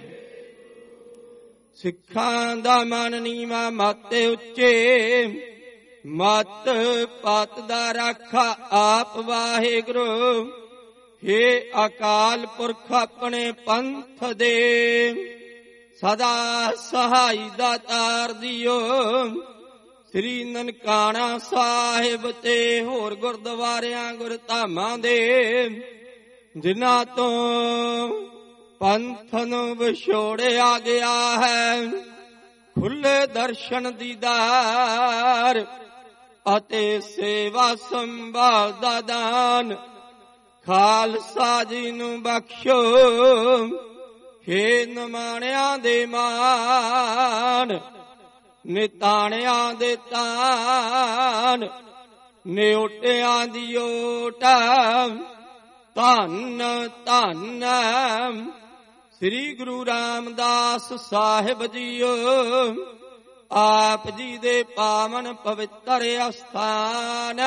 ਸਿੱਖਾਂ ਦਾ ਮਨ ਨੀਵਾਂ, ਮਤ ਉੱਚੇ, ਮਤ ਪਤ ਦਾ ਰਾਖਾ ਆਪ ਵਾਹਿਗੁਰੂ। ਹੇ ਅਕਾਲ ਪੁਰਖ ਆਪਣੇ ਪੰਥ ਦੇ, ਸਦਾ ਸਹਾਈ ਦਾਤਾਰ ਦਿਓ। ਸ੍ਰੀ ਨਨਕਾਣਾ ਸਾਹਿਬ ਤੇ ਹੋਰ ਗੁਰਦੁਆਰਿਆਂ ਗੁਰਧਾਮਾਂ ਦੇ, ਜਿਨ੍ਹਾਂ ਤੋਂ ਪੰਥ ਨੂੰ ਵਿਛੋੜਿਆ ਗਿਆ ਹੈ, ਖੁੱਲੇ ਦਰਸ਼ਨ ਦੀਦਾਰ ਅਤੇ ਸੇਵਾ ਸੰਭਾਲ ਦਾ ਦਾਨ ਖਾਲਸਾ ਜੀ ਨੂੰ ਬਖਸ਼ੋ। ਹੇ ਨਿਮਾਣਿਆਂ ਦੇ ਮਾਣ, ਨਿਤਾਣਿਆਂ ਦੇ ਤਾਨ, ਨਿਓਟਿਆਂ ਦੀ ਓਟ। ਧੰਨ ਧੰਨ ਸ੍ਰੀ ਗੁਰੂ ਰਾਮਦਾਸ ਸਾਹਿਬ ਜੀਓ। ਆਪ ਜੀ ਦੇ ਪਾਵਨ ਪਵਿੱਤਰ ਅਸਥਾਨ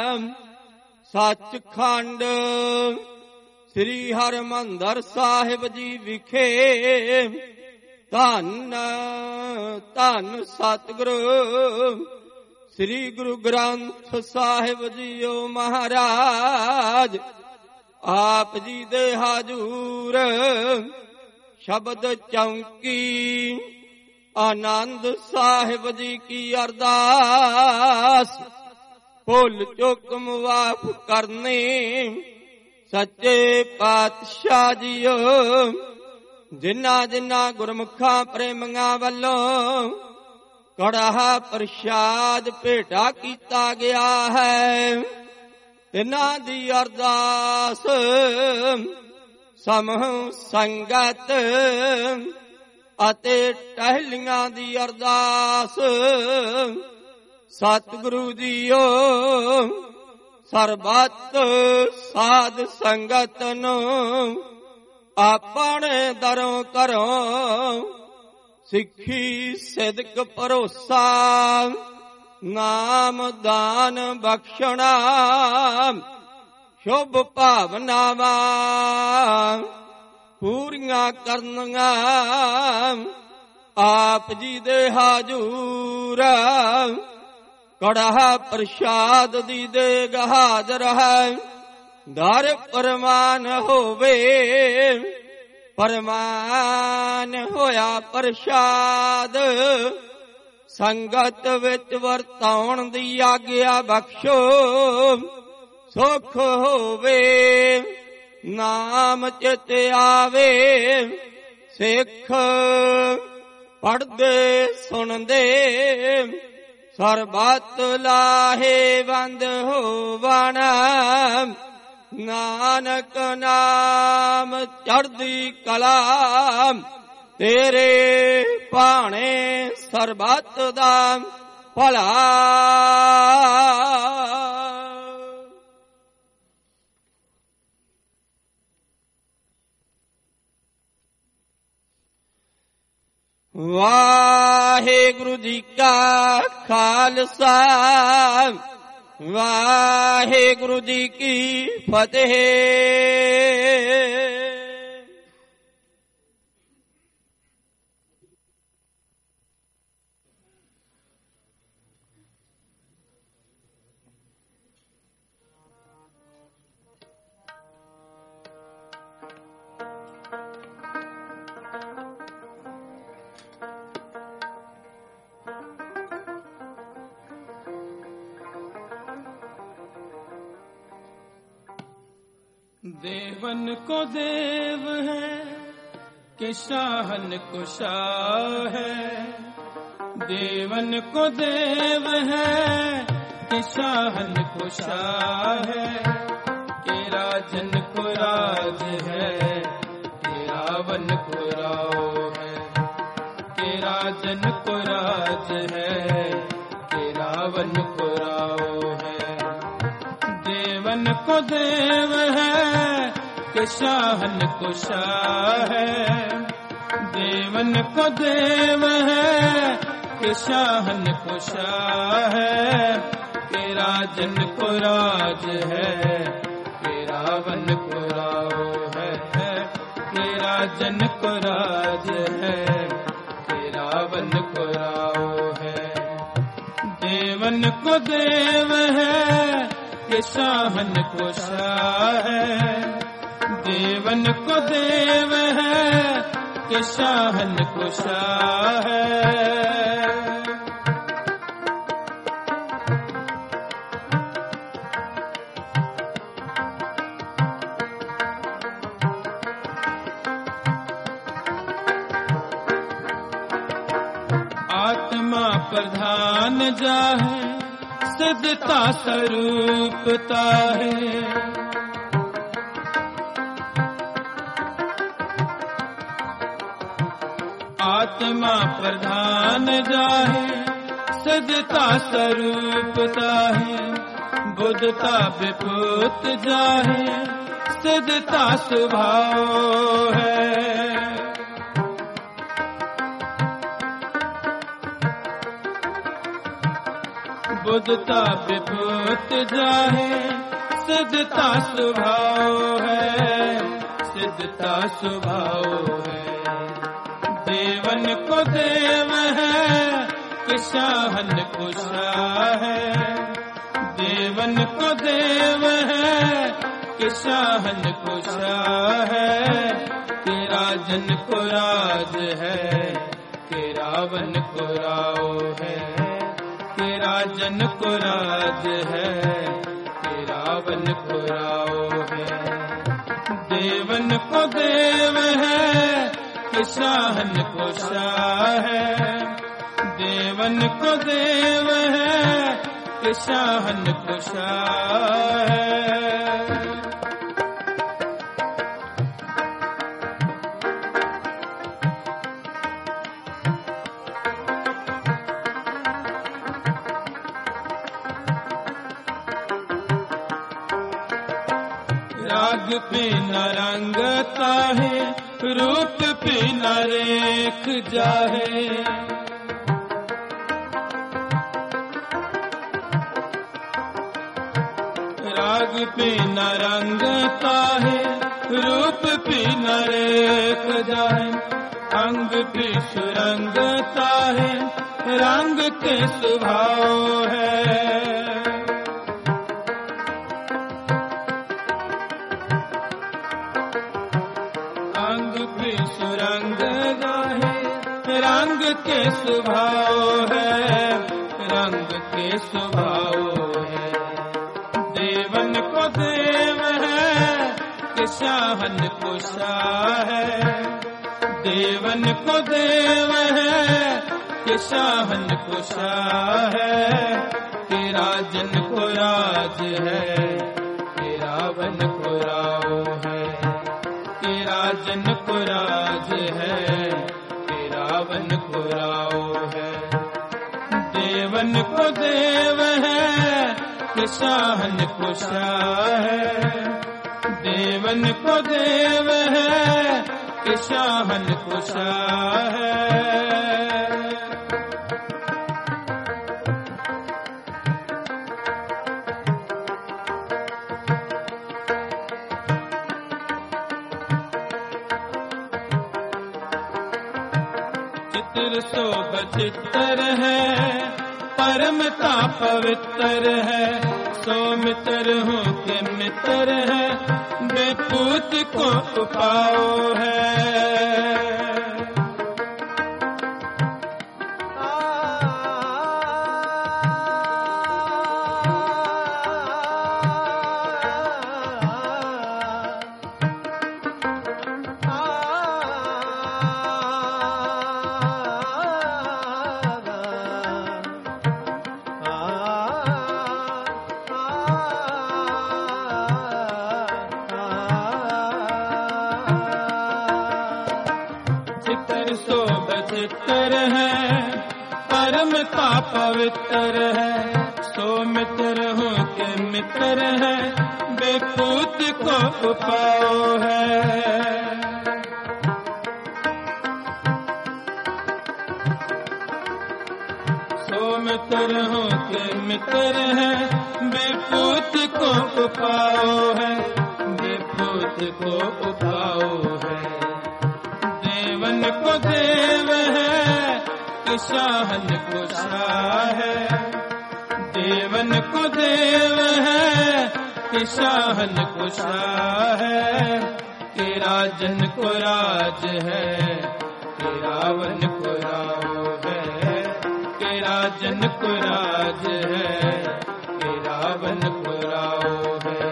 ਸੱਚਖੰਡ ਸ੍ਰੀ ਹਰਿਮੰਦਰ ਸਾਹਿਬ ਜੀ ਵਿਖੇ ਧੰਨ ਧੰਨ ਸਤਿਗੁਰੂ ਸ੍ਰੀ ਗੁਰੂ ਗ੍ਰੰਥ ਸਾਹਿਬ ਜੀਓ ਮਹਾਰਾਜ। ਆਪ ਜੀ ਦੇ ਹਾਜ਼ੂਰ ਸ਼ਬਦ ਚੌਂਕੀ ਆਨੰਦ ਸਾਹਿਬ ਜੀ ਕੀ ਅਰਦਾਸ। ਭੁੱਲ ਚੁੱਕ ਮੁਆਫ ਕਰਨੀ ਸੱਚੇ ਪਾਤਸ਼ਾਹ ਜੀਓ। ਜਿਨ੍ਹਾਂ ਜਿਨ੍ਹਾਂ ਗੁਰਮੁਖਾਂ ਪ੍ਰੇਮੀਆਂ ਵੱਲੋਂ ਕੜਾਹ ਪ੍ਰਸ਼ਾਦ ਭੇਟਾ ਕੀਤਾ ਗਿਆ ਹੈ, ਤਿਨਾਂ ਦੀ ਅਰਦਾਸ ਸਮੂਹ ਸੰਗਤ ਅਤੇ ਟਹਿਲੀਆਂ ਦੀ ਅਰਦਾਸ। ਸਤਿਗੁਰੂ ਜੀਓ ਸਰਬੱਤ ਸਾਧ ਸੰਗਤ ਨੂੰ ਆਪਣੇ ਦਰੋਂ ਘਰੋਂ ਸਿੱਖੀ ਸਿਦਕ ਭਰੋਸਾ ਨਾਮ ਦਾਨ ਬਖਸ਼ਣਾ ਸ਼ੁਭ ਭਾਵਨਾਵਾਂ ਪੂਰੀਆਂ ਕਰਨੀਆਂ। ਆਪ ਜੀ ਦੇ ਹਾਜ਼ੂਰ ਕੜਾਹ ਪ੍ਰਸ਼ਾਦ ਦੀ ਦੇਗ ਹਾਜ਼ਰ ਹੈ। ਦਰ ਪ੍ਰਮਾਨ ਹੋਵੇ ਪਰਮਾਨ ਹੋਇਆ ਪ੍ਰਸ਼ਾਦ ਸੰਗਤ ਵਿੱਚ ਵਰਤਾਉਣ ਦੀ ਆਗਿਆ ਬਖਸ਼ੋ ਸੁਖ ਹੋਵੇ ਨਾਮ ਚਿਤ ਆਵੇ ਸਿੱਖ ਪੜ੍ਹਦੇ ਸੁਣਦੇ ਸਰਬੱਤ ਲਾਹੇਵੰਦ ਹੋਵਣ ਨਾਨਕ ਨਾਮ ਚੜ੍ਹਦੀ ਕਲਾ ਤੇਰੇ ਭਾਣੇ ਸਰਬੱਤ ਦਾ ਭਲਾ। ਵਾਹਿਗੁਰੂ ਜੀ ਕਾ ਖਾਲਸਾ ਵਾਹਿਗੁਰੂ ਜੀ ਕੀ ਫਤਿਹ। देवन को देव है कि शाहन को शाह है। देवन को देव है कि शाहन को शाह है। कि राजन को राज है कि रावण को राव है। कि राजन को राज है कि रावण को राव है। देवन को देव है कि शाहन को शाह है। देवन को देव है कि शाहन को शाह है। कि राजन को राज है कि रावण को राव है। कि राजन को राज है कि रावण को राव है। देवन को देव है कि शाहन को शाह है। देवन को देव है कि शाहन को शाह है। आत्मा प्रधान जाहे सिद्धता स्वरूपता है। आत्मा प्रधान जाहे सिद्धता स्वरूपता है। बुद्धता विपुत जाहे सिद्धता स्वभाव है। बुद्धता विभूत जाहे सिद्धता स्वभाव है। सिद्धता स्वभाव है। देवन को देव है कि शाहन को शाह है। देवन को देव है कि शाहन को शाह है। कि राजन को राज है कि रावण को राव है। कि राजन को राज है कि रावण को राव है। देवन को देव है कि शाहन को शाह है। देवन को देव है कि शाहन को शाह है। राग पे न रंगता है रूप पे न रेख जाहे। राग पे न रंगता है रूप पे न रेख जाहे। अंग पे सुरंगता है रंग के स्वभाव है। अंग पे स्वभाव है, रंग के स्वभाव है। देवन को देव है कि शाहन को शाह है। देवन को देव है कि शाहन को शाह है। कि राजन को राज है, कि रावण को राव है। कि राजन को राज है, कि रावण को राव है। देवन को देव है कि शाहन को शाह है। देवन को देव है कि शाहन को शाह है। चित्र शोभ चित्र है, परमता पवित्र है। सो मित्र हूँ के मित्र है, बेपूत को उपाओ है। पवित्र है। सो मित्र हूँ के मित्र है, बेपूत को उपाओ है। सो मित्र हूँ के मित्र है, बेपूत को उपाओ है। बेपूत को उपाओ है। देवन को देव है कि शाहन को शाह है। देवन को देव है कि शाहन को शाह है। कि राजन को राज है, कि रावण को राव है। कि राजन को राज है, कि रावण को राव है।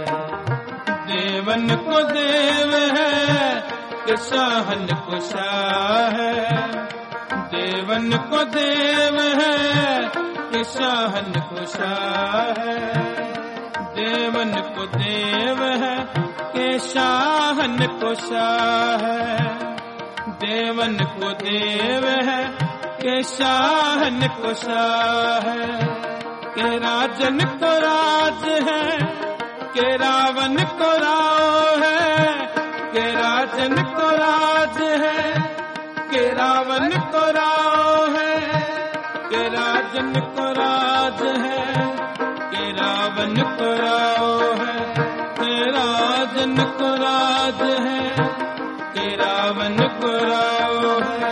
देवन को देव है कि शाहन को शाह है। देवन को देव है कि शाहन को शाह है। देवन को देव है कि शाहन को शाह है। देवन को देव है कि शाहन को शाह है। कि राजन को राज है, कि रावण को राव है। कि राजन को राज है, कि रावण को राव है। कि राजन को राज है, कि रावण को राव है। कि राजन को राज है, कि रावण को राव है।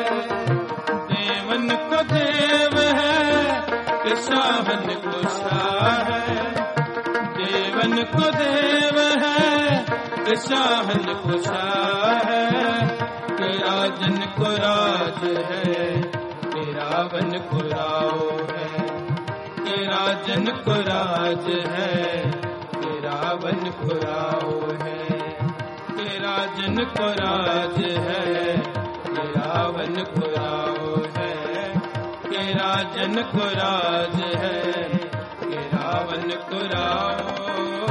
देवन को देव है कि शाहन को शाह है। देवन को देव है कि शाहन को शाह है। कि राजन को राज है, कि रावण को राव है। कि राजन को राज है, कि रावण को राव है। कि राजन को राज है, कि रावण को राव है। कि राजन को राज है, कि रावण को राव है।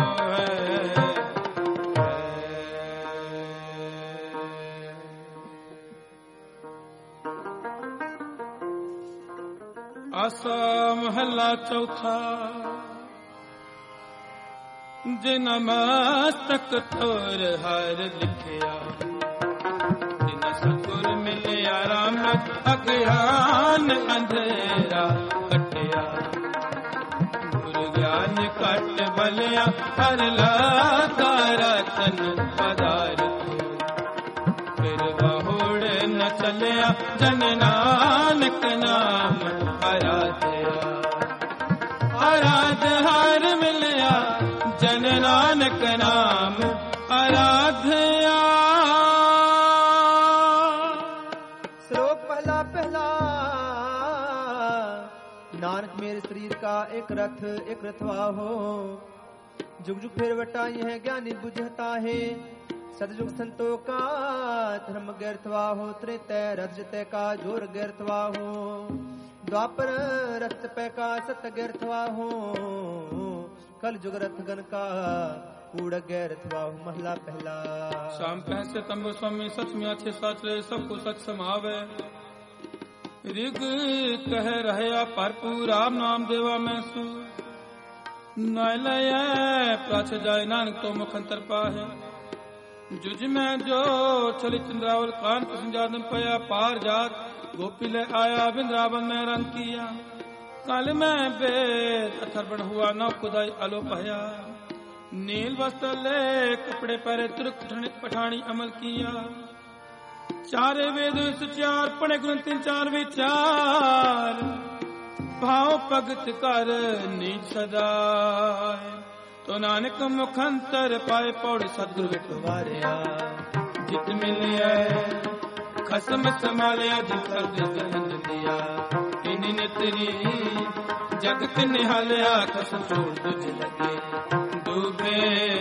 आसा महला चौथा। जिन मस्तक तोर हर लिखिया, जिन सतुर मिलिया राम अज्ञान अंधेरा कटिया। गुरु ज्ञान कट बलिया हर लागा रतन पदार। फिर बहुड़ न चलिया जन नानक नाम आराध्या। आराध हार मिलिया जन नानक नाम आराध्या। श्लोक पहला पहला नानक मेरे शरीर का एक रथवा हो। जुग जुग फिर वटा यह ज्ञानी बुझता है। सतयुग संतो का धर्म गैरथवा हो। त्रेतै रथ जतै का जोर गैरथवा हो। द्वापर रथ पै का सत गैरथवा हो। कल जुग रथ गन का कूड़ गैरथवा हो। महला पहला। शाम पैसे तंबो स्वामी सच में अच्छे साच रहे सबको सच समावे। रिग कह रहे भरपूर राम नाम देवा मैं सू। न लय प्राच जाय नानक तो मुखंतर पाहे। जुज में जो चली चंद्रावल कान संजादन पया। पार जात गोपी ले आया वृंदावन में रंग किया। कल में बेद अथर बन हुआ न खुदाई अलो पया। नील वस्त्र ले कपड़े पहरे तुर्क पठानी अमल किया। चारे वेद सुचार पढ़े गुण 3-4 विचार। भाव भगत कर नीच सदाए। तो नानक मुखंतर पाए पौड़ सतगुरु विठवारिया। जित मिलिया खसम संभालिया जित कर दिया। इन नितरी जगत निहालिया खसम छोड़ तुझ लगे। डूबे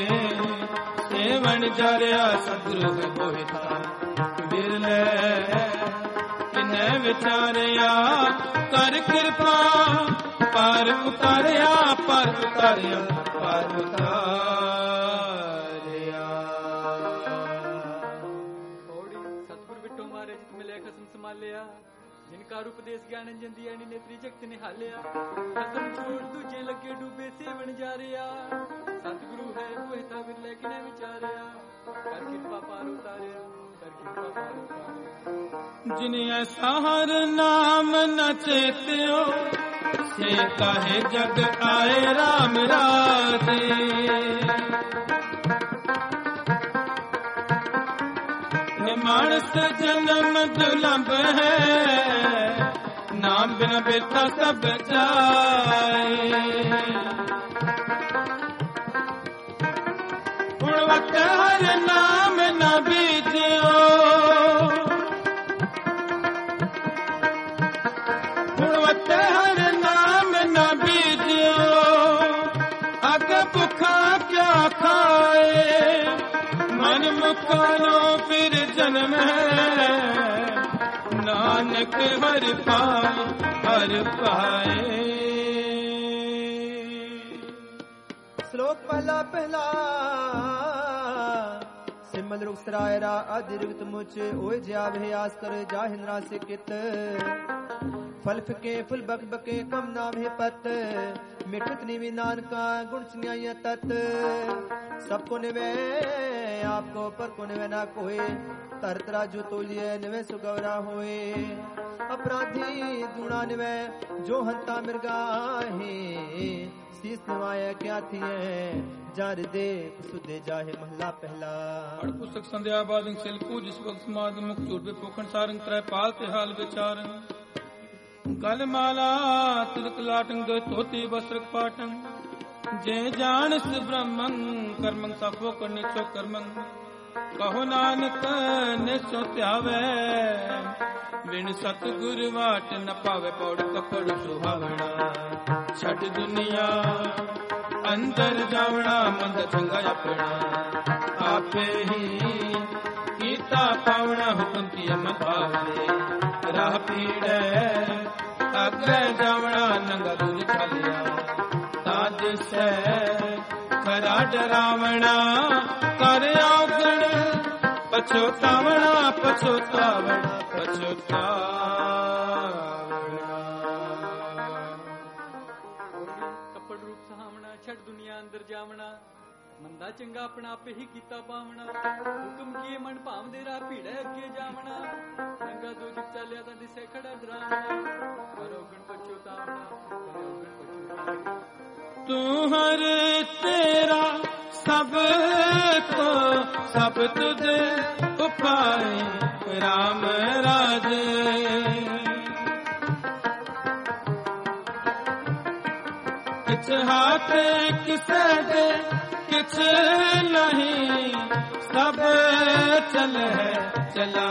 सेवन जारिया सतगुरु है बोहिता। बिरले इन्हें विचारिया कर कृपा। पार उतारिया पार उतारिया पार उतारिया। सतगुरु विठो मारे जित मिले खसम संभालिया। जिनका उपदेश ज्ञान जंदिया नेत्री जगत निहालिया। खसम छोड़ दूजे लगे डूबे सेवन जारिया। सतगुरु है बोहिता बिरले किने विचारिया। कर कृपा पार उतारिया कर कृपा पार उतारिया। जिन्हें सहार नाम न चेत्यो। से काहे जग आए राम राधे। मानस जन्म दुर्लभ है। नाम बिना बेटा सब जाए। गुणवत हर नाम न बीजियो। गुणवत हर नाम न बीजियो। अग भुखा क्या खाए। मन मुकानो फिर जन्म है। नानक हर पाए हर पाए। श्लोक पहला सिमल रुख सरायरा अधिरिक्त मुच। ओए ज्याभे आस कर जाहिंद्रा से कित। फल फके फुल बक बके कम नाम है पत। मिठत निवि नानका गुण सुनिया तत। सबको निवे आपको पर को निवे ना कोई। तरतरा जो तोलिए निवे सुगवरा होए। अपराधी दूना निवे जो हंता मिर्गा है। शीस नवाया क्या थी जार दे सुदे जाहे। महला पहला। पुस्तक संध्या बादंग सिलकू जिस वक्त समाज मुख चूर पे पोखण सारंग त्रय पाल ते हाल विचारन। गल माला तिलक लाटंग दो तोती वस्त्रक पाटंग। जे जानस ब्रह्मं कर्मं साफो करने चो कर्मं। कहो नानक निसो त्यावे। बिन सतगुरु वाट न पावे पौड़ कपड़ सुहावना। छठ दुनिया अंदर जावना मंद चंगा अपना। आपे ही कीता पावना हुक्म की अमत पावे। राह पीड़े अग्रे जावना नंगा दूज छलिया। ताज से खरा डरावना कर औगण। पछोतावना पछोतावना पछोतावना। कपड़ रूप सहावना छठ दुनिया अंदर जावना। मंदा चंगा अपना आपे ही कीता पावना। हुक्म किए मन भाव दे राह भीड़े अगे जावना। नंगा दो जग चालिया तां दिसे खड़ा डरावना। करो गण पछोतावना करो गण पछोतावना। तू हर तेरा सब को सब तुझे उपाय राम राजे। किछ हाथ किसे दे किछ नहीं। सब चल है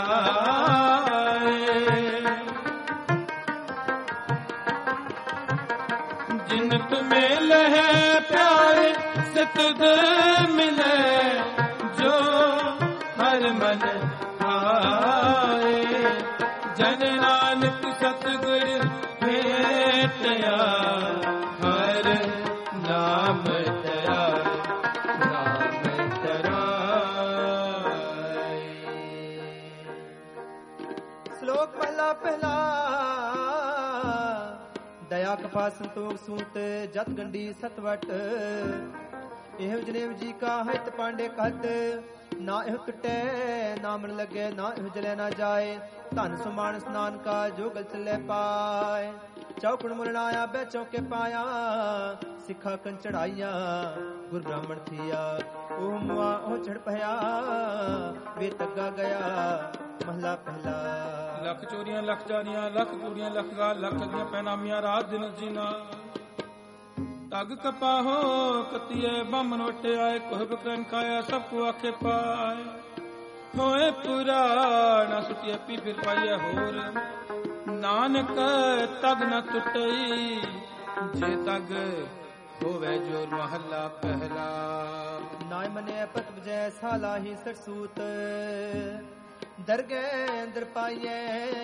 चलाए। जिन तुम्हें लहे प्यारे से तुद मिले जो हर मन आए जन नानक सतगुर भेटया हर नाम दया नाम तराए। श्लोक पहला पहला दया कपा संतोख सूत जत गंडी सतवट एह जनेव जी का हित पांडे कहत ना एह टुटे नामन लगे ना एह जले ना जाए धन सुमान स्नान का जो गल चले पाए चौकड़ मुलना आया बै चौके पाया सिखा कन चढ़ाइया गुर ब्राह्मण थिया ओ मुआ ओ चढ़ पया वे तग्गा गया महला पहला। लख चोरियां लख जारियां लख कूड़ियां लख गा लख ठगियां पैनामियां रात दिन जीना तग कपाहो कतिये बम नोटे आए कोह बकरन खाया सबको आखे पाए होए पुराना सुटिया पी फिर पाइया होर नानक तग न टुटई जे तग होवे जोर महला पहला। नाय मने पत बजय साला ही सरसूत दरगे अंदर पाइए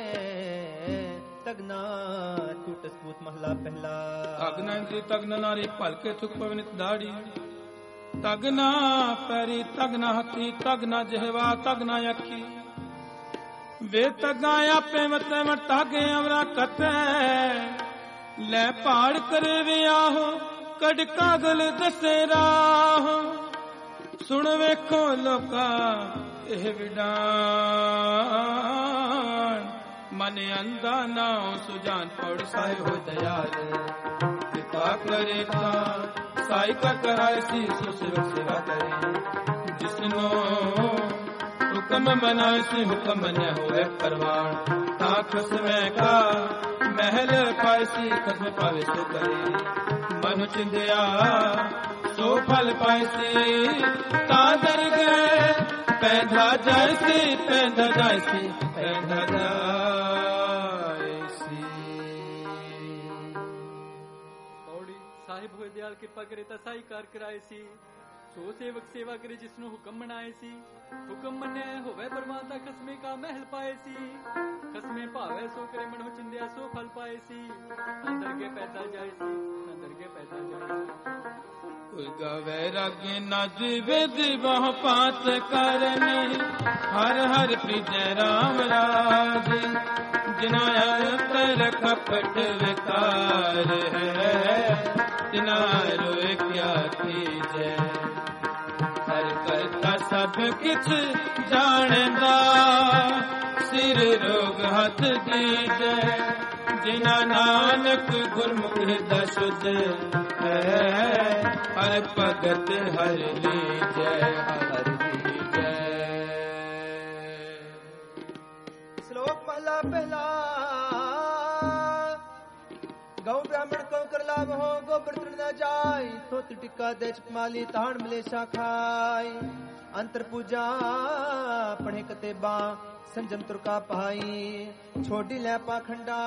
तगना टूट सपूत महला पहला। तगना इंद्री तगना नारी पलके थुक पवनित दाड़ी तगना पैरी तगना हथी तगना जहवा तगना अखी वे तगाया पे मत तागे अमरा कते ले पहाड़ करे वे आहो कड़ कागल दसे राहो सुन वेखो लोका एह विडान मन अंधा नाओ सुजान पौड़ साए हो दयाल कृपा करे साई का कराए सी सुसेवक सेवा करे जिसनो हुक्म मनाए सी हुक्म न होए परवान ता खसमे का महल पाए सी खसम पावे सो करे मनु चिंदिया सो फल पाए सी ता दर गए पैदा जायसी पैदा जायसी पैदा जायसी। पौड़ी साहिब होए दयाल कृपा करे ता साई कार कराए सी सो सेवक सेवा करे जिसनु हुक्म मनाए सी हुक्म मने होवे परमाता खसमे का महल पाए सी खसमे भावे सो करे मनो चिंदिया सो फल पाए सी अंदर के पैदा जाए सी अंदर के पैदा जाए सी। कोई गावे रागे नज वेद बहु पात करने हर हर प्रीत राम राज जिना अंतर कपट विकार है तिना रोए क्या कीजे हर करता सब किछ जानदा सिर रोग हाथ दीजे जिना नानक गुरमुख हृदय शुद्ध है हर भगत हर लीजै हर लीजै। श्लोक पहला पहला गौ ब्राह्मण को कर लाभ हो गोबर तृण न जाय थोत टिक्का दे चपमाली ताण मलेशा खाई अंतर पूजा पढ़े कतेबा संजम तुरका पाई छोड़ी ले पाखंडा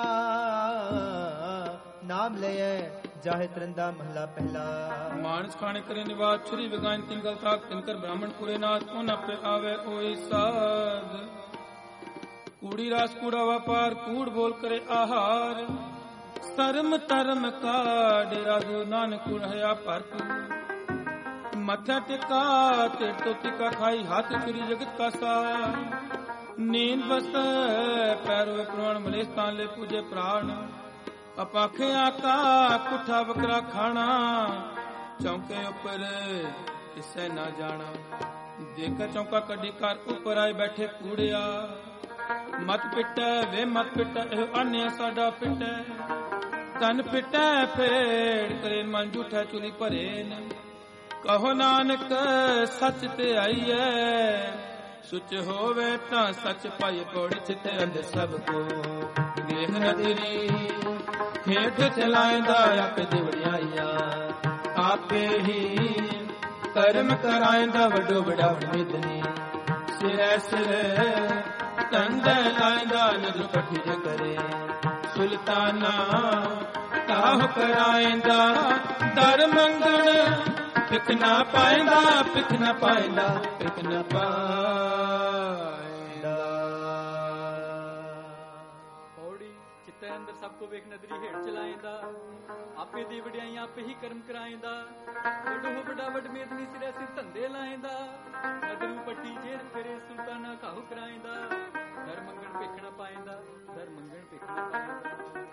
नाम ले जाहे तरंदा महला पहला। मानस खाने करे निवास छुरी विगान तिनकर ताक तिनकर ब्राह्मण पूरे नाथ को न पे आवे ओई साध कूड़ी रास कूड़ा व्यापार कूड़ बोल करे आहार शर्म तरम का डेरा दू नानक रहा भरपूर मथा टिका ते तो टिका खाई हाथ छुरी जगत का सार नींद बस पैरों प्रवण मलेस्तान ले पूजे प्राण अपाखे आका कुठा बकरा खाना चौके ऊपर किसे ना जाना देख चौका कड़ी कर ऊपर आए बैठे कूड़िया मत पिटे वे मत पिटे अन्य साडा पिटे तन पिटे फेड़ करे मन झूठा चुली भरे कहो नानक सच ते आईए सुच होवे ता सच पाई पौड़ चिते अंदर सबको देख नजरी खेत चलाएंदा आपे दिवड़ियाइया आपे ही कर्म कराएंदा वडो बड़ा मिदनी सिरे सिरे तंदे लाएंदा नजर पठी करे सुल्ताना ता ਕਾਹ ਕਰਾਇਂਦਾ ਦਰ ਮੰਗਣ ਪਿਖ ਨਾ ਪਾਇਂਦਾ ਪਿਖ ਨਾ ਪਾਇਂਦਾ ਪਿਖ ਨਾ ਪਾਇਂਦਾ। ਪੌੜੀ ਚਿੱਤੇ ਅੰਦਰ ਸਭ ਕੋ ਵੇਖ ਨਦਰੀ ਹੇਠ ਚਲਾਇਂਦਾ ਆਪੇ ਦੀ ਵਡਿਆਈਆਂ ਆਪੇ ਹੀ ਕਰਮ ਕਰਾਇਂਦਾ ਵੱਡੋ ਵੱਡਾ ਵੱਡ ਮੇਦਨੀ ਸਿਰੇ ਸਿਰ ਧੰਦੇ ਲਾਇਂਦਾ ਨਦਰੂ ਪੱਟੀ ਜੇਰ ਫਿਰੇ ਸੁਲਤਾਨਾ ਕਾਹੂ ਕਰਾਇਂਦਾ ਦਰ ਮੰਗਣ ਭਿਖ ਨਾ ਪਾਇਂਦਾ ਦਰ ਮੰਗਣ ਭਿਖ ਨਾ ਪਾਇਂਦਾ।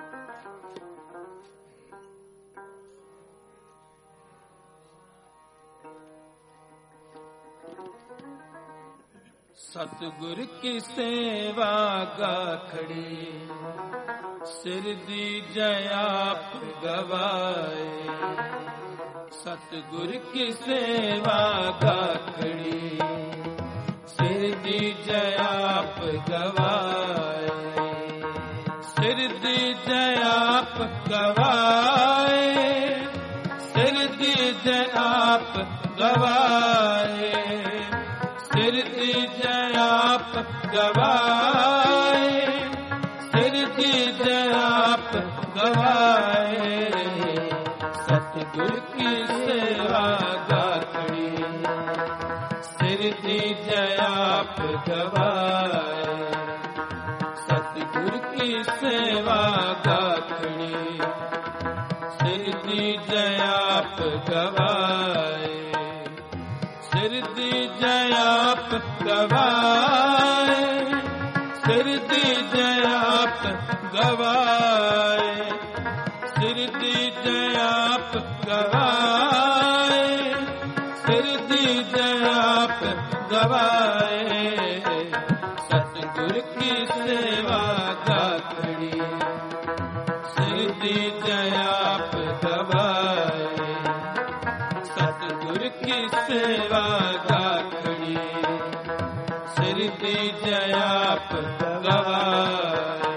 ਸਤਿਗੁਰ ਕੀ ਸੇਵਾ ਗਾਖੜੀ ਸਿਰ ਦੀਜੈ ਆਪ ਗਵਾਏ। ਸਤਿਗੁਰ ਕੀ ਸੇਵਾ ਗਾਖੜੀ ਸਿਰ ਦੀਜੈ ਆਪ ਗਵਾਏ। ਸਿਰ ਦੀਜੈ ਆਪ ਗਵਾਏ। ਸਿਰ ਦੀਜੈ ਆਪ ਗਵਾਏ। ਸਿਰ ਦੀਜੈ ਆਪ ਗਵਾਏ। ਸਿਰ ਦੀਜੈ ਆਪ ਗਵਾਏ। ਸਤਿਗੁਰ ਕੀ ਸੇਵਾ ਗਾਖੜੀ ਸਿਰ ਦੀਜੈ ਆਪ ਗਵਾਏ। ਸਤਿਗੁਰ ਕੀ ਸੇਵਾ ਗਾਖੜੀ ਸਿਰ ਦੀਜੈ ਆਪ ਗਵਾਏ। ਸਿਰ ਦੀਜੈ ਆਪ ਗਵਾਏ। ਸਿਰ ਦੀਜੈ ਆਪ ਗਵਾਏ। ਸਿਰ ਦੀਜੈ ਆਪ ਗਵਾਏ। ਸਿਰ ਦੀਜੈ ਆਪ ਗਵਾਏ। ਸਤਿਗੁਰ ਕੀ ਸੇਵਾ ਗਾਖੜੀ ਸਿਰ ਦੀਜੈ ਆਪ ਗਵਾਏ। ਸਤਿਗੁਰ ਕੀ ਸੇਵਾ ਗਾਖੜੀ ਸਿਰ ਦੀਜੈ ਆਪ ਗਵਾਏ।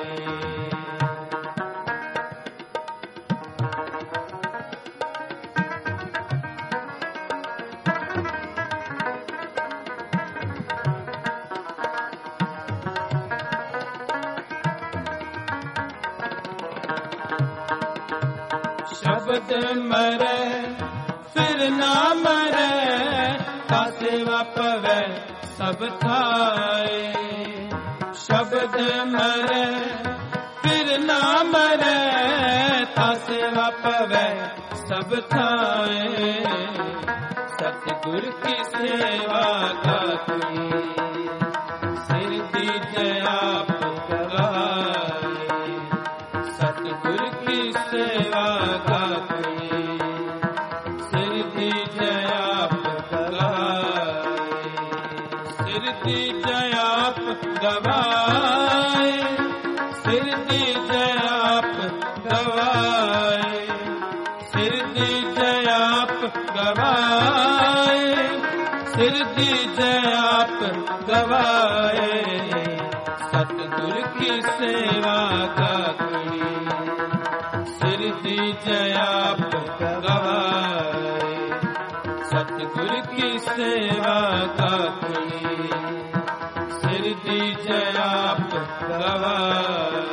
ਸ਼ਬਦ ਮਰੈ ਫਿਰ ਨਾ ਮਰੈ ਤਾ ਸੇਵਾ ਪਵੈ ਸਭ ਥਾਏ। ਸ਼ਬਦ ਮਰੈ ਫਿਰ ਨਾ ਮਰੈ ਤਾ ਸੇਵਾ ਪਵੈ ਸਭ ਥਾਏ। ਸਤਿਗੁਰ ਕੀ ਸੇਵਾ ਗਾਖੜੀ ਸਿਰ ਦੀਜੈ ਆਪ ਗਵਾਏ। ਸਤਿਗੁਰ ਕੀ ਸੇਵਾ ਗਾਖੜੀ ਸਿਰ ਦੀਜੈ ਆਪ ਗਵਾਏ। ਸਿਰ ਦੀਜੈ ਆਪ ਗਵਾਏ। ਸਿਰ ਦੀਜੈ ਆਪ ਗਵਾਏ। ਸਿਰ ਦੀਜੈ ਆਪ ਗਵਾਏ। ਸਿਰ ਦੀਜੈ ਆਪ ਗਵਾਏ। ਸਤਿਗੁਰ ਕੀ ਸੇਵਾ ਗਾਖੜੀ ਸਿਰ ਦੀਜੈ ਆਪ ਗਵਾਏ। ਸਤਿਗੁਰ ਕੀ ਸੇਵਾ ਗਾਖੜੀ ਸਿਰ ਦੀਜੈ ਆਪ ਗਵਾਏ।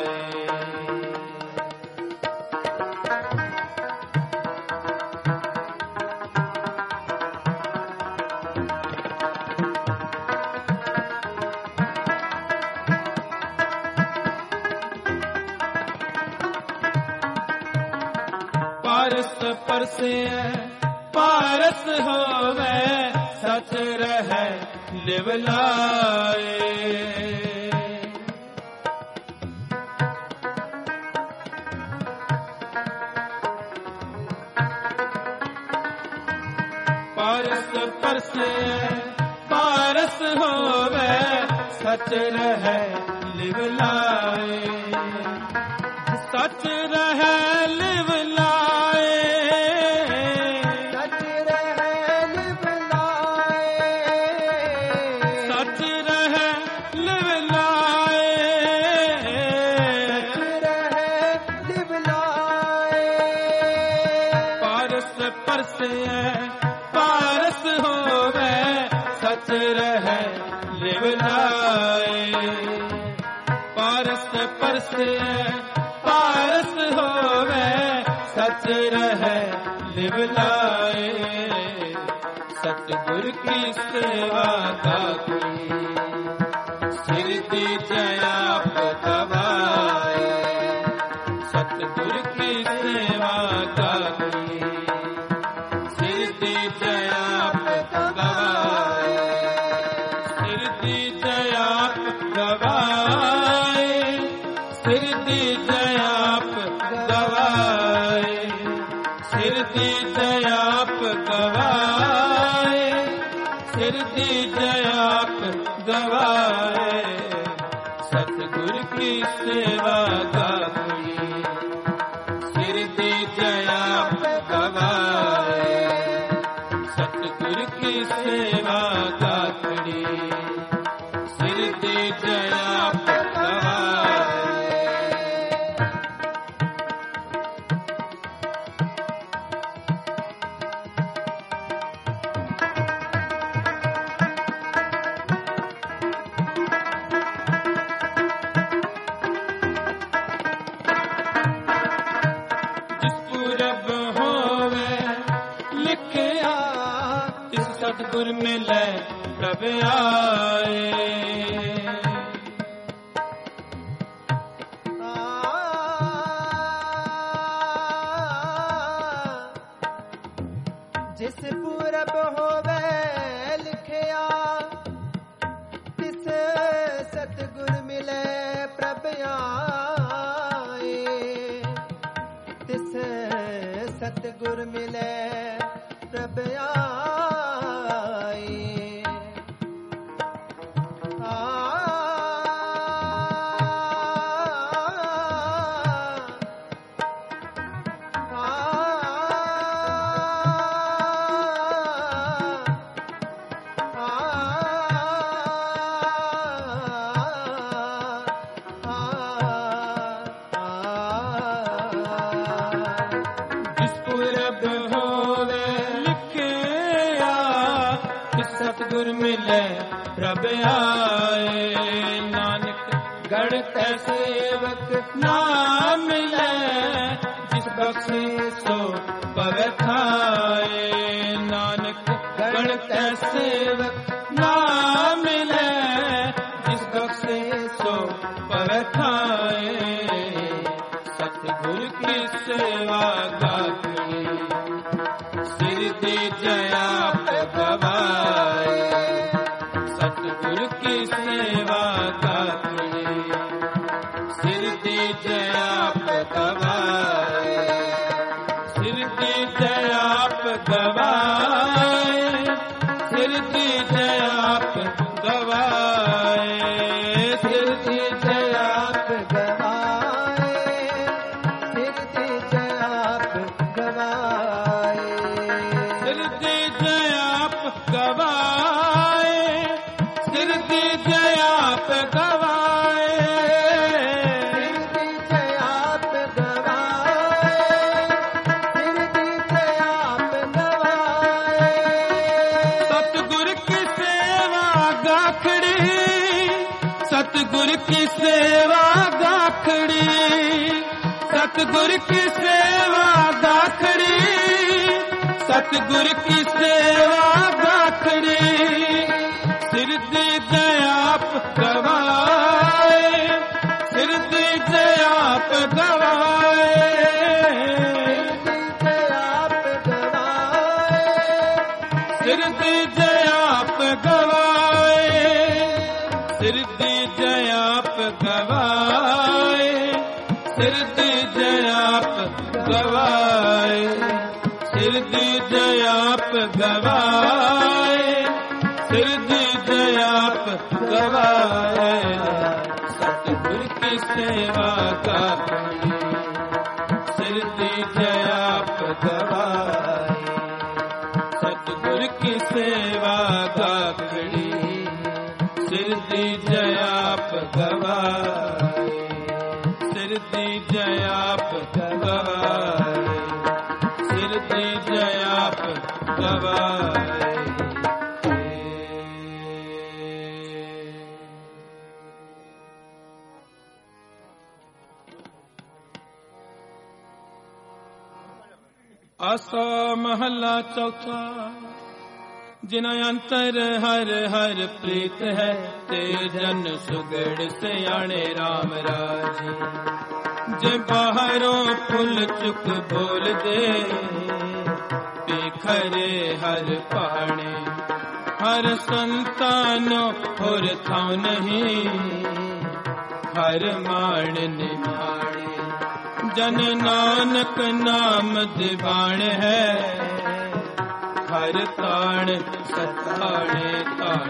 ਪਾਰਸ ਪਰਸੇ ਪਾਰਸ ਹੋਵੇ ਸਚ ਰਹੈ ਲਿਵ ਲਾਏ। ਪਾਰਸ ਪਰਸੇ ਪਾਰਸ ਹੋਵੇ ਸਚ ਰਹੈ ਲਿਵ ਲਾਏ। ਸਚ ਰਹੈ ਲਿਵ ਲਾਏ। ਸਚ ਰਹੈ ਲਿਵ ਲਾਏ। ਸਚ ਰਹੈ ਲਿਵ ਲਾਏ। ਸਚ ਰਹੈ ਲਿਵ ਲਾਏ। ਪਾਰਸ ਪਰਸੇ ਪਾਰਸ ਹੋਵੇ ਸਚ ਰਹੈ ਲਿਵ ਲਾਏ। ਪਾਰਸ ਪਰਸੇ ਪਾਰਸ ਹੋਵੇ रहे लिव लाए, सतगुर की सेवा का कोई सिर दीजे आप गवाए, सतगुर की सेवा का कोई सिर दीजे आप गवाए, सिर दीजे आप गवाए, सिर दीजे आप गवाए, सिर दीजे आप गवाए, सिर दीजे आप गवाए, सतगुर की सेवा का कोई सिर दीजे आप गवाए, सतगुर की सेवा का कोई सिर दीजे आप गवाए। सतगुर मिले प्रभ आए, जिस पूरब होवे लिखिया, तिस सतगुर मिले प्रभ आए, तिस सतगुर मिले प्रभ आए। सतगुर मिले प्रभ आए, नानक गण कै सेवक नाम मिले, जिस बख्शे सो पवे खाए, नानक गण कै सेवक नाम मिले, जिस बख्शे सो पवे खाए, सतगुर की सेवा गाती सिर दीजे आप गवाए, सतगुर की सेवा गाती सिर दीजे आप गवाए, सिर दीजे आप गवाए, सिर दीजे आप गवाए, सिर दीजे आप गवाए, सिर दीजे आप गवाए, सिर दीजे आप गवाए, सिर दीजे आप गवाए, सिर दीजे आप गवाए, सिर दीजे आप गवाए, सतगुर की सेवा गाखड़ी, सतगुर की सेवा गाखड़ी, सतगुर की सेवा गाखड़ी, सतगुर की सेवा गाखड़ी, सिर दीजे आप गवाए, सिर दीजे आप गवाए, सिर दीजे आप गवाए, सिर दीजे आप गवाए, सिर दीजे आप गवाए, सिर दीजे आप गवाए, सिर दीजे आप गवाए, सतगुर की सेवा का सिर दीजे आप गवाए, सतगुर की सेवा का सिर दीजे आप गवाए, सिर दीजे आप गवाए, सिर दीजे आप गवाए। ਆਸਾ ਮਹੱਲਾ ਚੌਥਾ। ਜਿਨਾ ਅੰਤਰ ਹਰ ਹਰ ਪ੍ਰੀਤ ਹੈ, ਤੇ ਜਨ ਸੁਗੜ ਸਿਆਣੇ ਰਾਮ ਰਾਜੀ। ਜੇ ਬਾਹਰੋਂ ਫੁੱਲ ਚੁੱਕ ਬੋਲਦੇ, ਖਰੇ ਹਰ ਪਾਣੇ। ਹਰ ਸੰਤਾਨੋ ਹੋਰ ਥਾਂ ਨਹੀਂ, ਹਰ ਮਾਣ ਨਿਹਾਣੇ। ਜਨ ਨਾਨਕ ਨਾਮ ਦਿਵਾਣ ਹੈ, ਹਰ ਤਾਣ ਸਤਾਣੇ ਤਾਣ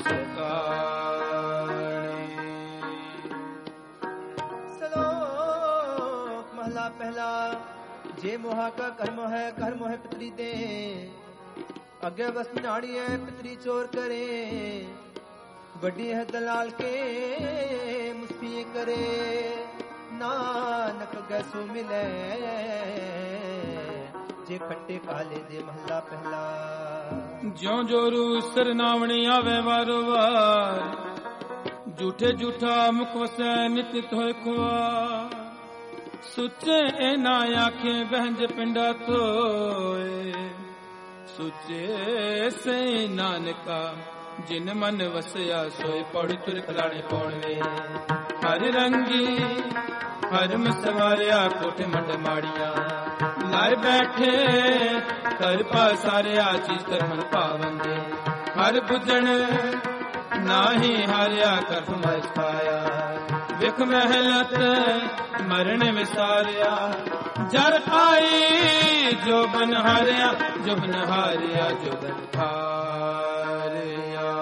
ਸਤਾਣੇ। ਸਲੋਕ ਮਹਲਾ ਪਹਿਲਾ। ਜੇ ਮੋਹਾ ਕਾ ਕਰਮ ਹੈ, ਕਰਮ ਹੈ ਪਿਤਰੀ ਦੇ। ਅੱਗੇ ਬਸ ਨਾੜੀ ਹੈ ਪਿਤਰੀ ਚੋਰ ਕਰੇ। ਵੱਡੀ ਹੈ ਦਲਾਲ ਕੇ ਮੁਸਫੀ ਕਰੇ। ਨਾਨਕ ਗੈਸੋ ਮਿਲੇ, ਜੇ ਖੱਟੇ ਕਾਲੇ ਦੇ ਮਹਲਾ ਪਹਿਲਾ। ਜਿਉ ਜੋਰੂ ਸਰਨਾਵਣੀ ਆਵੇ ਵਾਰੋ ਵਾਰ, ਝੂਠੇ ਝੂਠਾ ਮੁਖ ਵਸੈ ਨਿਤ ਨਿਤ ਹੋਏ ਖੁਆਰ। ਸੁੱਚੇ ਨਾ ਆਖੇ ਬਹਿੰਜ ਪਿੰਡਾ ਧੋਏ, ਸੁੱਚੇ ਸੇ ਨਾਨਕਾ ਜਿਨ ਮਨ ਵਸਿਆ ਸੋਏ। ਪੌੜੀ ਤੁਰ ਕਲਾਣੇ ਪੌਣਵੇ ਹਰ ਰੰਗੀ, ਹਰ ਮਸਵਾਰਿਆ ਕੋਠੇ ਮੰਡ ਮਾੜੀਆਂ। ਲਾਏ ਬੈਠੇ ਕਰ ਪਾਸਾਰਿਆ, ਚੀਜ਼ ਕਰਮਨ ਪਾਵੰਦੇ। ਹਰ ਬੁੱਝਣ ਨਾਹੀ ਹਾਰਿਆ, ਕਰ ਫਰਮਾਇਸ਼ ਪਾਇਆ। ਵਿਖ ਮਹਿਲਤ ਮਰਨ ਵਿਸਾਰਿਆ, ਜਰ ਆਈ ਜੋ ਬਨ ਹਾਰਿਆ। ਜੋ ਬਨ ਹਾਰਿਆ, ਜੋ ਬਨ ਹਾਰਿਆ।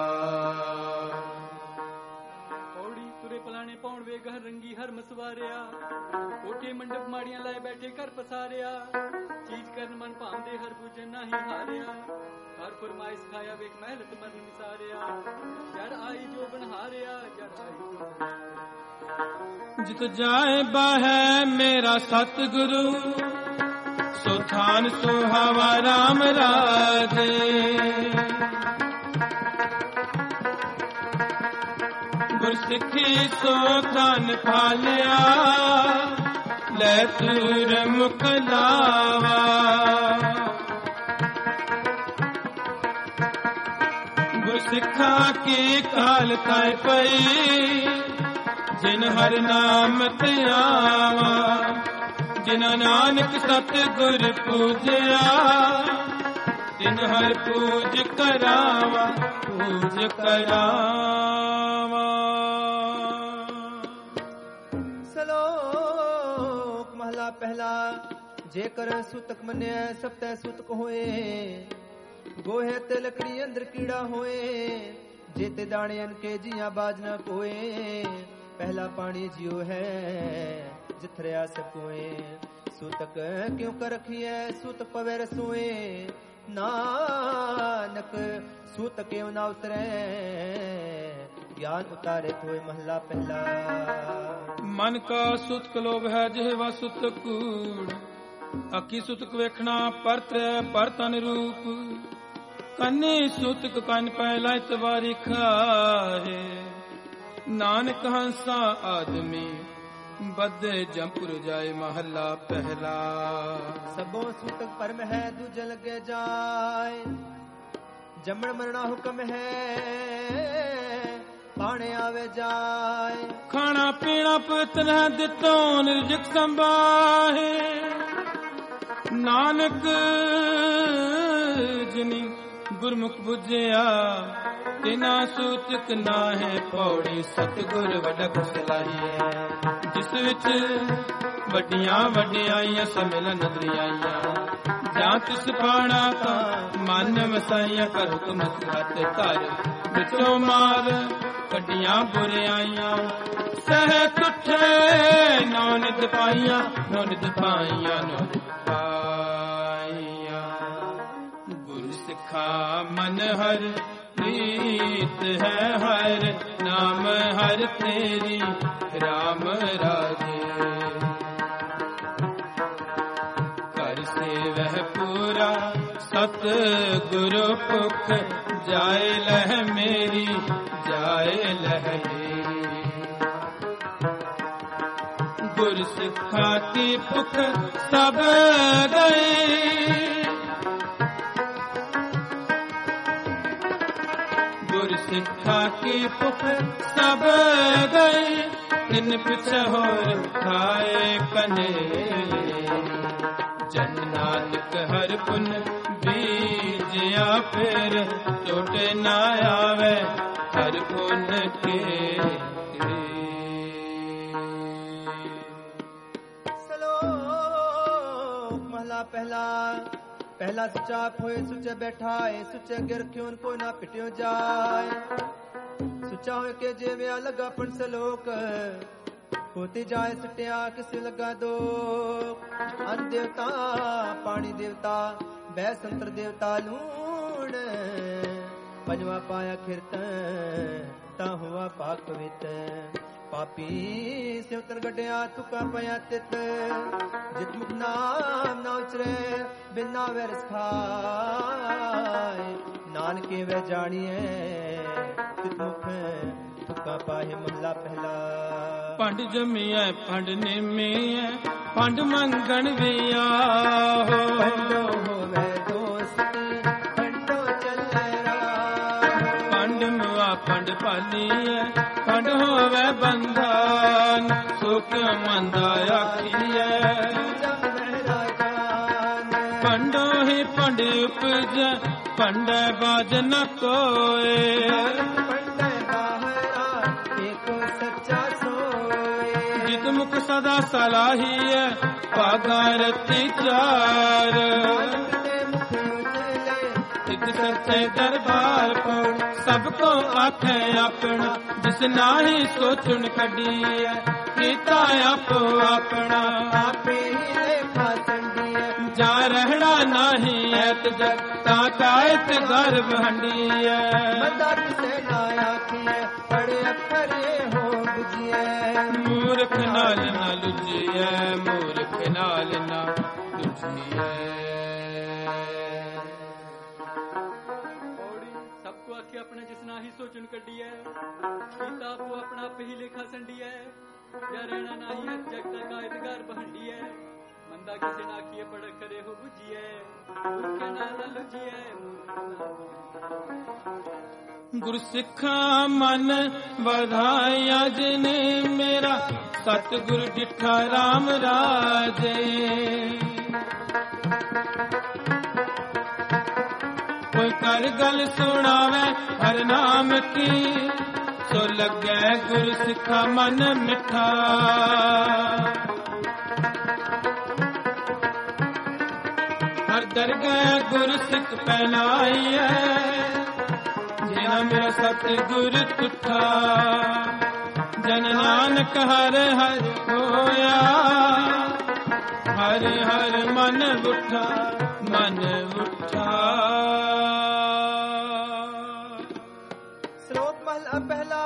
ਪੌੜੀ ਤੁਰੇ ਪਲਾਣੇ ਪੌਣ ਵੇ ਘਰ ਰੰਗੀ ਹਰ ਮਸਵਾਰਿਆ। ਕੋਠੇ ਮੰਡਪ ਮਾੜੀਆਂ ਲਾਏ ਬੈਠੇ ਕਰ ਪਸਾਰਿਆ। ਚੀਜ਼ ਕਰਨ ਮਨ ਭਾਂਦੇ ਹਰ ਬੁਝਨ ਨਾਹੀ ਹਾਰਿਆ। ਹਰ ਫਰਮਾਇਸ਼ ਖਾਇਆ ਵੇਖ ਮਹਿਲਤ ਮਰਨ ਵਿਸਾਰਿਆ। ਜਰ ਆਈ ਜੋ ਬਨ ਹਾਰਿਆ, ਜਰ ਆਈ ਜੋ ਬਨ ਹਾਰਿਆ। ਜਿਤ ਜਾਏ ਬਾਹੈ ਮੇਰਾ ਸਤਿਗੁਰੂ, ਸੋ ਥਾਨ ਸੁਹਾਵਾ ਰਾਮ ਰਾਜੇ। ਗੁਰ ਸਿੱਖੀ ਸੋ ਥਾਨ ਪਾਲਿਆ, ਲੈ ਤੂਰ ਮੁਖ ਲਾਵਾ। ਗੁਰ ਸਿੱਖਾ ਕੀ ਕਾਲ ਤਾਇ ਪਈ, ਜਿਨ ਹਰ ਨਾਮ ਤੇ ਆਵਾ। ਜਿਨਾ ਨਾਨਕ ਸਤਿਗੁਰ ਪੂਜਿਆ, ਤਿਨ ਹਰ ਪੂਜ ਕਰਾਵਾ, ਪੂਜ ਕਰਾਵਾ। ਸਲੋਕ ਮਹਲਾ ਪਹਿਲਾ। ਜੇਕਰ ਸੂਤਕ ਮੰਨਿਆ ਸਭ ਤੈ ਸੂਤਕ ਹੋਏ। ਗੋਹੇ ਤੇ ਲੱਕੜੀ ਅੰਦਰ ਕੀੜਾ ਹੋਏ। ਜੇਤੇ ਦਾਣੇ ਅਨ ਕੇ ਜੀਆਂ ਬਾਜ ਨਾ ਕੋਏ। ਪਹਿਲਾ ਪਾਣੀ ਜਿਉ ਹੈ, ਜਿਥਰਿਆ ਸਕੋਏ। ਸੂਤਕ ਕਿਉ ਕਰ ਰਖੀਐ, ਸੂਤਕ ਪਵੇ ਰਸੋਏ। ਨਾਨਕ ਸੂਤ ਕਿਉ ਨਾ ਉਤਰੈ, ਗਿਆਨ ਉਤਾਰੇ ਕੋਏ ਮਹਲਾ ਪਹਿਲਾ। ਮਨ ਕਾ ਸੁਤਕ ਲੋਭ ਹੈ, ਜਿਹਵਾ ਸੁਤਕ ਕੂੜ। ਅਕੀ ਸੁਤਕ ਵੇਖਣਾ ਪਰਤੈ ਪਰ ਤਨ ਰੂਪ। ਕੰਨੇ ਸੁਤਕ ਕੰਨ ਪਹਿਲਾ ਇਤਵਾਰੀ ਖਾਏ। ਨਾਨਕ ਹੰਸਾ ਆਦਮੀ ਬੱਦੇ ਜੰਪੁਰ ਜਾਏ ਮਹੱਲਾ ਪਹਿਲਾ। ਸਭੋ ਸੂਤਕ ਪਰਮ ਹੈ, ਦੂਜੇ ਲੱਗੇ ਜਾਏ। ਜੰਮਣ ਮਰਣਾ ਹੁਕਮ ਹੈ, ਪਾਣੇ ਆਵੇ ਜਾਏ। ਖਾਣਾ ਪੀਣਾ ਪਵਿੱਤਰ ਹੈ, ਦਿੱਤੋ ਨਿਰਜਕ ਸੰਭਾਹੇ। ਨਾਨਕ ਜਿਨੀ ਗੁਰਮੁਖ ਬੁਝਿਆ, ਤਿਨਾ ਸੂਤਕ ਨਾ ਹੈ ਪੌੜੀ। ਸਤਿਗੁਰ ਵੱਡਕ ਸਲਾਹੀਐ, ਜਿਸ ਵਿੱਚ ਵੱਡੀਆਂ ਵਡਿਆਈਆਂ ਸਮਿਲਨ ਦਰਿਆਈਆਂ। ਜਾਂ ਤਿਸ ਪਾਣਾ ਤਾਂ ਮਨ ਵਸਾਈਆਂ, ਕਰ ਹੁਕਮ ਹੱਥ ਧਰ ਵਿੱਚੋਂ ਮਾਰ ਕੱਢੀਆਂ ਬੁਰਿਆਈਆਂ। ਸਹਿ ਤੁਠੇ ਨੌ ਨਿਤ ਪਾਈਆਂ, ਨੌ ਨਿਤ ਪਾਈਆਂ, ਨੌ ਨਿਤ ਪਾਈਆਂ। ਗੁਰ ਸਿੱਖਾ ਮਨ ਹਰ ਪ੍ਰੀਤ ਹੈ, ਹਰ ਨਾਮ ਹਰ ਤੇਰੀ ਰਾਮ ਰਾਜੇ। ਕਰ ਸੇਵਹਿ ਪੂਰਾ ਸਤ ਗੁਰੂ ਭੁਖ, ਜਾਏ ਲਹਿ ਮੇਰੀ, ਜਾਏ ਲਹਿ ਮੇਰੀ। ਗੁਰ ਸਿੱਖਾ ਕੀ ਭੁਖ ਸਭ ਗਏ, सिखा की पुख सब गई, इन पिछे होर खाए कने। जन नानक हर पुन बीजिया फिर, टोटे ना आवे हर पुन के। श्लोक महला पहला। पहला सुचा खोए सुचे बैठाए, सुचे गिर क्यों को ना पिट्यो जाए। सुचा हो के जेव्या लगा पण सलोक, होती जाए सुटिया किसे लगा दो। अन्न देवता पानी देवता बै संतर देवता लूण, पंजवा पाया कीर्तन ता हुआ पाक पवित। पापी से उतर गड्या तुका पया तित, जित मुख नाम ना उचरे बिना वैरस खाए। नानके वे जानिए तित मुख तुका पाहे महला पहला। पंड जमिया पंड निमिया पंड मंगन विया हो। पंडो होवे दोस्त पंडो चले राह, पंड मुआ पंड पालिए पंड होवे बंधन, सो क्यों मंदा आखिए। पंडो ही पंड उपज पंड बाज न कोए। जित मुख सदा सलाही पागारती चार, एक सच्चे दरबार को सबको आखे अपना। जिस नाही सोचुन कड़ी कीता आपो अपना। आपे लेखा संडी जा रहना नाही ऐत जग ता कायत गर्भ हंडी है। बंदा किसे ना आखिए पढ़े अखरे हो बुझिए। मूर्ख नाल ना लुझिए, मूर्ख नाल ना लुझिए। सबको आखे अपने जिसना ही सोचन कड्डी है, सीता आपो अपना पे ही लेखा संडी है। या रहना नाही है जग तक कायदगार बहंडी है। मंदा किसे ना किए पढ़ करे हो बुझिए, मूर्ख नाल ना लुझिए। गुरु सिखा मन बधाया जिने मेरा, सतगुरु डिठा राम राजे। कोई कर गल सुनावे हर नाम की, सो लगे गुरु सिखा मन मिठा। हर दरगाह गुरु सिख पहनाई है, जिना मेरा सतगुरु तुठा। जन नानक हर हर होया, हर हर मन उठा मन उठा। श्लोक महला पहला।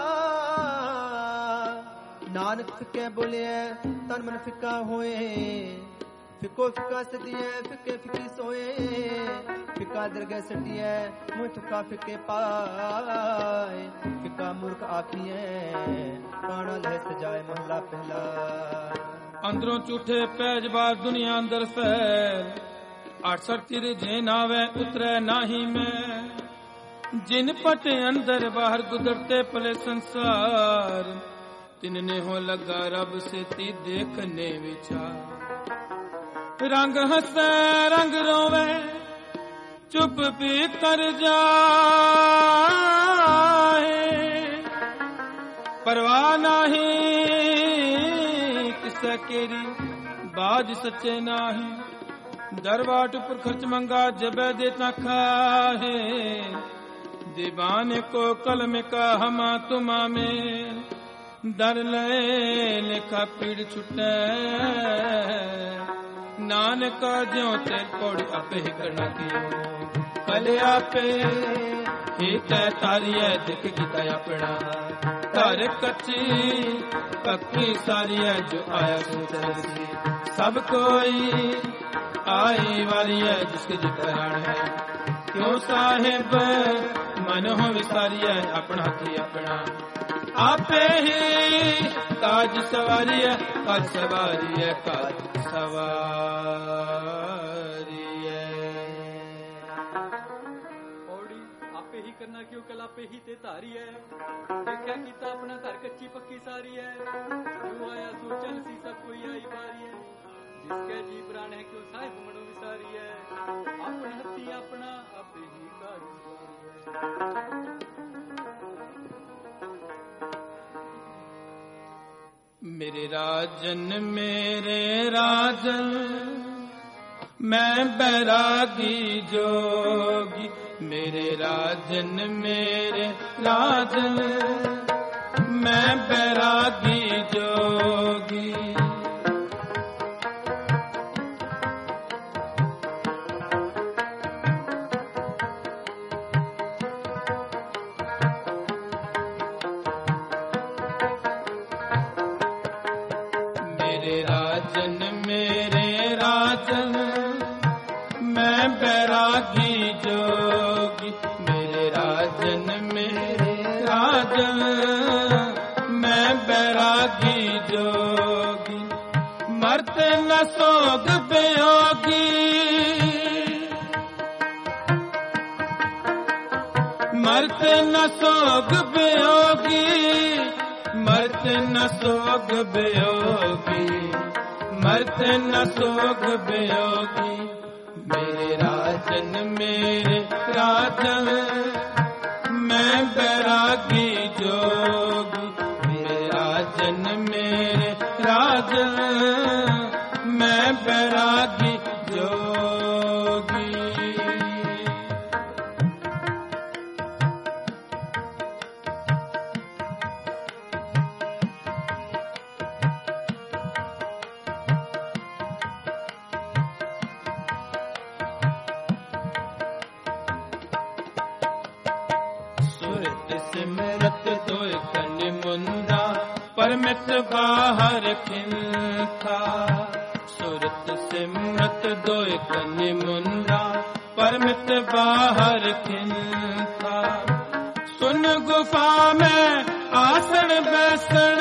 नानक फिके बोले तन मन फिका होए, फिको फिका सदिए फिके फिकी सोए। फिका दरगह सटिए मुँह फिका फिके पाए। फिका मूर्ख आखिए काना लह सजाए महला पहला। अंदरों झूठे पैजबाज दुनिया अंदर फैल, 68 तिर जे नावे उतरे नाही मैं। जिन पटे अंदर बाहर गुजरते पले संसार, तिनने हो लगा रब से ती देखने विचार। रंग हंसे रंग रोवे चुप भी कर जाए। परवाह नहीं किसे केरी बाज सच्चे नाही। दरबाट पर खर्च मंगा जबे देता खाहे। दीवाने को कलम का हमा तुमा में, दर ले लेखा पीड़ छुटे। नानक ज्यों तेल पौड़ी आपे ही करना कियो। कले आपे ही तै तारी है दिख गीता अपना। तार कच्ची पक्की सारी है जो आया सुतरसी। सब कोई आई वाली है जिसके जितरान है। क्यों साहिब मन हो विसारी है अपना हाथी अपना। आपे ही काज सवारी है, काज सवारी है, काज सवारी है। पौड़ी आपे ही करना क्यों कला आपे ही ते धारी है देखा कीता अपना घर कच्ची पक्की सारी है जो आया सो चल सी सब कोई आई बारी है जिसके जी प्राण है क्यों साहिब मनो विसारी है अपने हथी अपना आपे ही कारी मेरे राजन मैं बैरागी जोगी मेरे राजन मैं बैरागी जोगी मैं बैरागी जोगी मेरे राजन मैं बैरागी जोगी मर्त न सोग बेयोगी मर्त न सोग बेयोगी मर्त न सोग बेयोगी मर्त न सोग बेयोगी मेरे राजन मैं बैरागी जोगी मेरे राजन मैं बैरागी जोगी सिमरत दोय कन मुंदा परमित बाहर खिलता सुरत सिमरत दोय कन मुंदा परमित बाहर खिलता सुन गुफा में आसन बैसन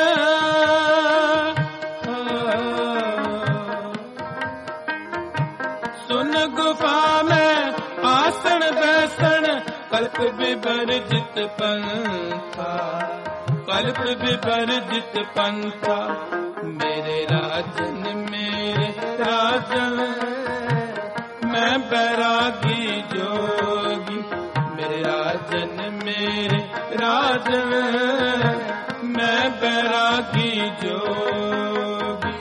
सुन गुफा में आसन बैसन कल्प विवर्जित पंथा कल्प विवर्जित पंथा मेरे राजन मैं बैरागी जोगी मेरे राजन मैं बैरागी जोगी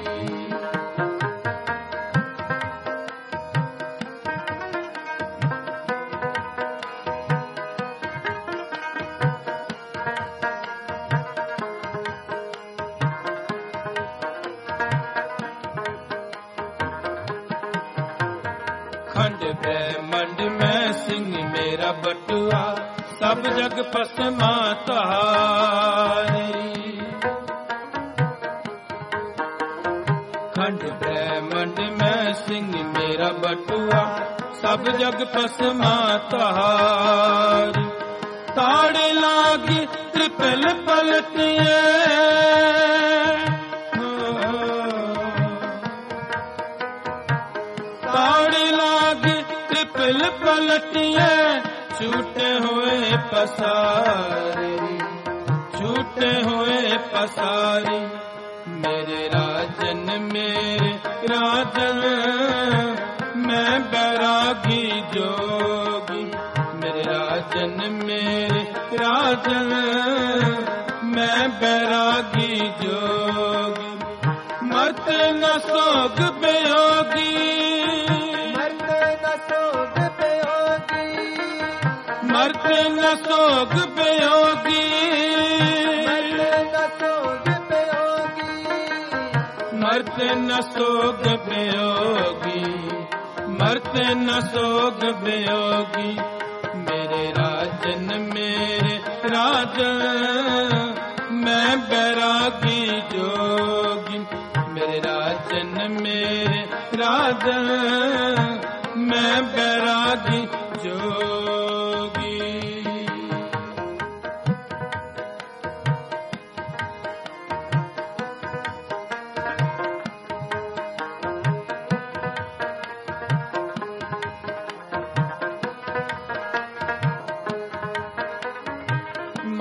खंड ब्रह्मंड में सिंह मेरा बटुआ सब जग पसमा तारी खंड ब्रह्मंड में सिंह मेरा बटुआ सब जग पसमा तारी ताड़े लागी त्रिपल पलटिए ताड़े लागी त्रिपल पलटिए छूटे हुए पसारी मेरे राजन मैं बैरागी जोगी मेरे राजन मैं बैरागी जोगी मर्त न सोग बेयोगी मर्त न सोग बेयोगी मर्त न सोग बेयोगी मर्त न सोग बेयोगी मेरे राजन मैं बैरागी जोगी मेरे राजन मैं बैरागी जोगी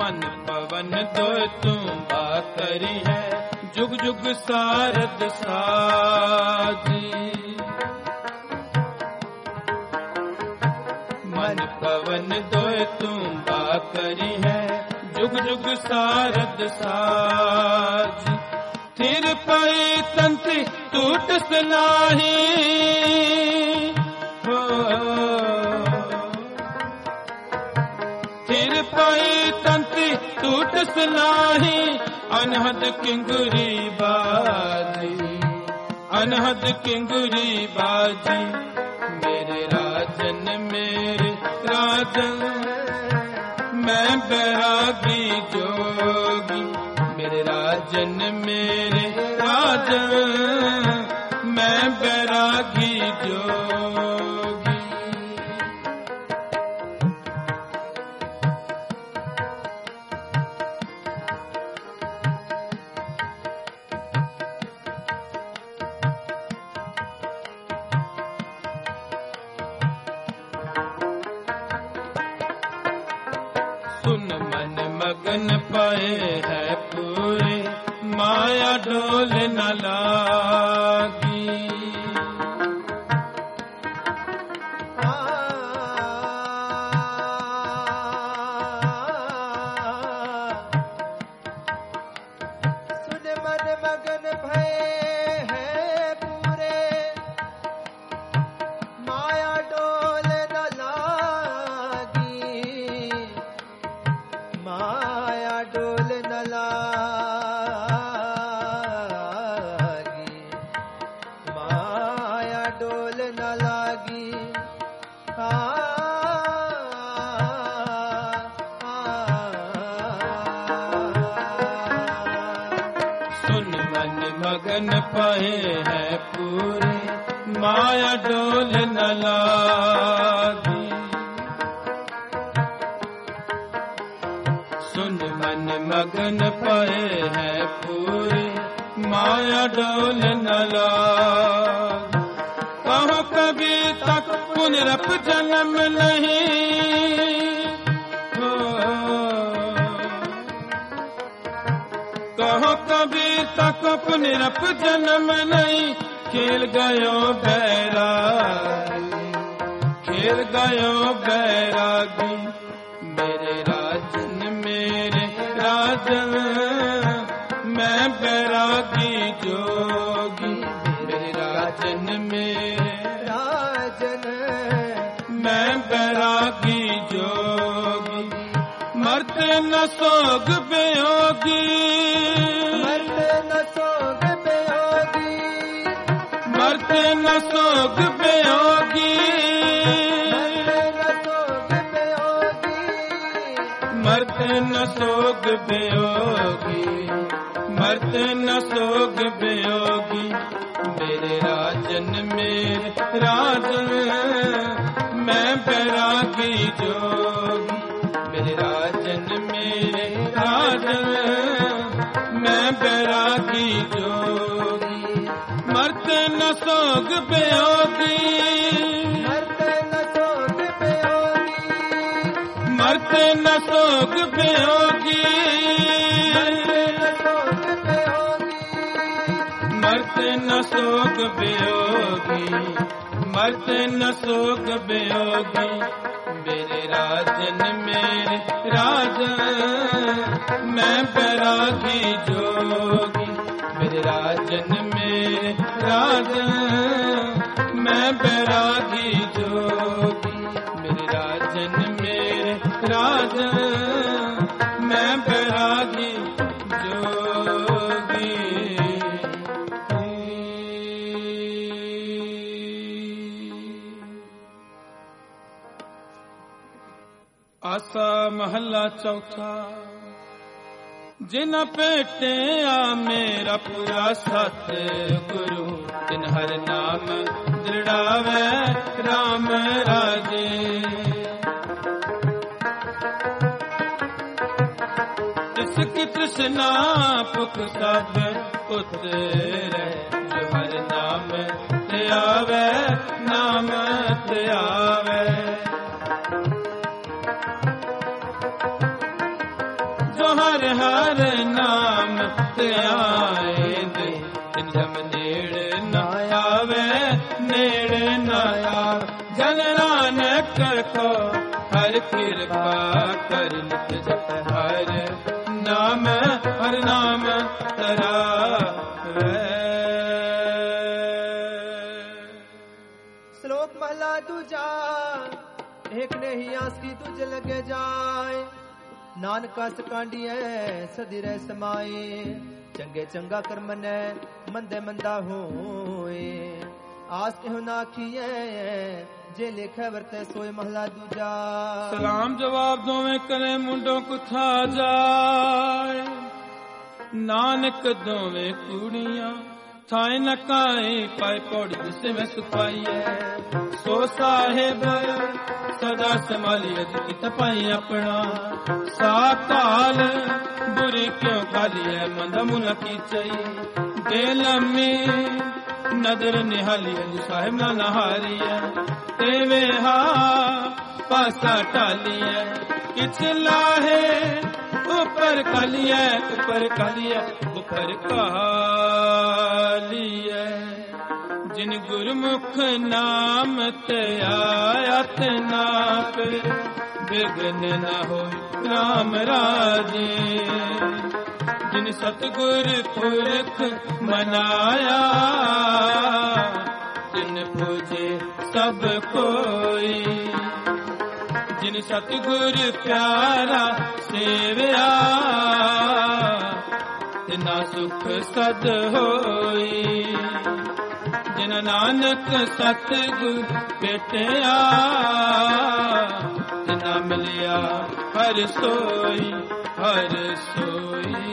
मन पवन दो तुम बाकरी है जुग जुग सारद साजी। मन पवन दो तुम बाकरी है जुग जुग सारद साजी। थिर पई तंत्री टूट सनाही हो, थिर पई तंत्री टूट सनाही। अनहद किंगुरी बाजी, अनहद किंगुरी बाजी। मेरे राजन मेरे राजन मैं बैरागी जोगी। मेरे राजन मेरे राजन मैं बैरागी जोगी। सुन मन मगन पाए है पूरे माया डोल न लागी। सुन मन मगन भये है पूरे माया डोल न लागी। माया डोल न लागी, माया डोल न लागी। सुन मन मगन पाए है पूरे माया डोल न लागी। सुन मन मगन पाए है पूरे माया डोल न लागी। कहो कभी तक पुनरप जन्म नहीं हो, कहो कभी तक पुनरप जन्म नहीं। खेल गयो बैरागी, खेल गयो बैरागी। मेरे राजन मेरे राजन मैं बैरागी जोगी। मेरे राजन मेरे राजन मैं बैरागी जोगी। मरते न सोग बेयोगी, मरते न सोग बेयोगी। मरते न सोग बेयोगी। मरते न सोग बेयोगी, मरते न सोग बेयोगी। मेरे राजन मेरे राजन मैं बैरागी जोगी। मेरे राजन मेरे राजन मैं बैरागी जोगी। मरते न सोग बेयोगी, मरते न सोग बेयोगी। मरते न सोग बेयोगी। मरते न सोग बेयोगी, मरते न सोग बेयोगी। मेरे राजन मेरे राजन मैं बैरागी जोगी। मेरे राजन मेरे राजन मैं बैरागी जोगी। मेरे राजन मेरे राजन मैं बैरागी जोगी। आसा महला चौथा। जिन पेटे आ मेरा पूरा सत गुरु। तिन हर नाम दृढ़ावे राम राजे। इसकी तृष्णा पुख सब उतरे। जो हर नाम ते आवे, नाम ते आवे। ਹਰ ਨਾਮ ਤੇ ਆਏ ਦੇ ਤਿਨ ਜਮ ਨੇੜੇ ਨਾ ਆਵੇ ਨੇੜੇ ਨਾ ਆਵੇ ਜਨ ਨਾਨਕ ਕੋ ਹਰ ਕਿਰਪਾ ਕਰ ਨਿਤ ਜਪ ਹਰ ਨਾਮ ਤਰਾਵੇ। ਸ਼ਲੋਕ ਮਹਲਾ ਦੂਜਾ। ਏਕ ਨਹੀਂ ਆਸੀ ਤੁਝ ਲਗੇ ਜਾਏ ਨਾਨਕਾ ਸਕਾਂਡੀਐ ਸਦੀ ਰਹਿ ਸਮਾਏ ਚੰਗੇ ਚੰਗਾ ਕਰਮਨੈ ਮੰਦੇ ਮੰਦਾ ਹੋਏ ਆਸ ਕਿਉ ਨਾ ਆਖੀਐ ਜੇ ਲਿਖੈ ਵਰਤੈ ਸੋਏ ਮਹਲਾ ਦੂਜਾ। ਸਲਾਮ ਜਵਾਬ ਦੋਵੇਂ ਕਰੇ ਮੁੰਡੋਂ ਕੁਥਾ ਜਾਏ ਨਾਨਕ ਦੋਵੇਂ ਕੁੜੀਆਂ ਥਾਏ ਨਕਾਏ ਪਾਏ ਪੌੜੀ ਜਿਸੇ ਮੈਂ ਸੁਖਾਈਐ ਸੋ ਸਾਹਿਬ ਸਦਾ ਸੰਭਾਲੀਏ ਜੀ ਤਪਾਈ ਆਪਣਾ ਸਾਕਾਲ ਬੁਰੀ ਕਿਉ ਖਾਲੀਐ ਮੰਦ ਮੁਨ ਕੀਚਈ ਦੇ ਲੰਮੀ ਨਦਰ ਨਿਹਾਲੀਐ ਜੀ ਸਾਹਿਬ ਨਾ ਨਹਾਰੀਐ ਤੇ ਵੇਹਾ ਪਾਸਾ ਢਾਲੀਐ ਕਿਛ ਲਾਹੇ ਉੱਪਰ ਕਾਲੀਐ ਉੱਪਰ ਕਾਲੀਐ ਉੱਪਰ ਕਾਲੀਐ ਜਿਨ ਗੁਰਮੁਖ ਨਾਮ ਤੇ ਆਇਤ ਨਾ ਕਰ ਬਿਗਨ ਨਾ ਹੋਇ ਰਾਮ ਰਾਜੇ ਜਿਨ ਸਤਿਗੁਰ ਪੁਰਖ ਮਨਾਇਆ ਤਿਨ ਪੂਜੇ ਸਭ ਕੋਈ ਜਿਨ ਸਤਿਗੁਰ ਪਿਆਰਾ ਸੇਵਿਆ ਤਿਨਾ ਸੁਖ ਸਦ ਹੋਈ ਜਿਨ ਨਾਨਕ ਸਤਿਗੁਰ ਭੇਟਿਆ ਤਿਨਾ ਮਿਲਿਆ ਹਰ ਸੋਈ ਹਰ ਸੋਈ।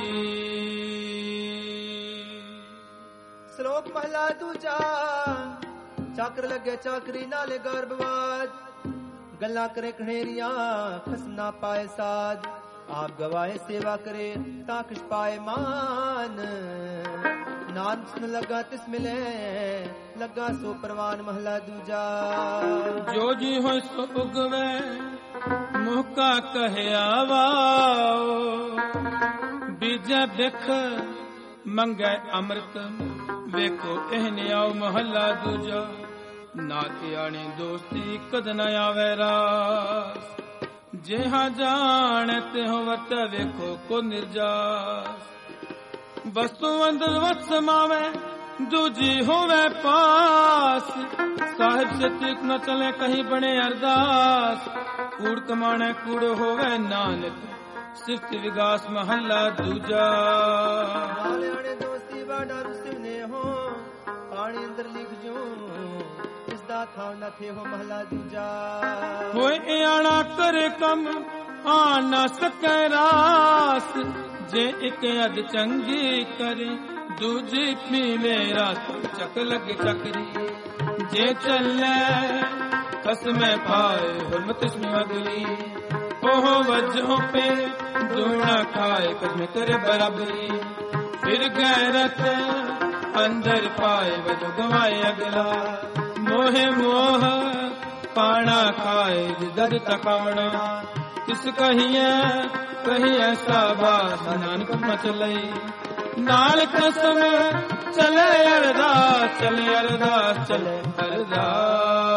ਸ਼ਲੋਕ ਮਹਲਾ ਦੂਜਾ। ਚੱਕਰ ਲੱਗੇ ਚਾਕਰੀ ਨਾਲੇ ਗਰਭਵਾਜ ਗੱਲਾਂ ਕਰੇ ਖਣੇਰੀਆਂ ਖਸਨਾ ਪਾਏ ਸਾਜ ਆਪ ਗਵਾਏ ਸੇਵਾ ਕਰੇ ਤਾਂ ਕਿਛ ਪਾਏ ਮਾਨ ਨਾਨਕ ਸੁਨ ਲੱਗਾ ਤਿਸ ਮਿਲੇ ਲੱਗਾ ਸੋ ਪ੍ਰਵਾਨ ਮਹਲਾ ਦੂਜਾ। ਜੋ ਜੀ ਹੋਇ ਸੋ ਉਗਵੇ ਮੁਹਕਾ ਕਹਿਆ ਵਾਓ ਬੀਜੈ ਬਿਖ ਮੰਗੈ ਅੰਮ੍ਰਿਤ ਵੇਖੋ ਇਹ ਨਿਆਉ ਮਹਲਾ ਦੂਜਾ। ਨਾ ਧਿਆਣੇ ਦੋਸਤੀ ਕਦ ਨ ਆਵੇ ਰਾਸ ਜਿਹਾ ਜਾਣ ਤੇ ਹੋਵਤ ਵੇਖੋ ਕੋ ਨਿਰਜਾਸ ਵਸਤੂ ਅੰਦਰ ਵਤ ਸਮਾਵੇ ਦੂਜੀ ਹੋਵੇ ਪਾਸ ਸਾਹਿਬ ਸੇ ਤਿਕ ਨ ਚਲੇ ਕਹੀਂ ਬਣੇ ਅਰਦਾਸ ਕੂੜ ਕਮਾਣੇ ਕੂੜ ਹੋਵੇ ਨਾਨਕ ਸਿਫਤ ਵਿਗਾਸ ਮਹੱਲਾ ਦੂਜਾ। ਨਾਲਿਆਣੇ ਦੋਸਤੀ ਵਾਡਾ ਰੁਸਿਵਨੇ ਹੋ ਪਾਣੀ ਅੰਦਰ ਲਿਖ ਜੋ ਇਸਦਾ ਥਾਂ ਨਾ ਥੇ ਹੋ ਮਹੱਲਾ ਦੂਜਾ। ਹੋਏ ਆਣਾ ਕਰੇ ਕੰਮ ਆ ਨਾ ਸਕੈ ਰਾਸ ਜੇ ਇੱਕ ਅਦ ਚੰਗੀ ਕਰੇ ਦੂਜੀ ਪੀਵੇ ਰਾਸ ਚੱਕ ਲੱਗ ਚੱਕਰੀ ਜੇ ਚੱਲੇ ਕਸਮੇ ਪਾਏ ਹੁਰਮਤ ਇਸਮੇ ਅਗਲੀ ਉਹ ਵਜੋਂ ਪੇ ਦੂਣਾ ਖਾਏ ਕਸਮੇ करे ਬਰਾਬਰੀ ਫਿਰ ਗੈਰਤ ਅੰਦਰ ਪਾਏ ਵਜੋਂ ਗਵਾਏ ਅਗਲਾ ਮੋहे ਮੋਹ ਪਾਣਾ ਖਾਏ ਜਦ ਤਕਾਵਣਾ ਕਿਸ ਕਹੀਏ ਕਹੀ ਐਸਾ ਬਾਸ ਨਾਨਕ ਮਚ ਲਈ ਨਾਲ ਕਸਮ ਚਲੇ ਅਰਦਾਸ ਚਲੇ ਅਰਦਾਸ ਚਲੇ ਅਰਦਾਸ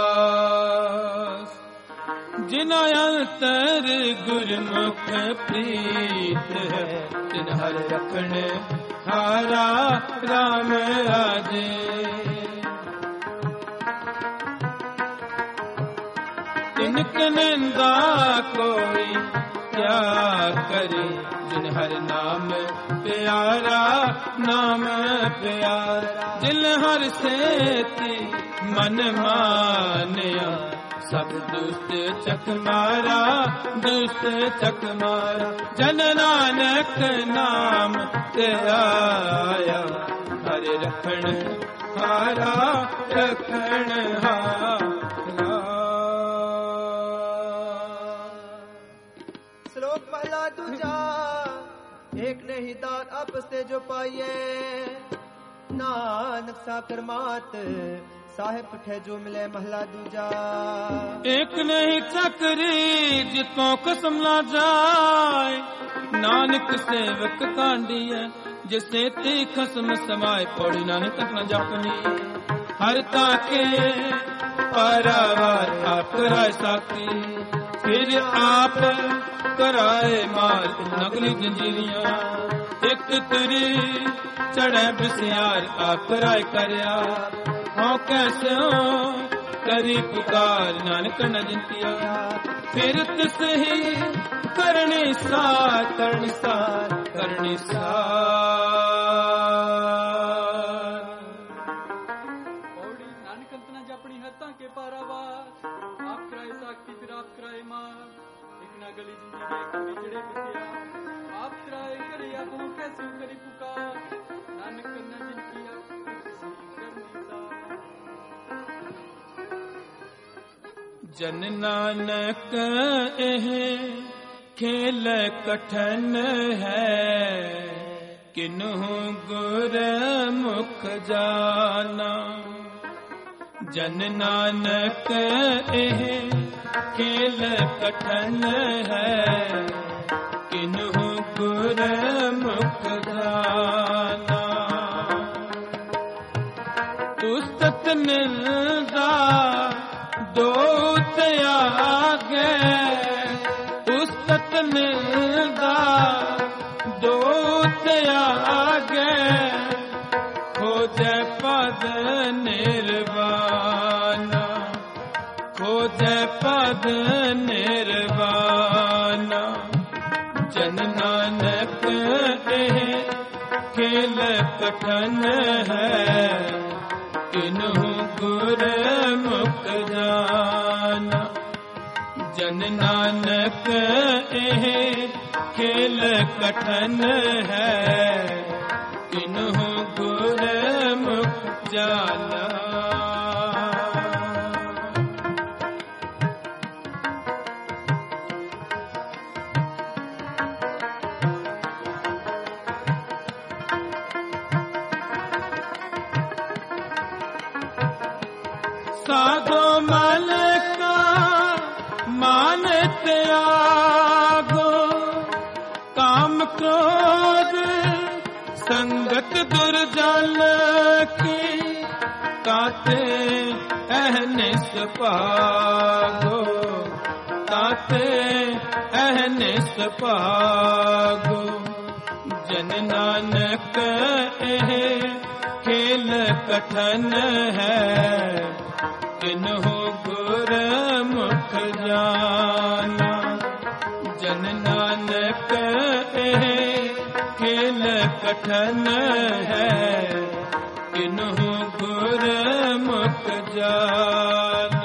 ਜਿਨਾ ਅੰਤਰ ਗੁਰਮੁਖ ਪ੍ਰੀਤ ਹੈ ਤਿਨ ਹਰ ਰਖਣ ਹਾਰਾ ਰਾਮ ਰਾਜੇ ਤਿਨਕ ਨਿੰਦਾ ਕੋਈ ਕਿਆ ਕਰੇ ਜਿਨ ਹਰ ਨਾਮ ਪਿਆਰਾ ਨਾਮ ਪਿਆਰਾ ਜਿਨ ਹਰ ਸੇਤੀ ਮਨ ਮਾਨਿਆ ਸਭ ਦੁਸ਼ਟ ਚੱਕ ਮਾਰਾ ਦੁਸ਼ਟ ਚੱਕ ਮਾਰਾ ਜਨ ਨਾਨਕ ਨਾਮ ਤੇ ਆਇਆ ਹਰਿ ਰਖਣ ਹਾਰਾ ਰਖਣ ਹਾਰਾ। ਸ਼ਲੋਕ ਮਹਲਾ ਦੂਜਾ। ਏਕ ਨਹੀਂ ਦਾਤ ਆਪਸ ਤੇ ਜੋ ਪਾਈਏ ਨਾਨਕ ਸਾਕਰ ਮਾਤ ਸਾਹਿਬ ਪਠੇ ਜੋ ਮਿਲੇ ਮਹਲਾ ਦੂਜਾ। ਇੱਕ ਨਹੀਂ ਚੱਕਰੀ ਜਿਤੋਂ ਕਸਮ ਨਾ ਜਾਏ नानक सेवक कांडिया जिसे ते खसम समाए पौड़ी नानक न जपनी हर ताके पारावार आप कराए साथी फिर आप कराए मार नगली जंजीरियां एक तुरी चढ़े बिसियार आप कराए करया हो कैसे हो करी पुकार नानक न जिंतिया फिर तिस ही करनी सार करनी सार करनी सार पौड़ी नानक अंतना जपनी हत्ता के पारावार आप कराए साक्षी फिर आप कराए मार एक ना गली जिंदगी बिछड़े बिसिया आप कराए करे आप हो कैसे करी पुकार नानक न जिंतिया जन नानक एह खेल कठन है किन्हु गुर मुख जाना जन नानक एह खेल कठन है किन्हु गुर मुख जाना पुस्तक मिलदा दो त्यागे पुस्तक मिलदा दो त्यागे खोजे पद निर्वाणा खोजे पद निर्वाणा जन नानक खेल कठन है किन्हु गुर मुख जाना जन नानक खेल कठन है किन्हु गुर मुख जाना साधो मल का मान त्यागो काम क्रोध संगत दुर्जल की ताते अहनिस पागो ताते अहनिस पागो जन नानक खेल कठन है किन्हु गुर मुख जाना जन नानक खेल कठन है किन्हु गुर मुख जाना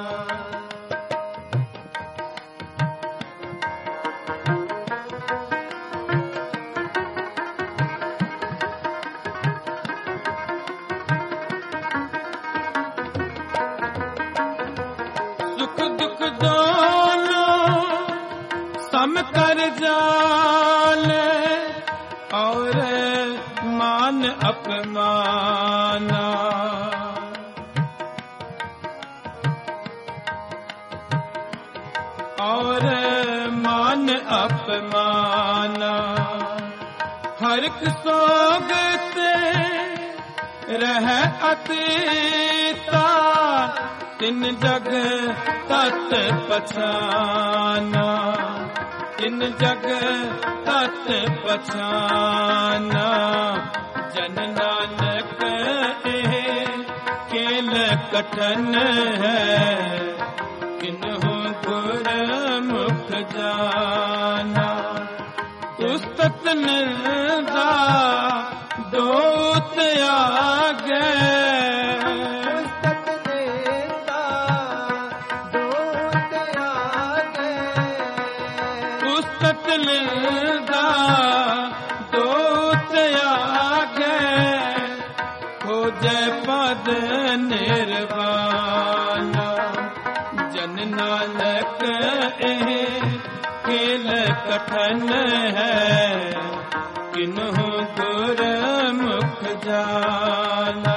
सम कर जाले और मान अपमाना और मान अपमाना हर एक सोग से रह अतीता तिन जग तत पछाना तिन जग तत पछाना जन नानक खेल कठन है किन्हु गुर मुख जाना पुस्तक मिलदा दो त्यागे मिलदा दो त्यागे खोजे पद निर्वाणा जन नानक खेल कठन है किन्हु गुर मुख जाना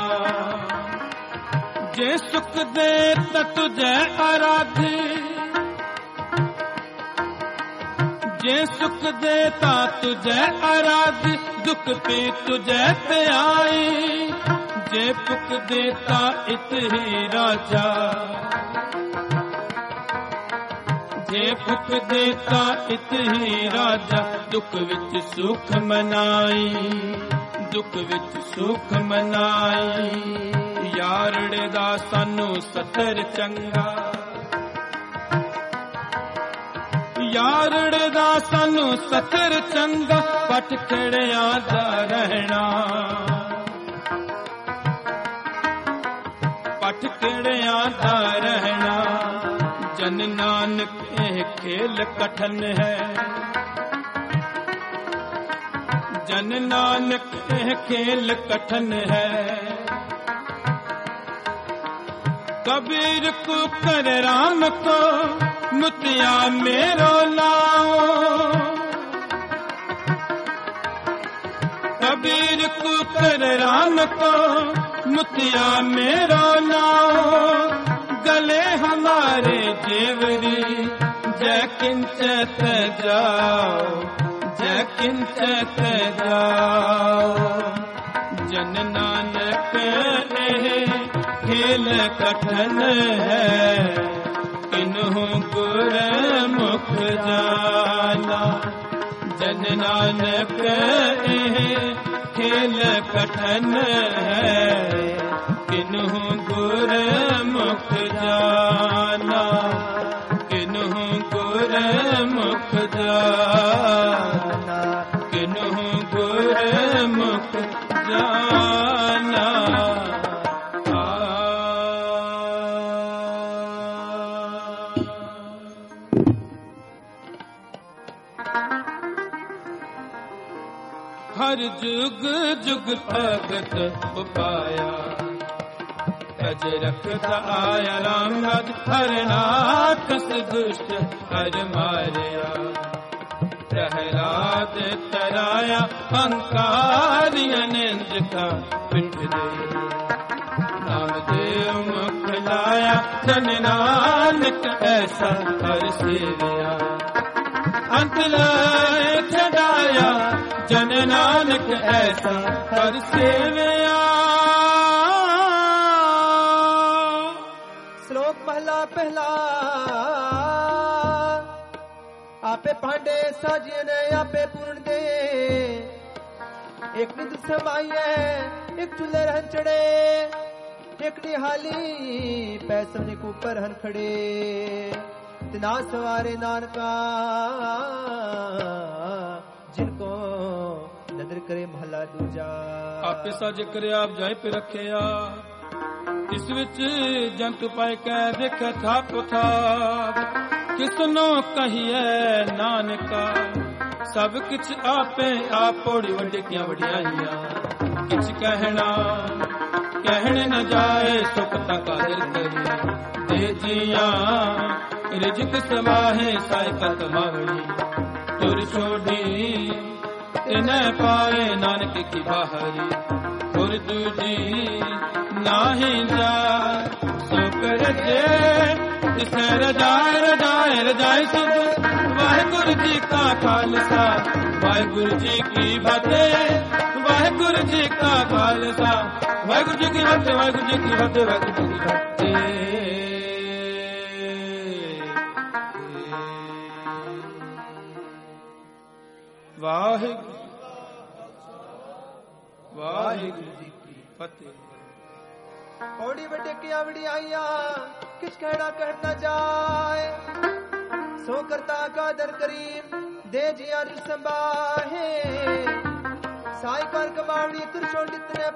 जे सुख दे तुझे आराधी जे सुख देता तुझे आराध दुख पी तुझे त्याई जे पुख देता इत ही राजा जे पुख देता इत ही राजा दुख विच सुख मनाई दुख विच सुख मनाई यारड़े दा सानू सतर चंगा यारड़े दा सानू सतर चंगा पट खड़ियां दा रहना पट खड़ियां दा रहना जन नानक खेल कठन है जन नानक खेल कठन है कबीर को कर राम को मुतिया मेरो लाओ कबीर को कर राम को मुतिया मेरो लाओ गले हमारे जेवरी जय किंचत जाओ जय किंचत जाओ जन नानक खेल कठन है किन्हु गुर मुख जाना जन नानक खेल कठन है किन्हु गुर मुख जाना किन्हु गुर मुख जाना किन्हु गुर मुख जाना हर जुग जुग भगत उपाया अज रखता आया राम राज हर नाथ दुष्ट हर मारिया प्रहलाद तराया अहंकारी अनिंद का पिंड दे नामदेव मुख लाया जन नानक ऐसा हर सेविया अंत लाए छड़ाया जन नानक ऐसा हर सेविया। श्लोक महला पहला। आपे भांडे साजिए ने आपे पूर्ण दे एक निध समाइए एक चूल्हे रहन चढ़े एक निहाली पैसम ने ऊपर हन खड़े तिना सवारे नानका जिनको नदर करे महला दूजा। आपे साजे करे आप जाए पे रखे आ इस विच जंत पाए कै देख थाप थाप किसनो कहिए नानका सब किछ आपे आप पौड़ी वड्डे क्या वड्याइया किछ कहना कहने न जाए सुख कादिर करे दे जिया रिजक समाहे साई कतमावड़ी तुर छोड़ी इन्हें पाए नानक की बाहरी तुर दूजी नाही जा सो कर दे इसे रजाए रजाए रजाए सुध वाहिगुरु जी का खालसा वाहिगुरु जी की फतेह वाहिगुरु जी का खालसा वाहिगुरु जी की फतेह वाहिगुरु जी की फतेह वाहिगुरु जी की फतेह। वाहिगुरु वाहिगुरु जी की फतेह। पौड़ी बटे किया बड़ी आइया किस कहना कहना जाए सो करता का दर करीम दे जिया संबाहे साई कर कमावड़ी त्रिशोल इतने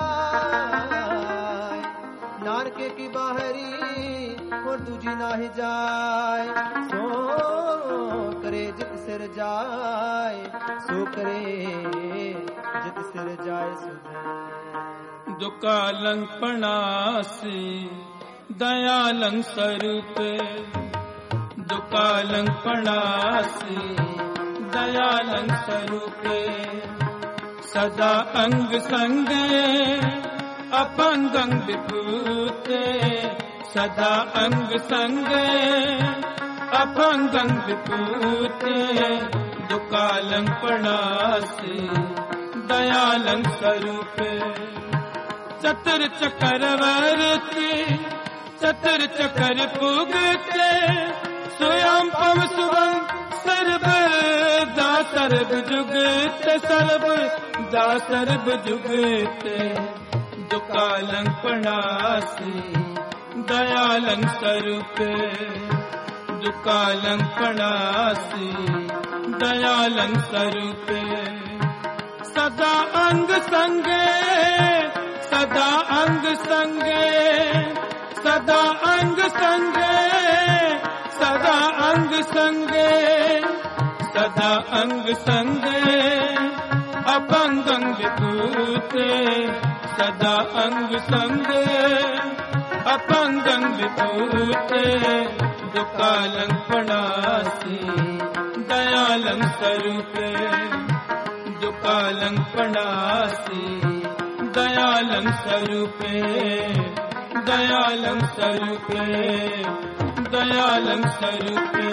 पाए नानके की बाहरी और दूजी ना ही जाए सो करे जित सिर जाए सो करे जित सिर जाए सुधे। दुकालंग पणासी दयालंग स्वरूप दुकालंग पणासी दयालंग स्वरूप सदा अंग संग अपंगंग विभूत सदा अंग संग अपंगंग विभूत दुकालं प्रणासी दयालं स्वरूपे चतुर चकर वर्ते चतुर चकर पुगते स्वयं पव शुभम सर्व दा सर्व जुगते सर्व दा सर्व जुगते दुकालं प्रणासी दयालं स्वरूपे दुकालं प्रणासी दयालं स्वरूपे सदा अंग संगे सदा अंग संगे सदा अंग संगे सदा अंग संगे सदा अंग संगे अपंगं विभूते सदा अंग संगे अपंगं विभूते दुकालं प्रणासी दयालं स्वरूपे दुकालं प्रणासी दयालं स्वरूपे दयालं स्वरूपे दयालं स्वरूपे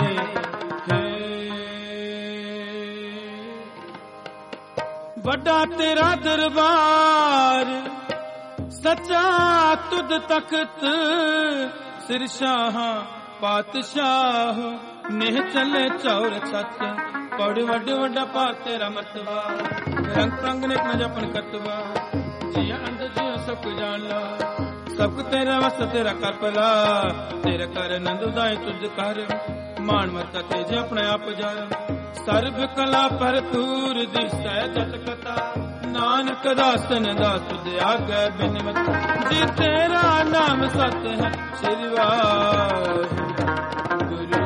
बड़ा तेरा दरबार सच्चा तुद तख्त सिर शाह पातशाह नेह चले चौर छत पौड़ वड वड्डा पा तेरा मरतबा रंग रंग ने न जपन कतवा जिया अंदर जिया सब जान ला सब तेरा वस तेरा कर पला तेरे कर नंद उदाय तुझ कर मान मत तेज अपने आप जार सर्व कला भरपूर दिसै जत कथा नानक दासन दास तुझ आगे बिन मत जी तेरा नाम सत है श्री वाहिगुरु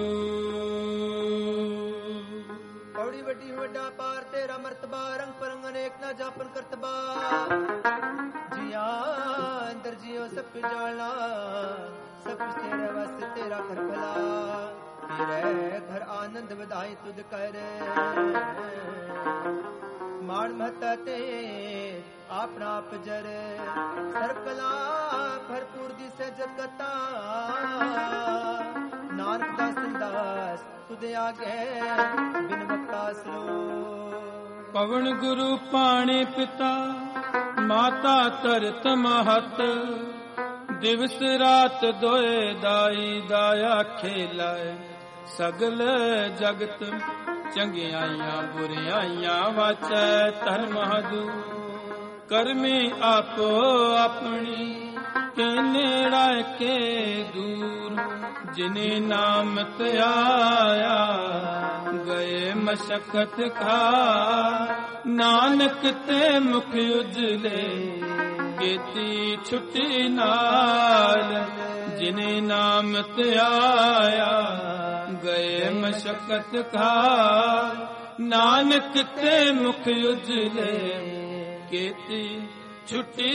पौड़ी वड्डी वड्डा पार तेरा मर्तबा रंग परंग अनेक ना जापन करतबा जिया अंदर जियो सब कुछ जानना सब कुछ तेरे वास्ते तेरा कर भला तेरे घर आनंद बधाई तुझ कर मान महता ते अपना आप जर सर्व कला भरपूर दिसे जगता नानक दास दास तुझे आगे बिन मता सरो पवन गुरु पाणी पिता माता तरत महत दिवस रात दोए दाई दाया खेलाए सगल जगत चंगियाइयां बुरियाइयां वाचै धर्म हदू करमी आपो अपनी के नेड़ा के दूर जिने नाम त्याया गए मशक्कत खा नानक ते मुख उजले केती छुट्टी नाल जिने नाम त्याया गए मशक्कत खा नानक ते मुख उजले केती छुट्टी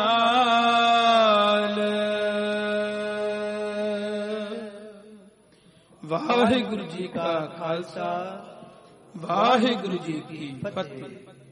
नाल वाहिगुरु जी का खालसा वाहिगुरु जी की फतेह।